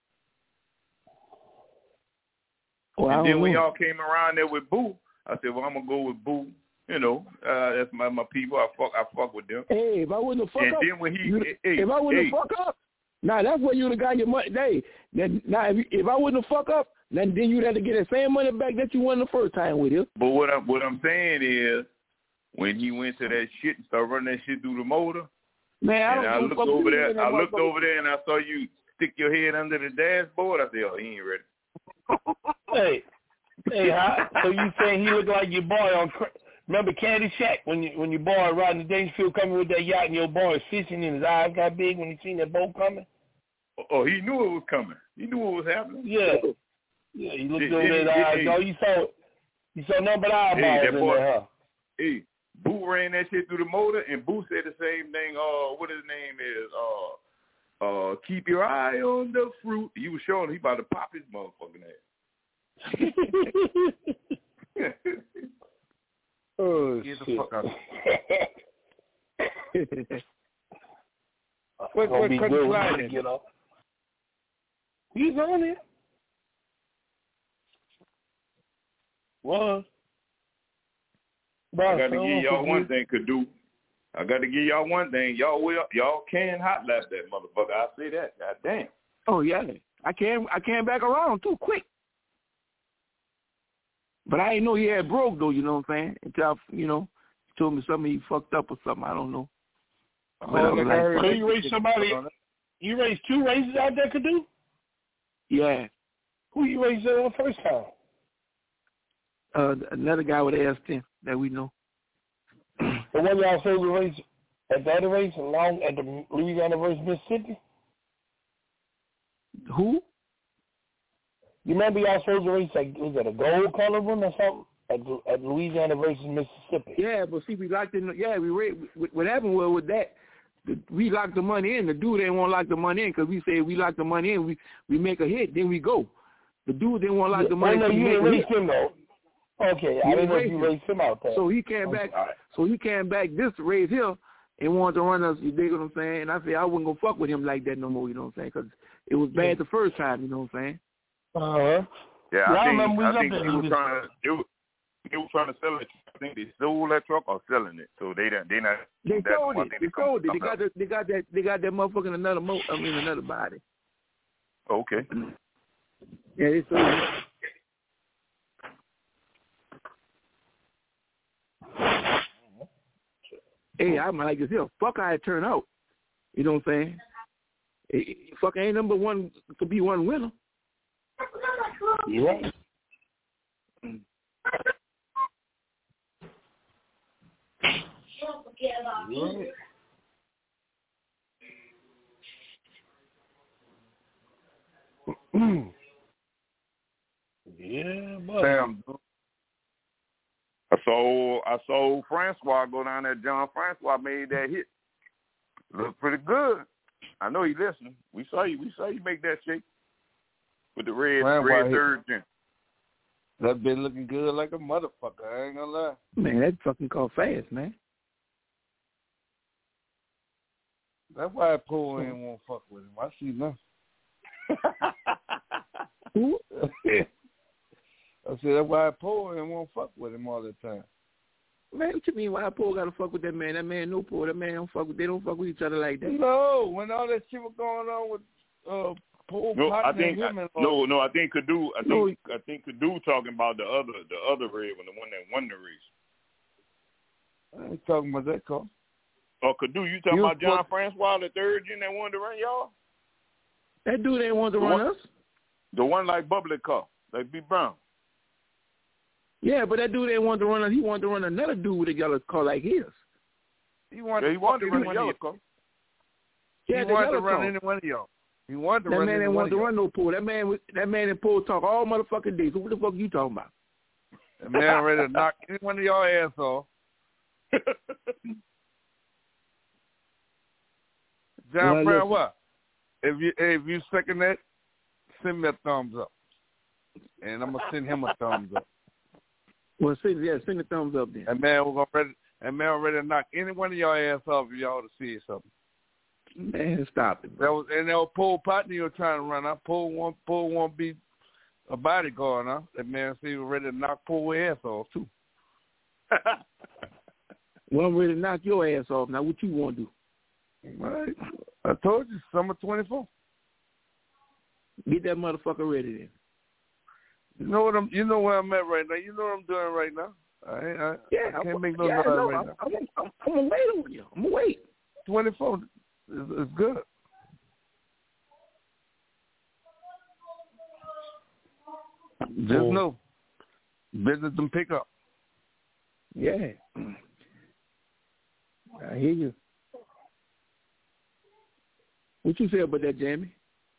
Well, and I then don't when know. y'all came around there with Boo, I said, well, I'm going to go with Boo. You know, uh, that's my, my people. I fuck I fuck with them. Hey, if I wouldn't have fuck and up, then when he, you, hey, if I wouldn't hey, have fuck up, now that's where you'd have got your money. Hey, then, now if, you, if I wouldn't have fuck up, then, then you'd have to get the same money back that you won the first time with you. But what I'm, what I'm saying is, when he went to that shit and started running that shit through the motor, man, I, and don't I give looked a fuck over you there, I looked motherfucker. over there, and I saw you stick your head under the dashboard. I said, oh, he ain't ready. Hey, hey, how, so you saying he looked like your boy on? Remember Caddyshack when you when your boy riding the Dangerfield coming with that yacht and your boy is fishing and his eyes got big when he seen that boat coming? Oh, he knew it was coming. He knew what was happening. Yeah, yeah. He looked Did, over did, that did, eyes. hey, Oh, you saw you saw nothing but eyeballs hey, that in boy, there, huh? Hey, Boo ran that shit through the motor, and Boo said the same thing. Uh, what his name is? Uh, uh, keep your eye on the fruit. He was showing he about to pop his motherfucking ass. Oh, Get the shit. fuck out. What, what be country good line is, you know? He's on it. Well, I got to give y'all one thing, Kadu. I got to give y'all one thing. Y'all will, y'all can hot lap that motherfucker. I say that. God damn. Oh yeah, I came I came back around too quick. But I didn't know he had broke though. You know what I'm saying? Until I, you know, he told me something he fucked up or something. I don't know. But I was like, so you raced somebody? You raced two races out there, Kadu? yeah. Who you raced the first time? Uh, another guy with S ten that we know. The one y'all supposed to race at the other race along at the Louisiana versus Mississippi? Who? You remember y'all supposed to race, like, was it a gold color one or something? At, at Louisiana versus Mississippi. Yeah, but see, we locked in. Yeah, we rate. What happened was with that, the, we locked the money in. The dude didn't want to lock the money in because we said we lock the money in, we we make a hit, then we go. The dude didn't want a lot of the Yeah, money. oh, no, to you make didn't him. race him though. Okay, I didn't know if you raced him out there. So he came back. Right. So he came back this race here and wanted to run us. You dig what I'm saying? And I said I wasn't gonna fuck with him like that no more. You know what I'm saying? Because it was bad yeah. the first time. You know what I'm saying? Uh huh. Yeah, yeah, I, I think, remember we I was think up he there. was trying to. It was, They were trying to sell it. I think they sold that truck or selling it. So they don't. They not. They sold it. They sold it. They got out. the, They got that. They got that motherfucker in another mo. I mean another body. Okay. Yeah, they sold it. Hey, I'm like this here. Fuck how it turned out. You know what I'm saying? It, it, fuck ain't number one to be one winner. You right. Don't forget about me. Yeah, but Damn. I saw I saw Francois go down there. John Francois made that hit. Looked pretty good. I know he listening. We saw you. We saw you make that shake with the red Francois red third gen. That been looking good like a motherfucker. I ain't gonna lie. Man, that fucking called fast, man. That's why Paul ain't won't fuck with him. I see nothing. Who? I said that's why Paul ain't won't fuck with him all the time. Man, what you mean why Paul gotta fuck with that man? That man no Paul. That man don't fuck with. They don't fuck with each other like that. No, when all that shit was going on with uh, Paul, No, I Partner think and him I, and no, no. I think Kadu. I think No. I think Kadu talking about the other the other red one, the one that won the race. I ain't talking about that car. Oh, Kadu, you talking You about John fuck- Francois, the third gen that wanted to run y'all? That dude ain't want to The run one- us. The one like bubbly car, like B Brown. Yeah, but that dude ain't want to run us. He wanted to run another dude with a yellow car like his. He wanted, Yeah, he wanted to run one the of yellow y'all. car. Yeah, he the wanted to yellow run car. any one of y'all. He wanted to That run man any ain't one want of to y'all. run no pool. That man, was- that man in pool talk all motherfucking day. So what the fuck you talking about? That man ready to knock any one of y'all ass off. John Well, Brown, listen. what? If you if you second that, send me a thumbs up, and I'm gonna send him a thumbs up. Well, send yeah, send the thumbs up then. That man was gonna ready. That man was ready to knock any one of y'all ass off if y'all to see something. Man, stop it. That Bro. was and that was Paul Partner you were trying to run. Huh? Paul won't Paul won't be a bodyguard, huh? That man said he was ready to knock Paul ass off too. Well, I'm ready to knock your ass off. Now, what you want to do? All right. I told you, summer twenty-four. Get that motherfucker ready then. You know what I'm. You know where I'm at right now. You know what I'm doing right now. I, I, Yeah, I can't I'm, make no yeah, noise no, right I'm, now. I'm, I'm, I'm gonna wait on you. I'm gonna wait. twenty-four is, is good. Just Oh. know, business them pick up. Yeah, I hear you. What you say about that, Jamie?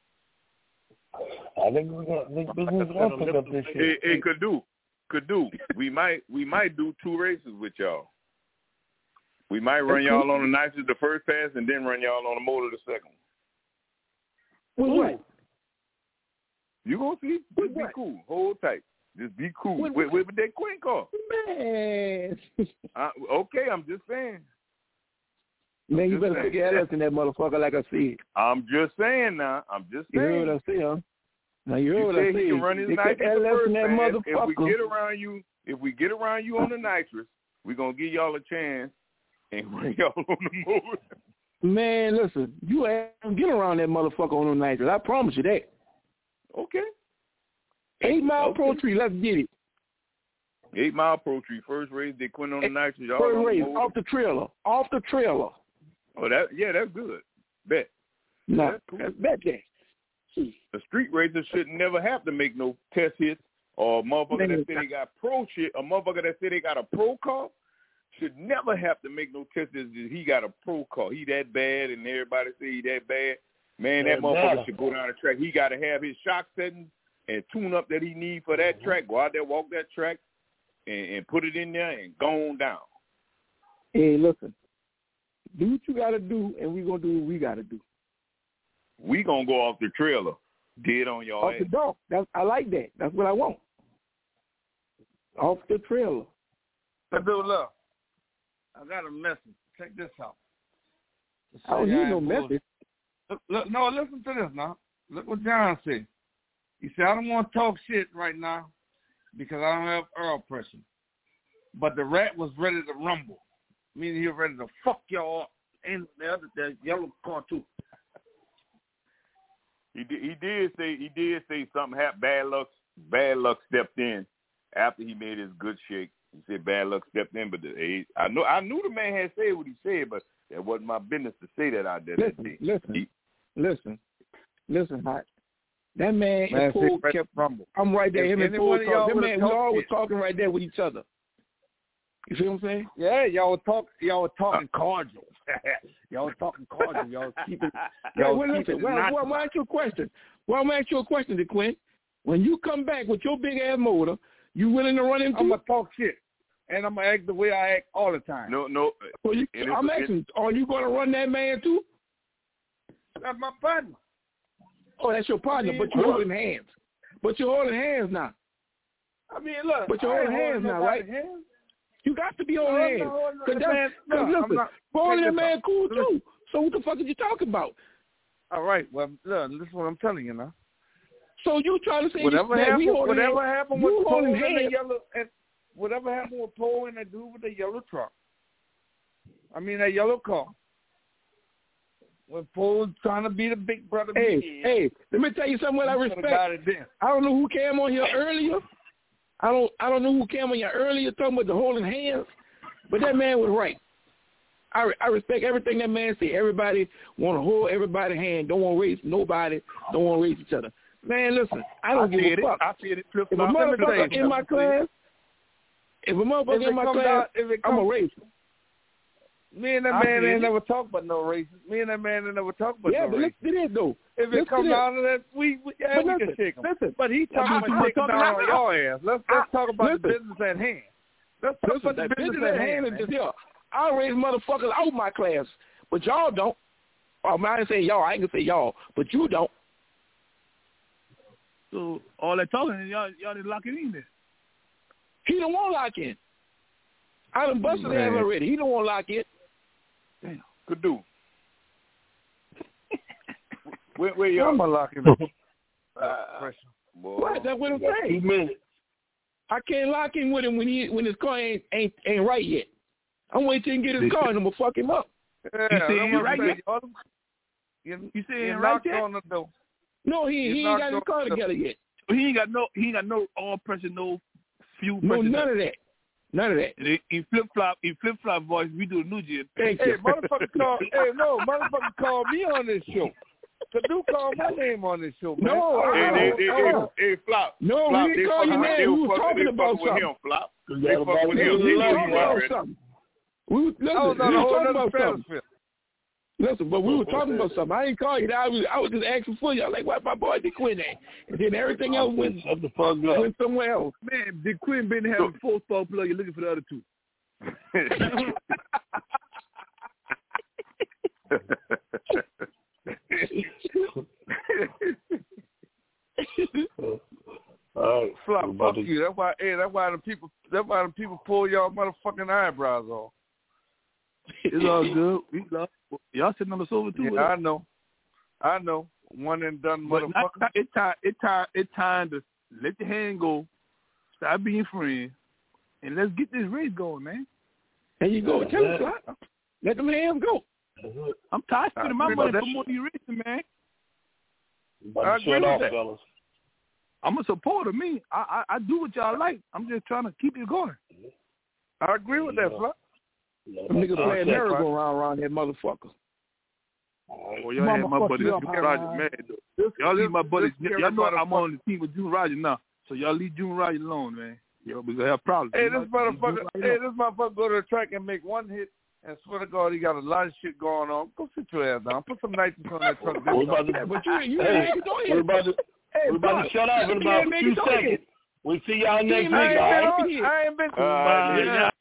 I think we're gonna think business is gonna pick up this Hey, shit. hey, Kadu, Kadu, we might we might do two races with y'all. We might run That's y'all cool. on the nicest the first pass, and then run y'all on the motor the second one. With what? You gonna see? With Just be what? cool. Hold tight. Just be cool. With With, what? with that Queen car. Man, Uh, okay, I'm just saying. man, you just better saying. stick your ass in that motherfucker like I said. I'm just saying now. I'm just You saying. heard what I said, huh? Now you heard You what I said said. he can run his Stick nitrous your the ass first in that pass. If we motherfucker. get around you, if we get around you on the nitrous, we're gonna give y'all a chance and run y'all on the motor. Man, listen, you ain't gonna get around that motherfucker on the nitrous. I promise you that. Okay. Eight mile Okay. pro tree, let's get it. Eight mile pro tree, first race, they quit on the nitrous. Y'all First on the race, motor. off the trailer, off the trailer. Oh, that yeah, that's good. Bet. Nah, that's cool. that's bet that. The street racers should never have to make no test hits, or a motherfucker Man, that say they got pro shit, a motherfucker that say they got a pro car should never have to make no test hits. He got a pro car. He that bad, and everybody say he that bad. Man, that Yeah, motherfucker matter. should go down the track. He got to have his shock settings and tune up that he need for that track. Go out there, walk that track, and, and put it in there and go on down. Hey, listen, do what you gotta do, and we gonna do what we gotta do. We gonna go off the trailer. Dead on your Off ass. the dock. That's, I like that. That's what I want. Off the trailer. But dude, look, I got a message. Check this out. I don't need no message. Look, look, no, listen to this now. Look what John said. He said, I don't want to talk shit right now because I don't have oil pressure. But the rat was ready to rumble, meaning he was ready to fuck y'all up and the other, the yellow car too. He did, he did say he did say something happened. Bad luck, bad luck stepped in after he made his good shake. He said bad luck stepped in, but the, I know I knew the man had said what he said, but that wasn't my business to say that out there. Listen, listen, he, listen, listen, Hot. That man, man and Paul kept kept rumble. I'm right there. If Him and Paul one of y'all talk. Them man, we talked all was shit. talking right there with each other. You see what I'm saying? Yeah, y'all were talk, y'all were talking cordial. y'all were talking cordial. Y'all was keeping. Y'all well, was listen, keeping well, not- well, well, ask you a question. Well, I'm gonna ask you a question, DeQuinn. When you come back with your big ass motor, you willing to run into? I'm gonna talk shit, and I'm gonna act the way I act all the time. No, no. Well, you, I'm asking, are you gonna run that man too? That's my partner. Oh, that's your partner, I mean, but you're holding hands. But you're holding hands now. I mean, look. But you're I holding ain't hands now, nobody's right? Hands. You got to be No, holding I'm hands. not holding Cause no that's, hands. cause No, I'm listen, not. holding Check that this man out. cool Listen. too. So what the fuck are you talking about? All right. Well, look, this is what I'm telling you now. So you trying to say Whatever that happened, we holding whatever hands, happened you with Paul holding and the hands. yellow, and whatever happened with Paul and the dude with the yellow truck. I mean that yellow car. When Paul was trying to be the big brother. Hey, man, hey, let me tell you something. What I you could've got respect. it then. I don't know who came on here earlier. I don't. I don't know who came on here earlier talking about the holding hands, but that man was right. I, I respect everything that man said. Everybody want to hold everybody's hand. Don't want to race nobody. Don't want to race each other. Man, listen, I don't I give said a fuck. It. I said it. Flip If a motherfucker in my class, if a motherfucker in my class, out, if it I'm a comes, racer. Me and that I man did ain't it. never talked about no races. Me and that man ain't never talked about Yeah, no but races. listen to this though. If Listen it comes to this. out of that, we, we yeah, But we listen, can shake him. listen. But he talking I- about I'm shaking talking down about- on your ass. Let's let's I- talk about listen. the business at hand. Let's talk Listen, about the that business, business at hand is man. just here. I raise motherfuckers out my class, but y'all don't. Um, I ain't say y'all. I ain't gonna say y'all, but you don't. So all that talking, y'all y'all didn't lock it in there. He don't want lock in. I done busted Man. ass already. He don't want lock in. Damn. Could do. where, where y'all? I'm gonna lock it up. Uh, boy. Right, that's what I'm Two saying. minutes. I can't lock in with him when he when his car ain't ain't, ain't right yet. I'm waiting till he get his car and I'm gonna fuck him up. Yeah, You say that's ain't what right I'm yet? saying. You, You say you ain't right knocked yet? on the door. No, he He's he not ain't got his going car to- together yet. He ain't got no. He ain't got no all pressure, no fuel No, pressure. none of that. None of that. In, in flip flop, in flip flop voice, we do a new jig. Thank Hey, you. motherfucker call. Hey, no, motherfucker called me on this show. The dude called my name on this show, man. No, Oh, Hey, uh, they, they, uh, hey, hey, Flop. No, Flop, we they didn't call fucking you with- man. they We was fucking- talking they about fucking with something. him, Flop. You They got fucking with about him. to We He was know talking you about already. something. We was, listen, I was we on a was whole talking other about something. stratosphere. Listen, but we were talking about something. I ain't call you. I was I was just asking for you. I was like, why my boy DeQuinn at? And then everything else went Shut the fuck up. went somewhere else. Man, Dick Quinn been having four spark plug. You're looking for the other two. All right. Flop, we're about fuck to- you. That's why. Hey, that's why the people. That's why the people pull y'all motherfucking eyebrows off. It's all good. We love y'all sitting on the sofa too. Yeah, I know. I know. One and done, But motherfucker. not, it time. It time. It time to let the hand go. Stop being friends, and let's get this race going, man. There you go. Tell him, Flop. Let them hands go. I'm tired of spending my agree money with for that. more than you racing, man. About I to agree shut with off, that. fellas. I'm a supporter. Me, I, I I do what y'all like. I'm just trying to keep it going. I agree with that, Flop. Them niggas playing merry-go-round around that motherfucker. Oh, y'all had my buddy. Let's get Roger mad though. Y'all leave my buddy. Y'all know I'm on the team with June Roger now, so y'all leave June Roger alone, man. Yo, we gonna have problems. Hey, You this know, leave motherfucker. June Roger Hey, alone. this motherfucker go to the track and make one hit. And swear to God, he got a lot of shit going on. Go sit your ass down. Put some nitrous on that truck. We're about to, Yeah, but you you hey, ain't make it on we're here. about to, Hey, we're about to Flop, shut off in you about ain't a make few it on here. seconds. We'll see y'all next ain't week, I all ain't right? been on. I ain't been. Uh, Yeah.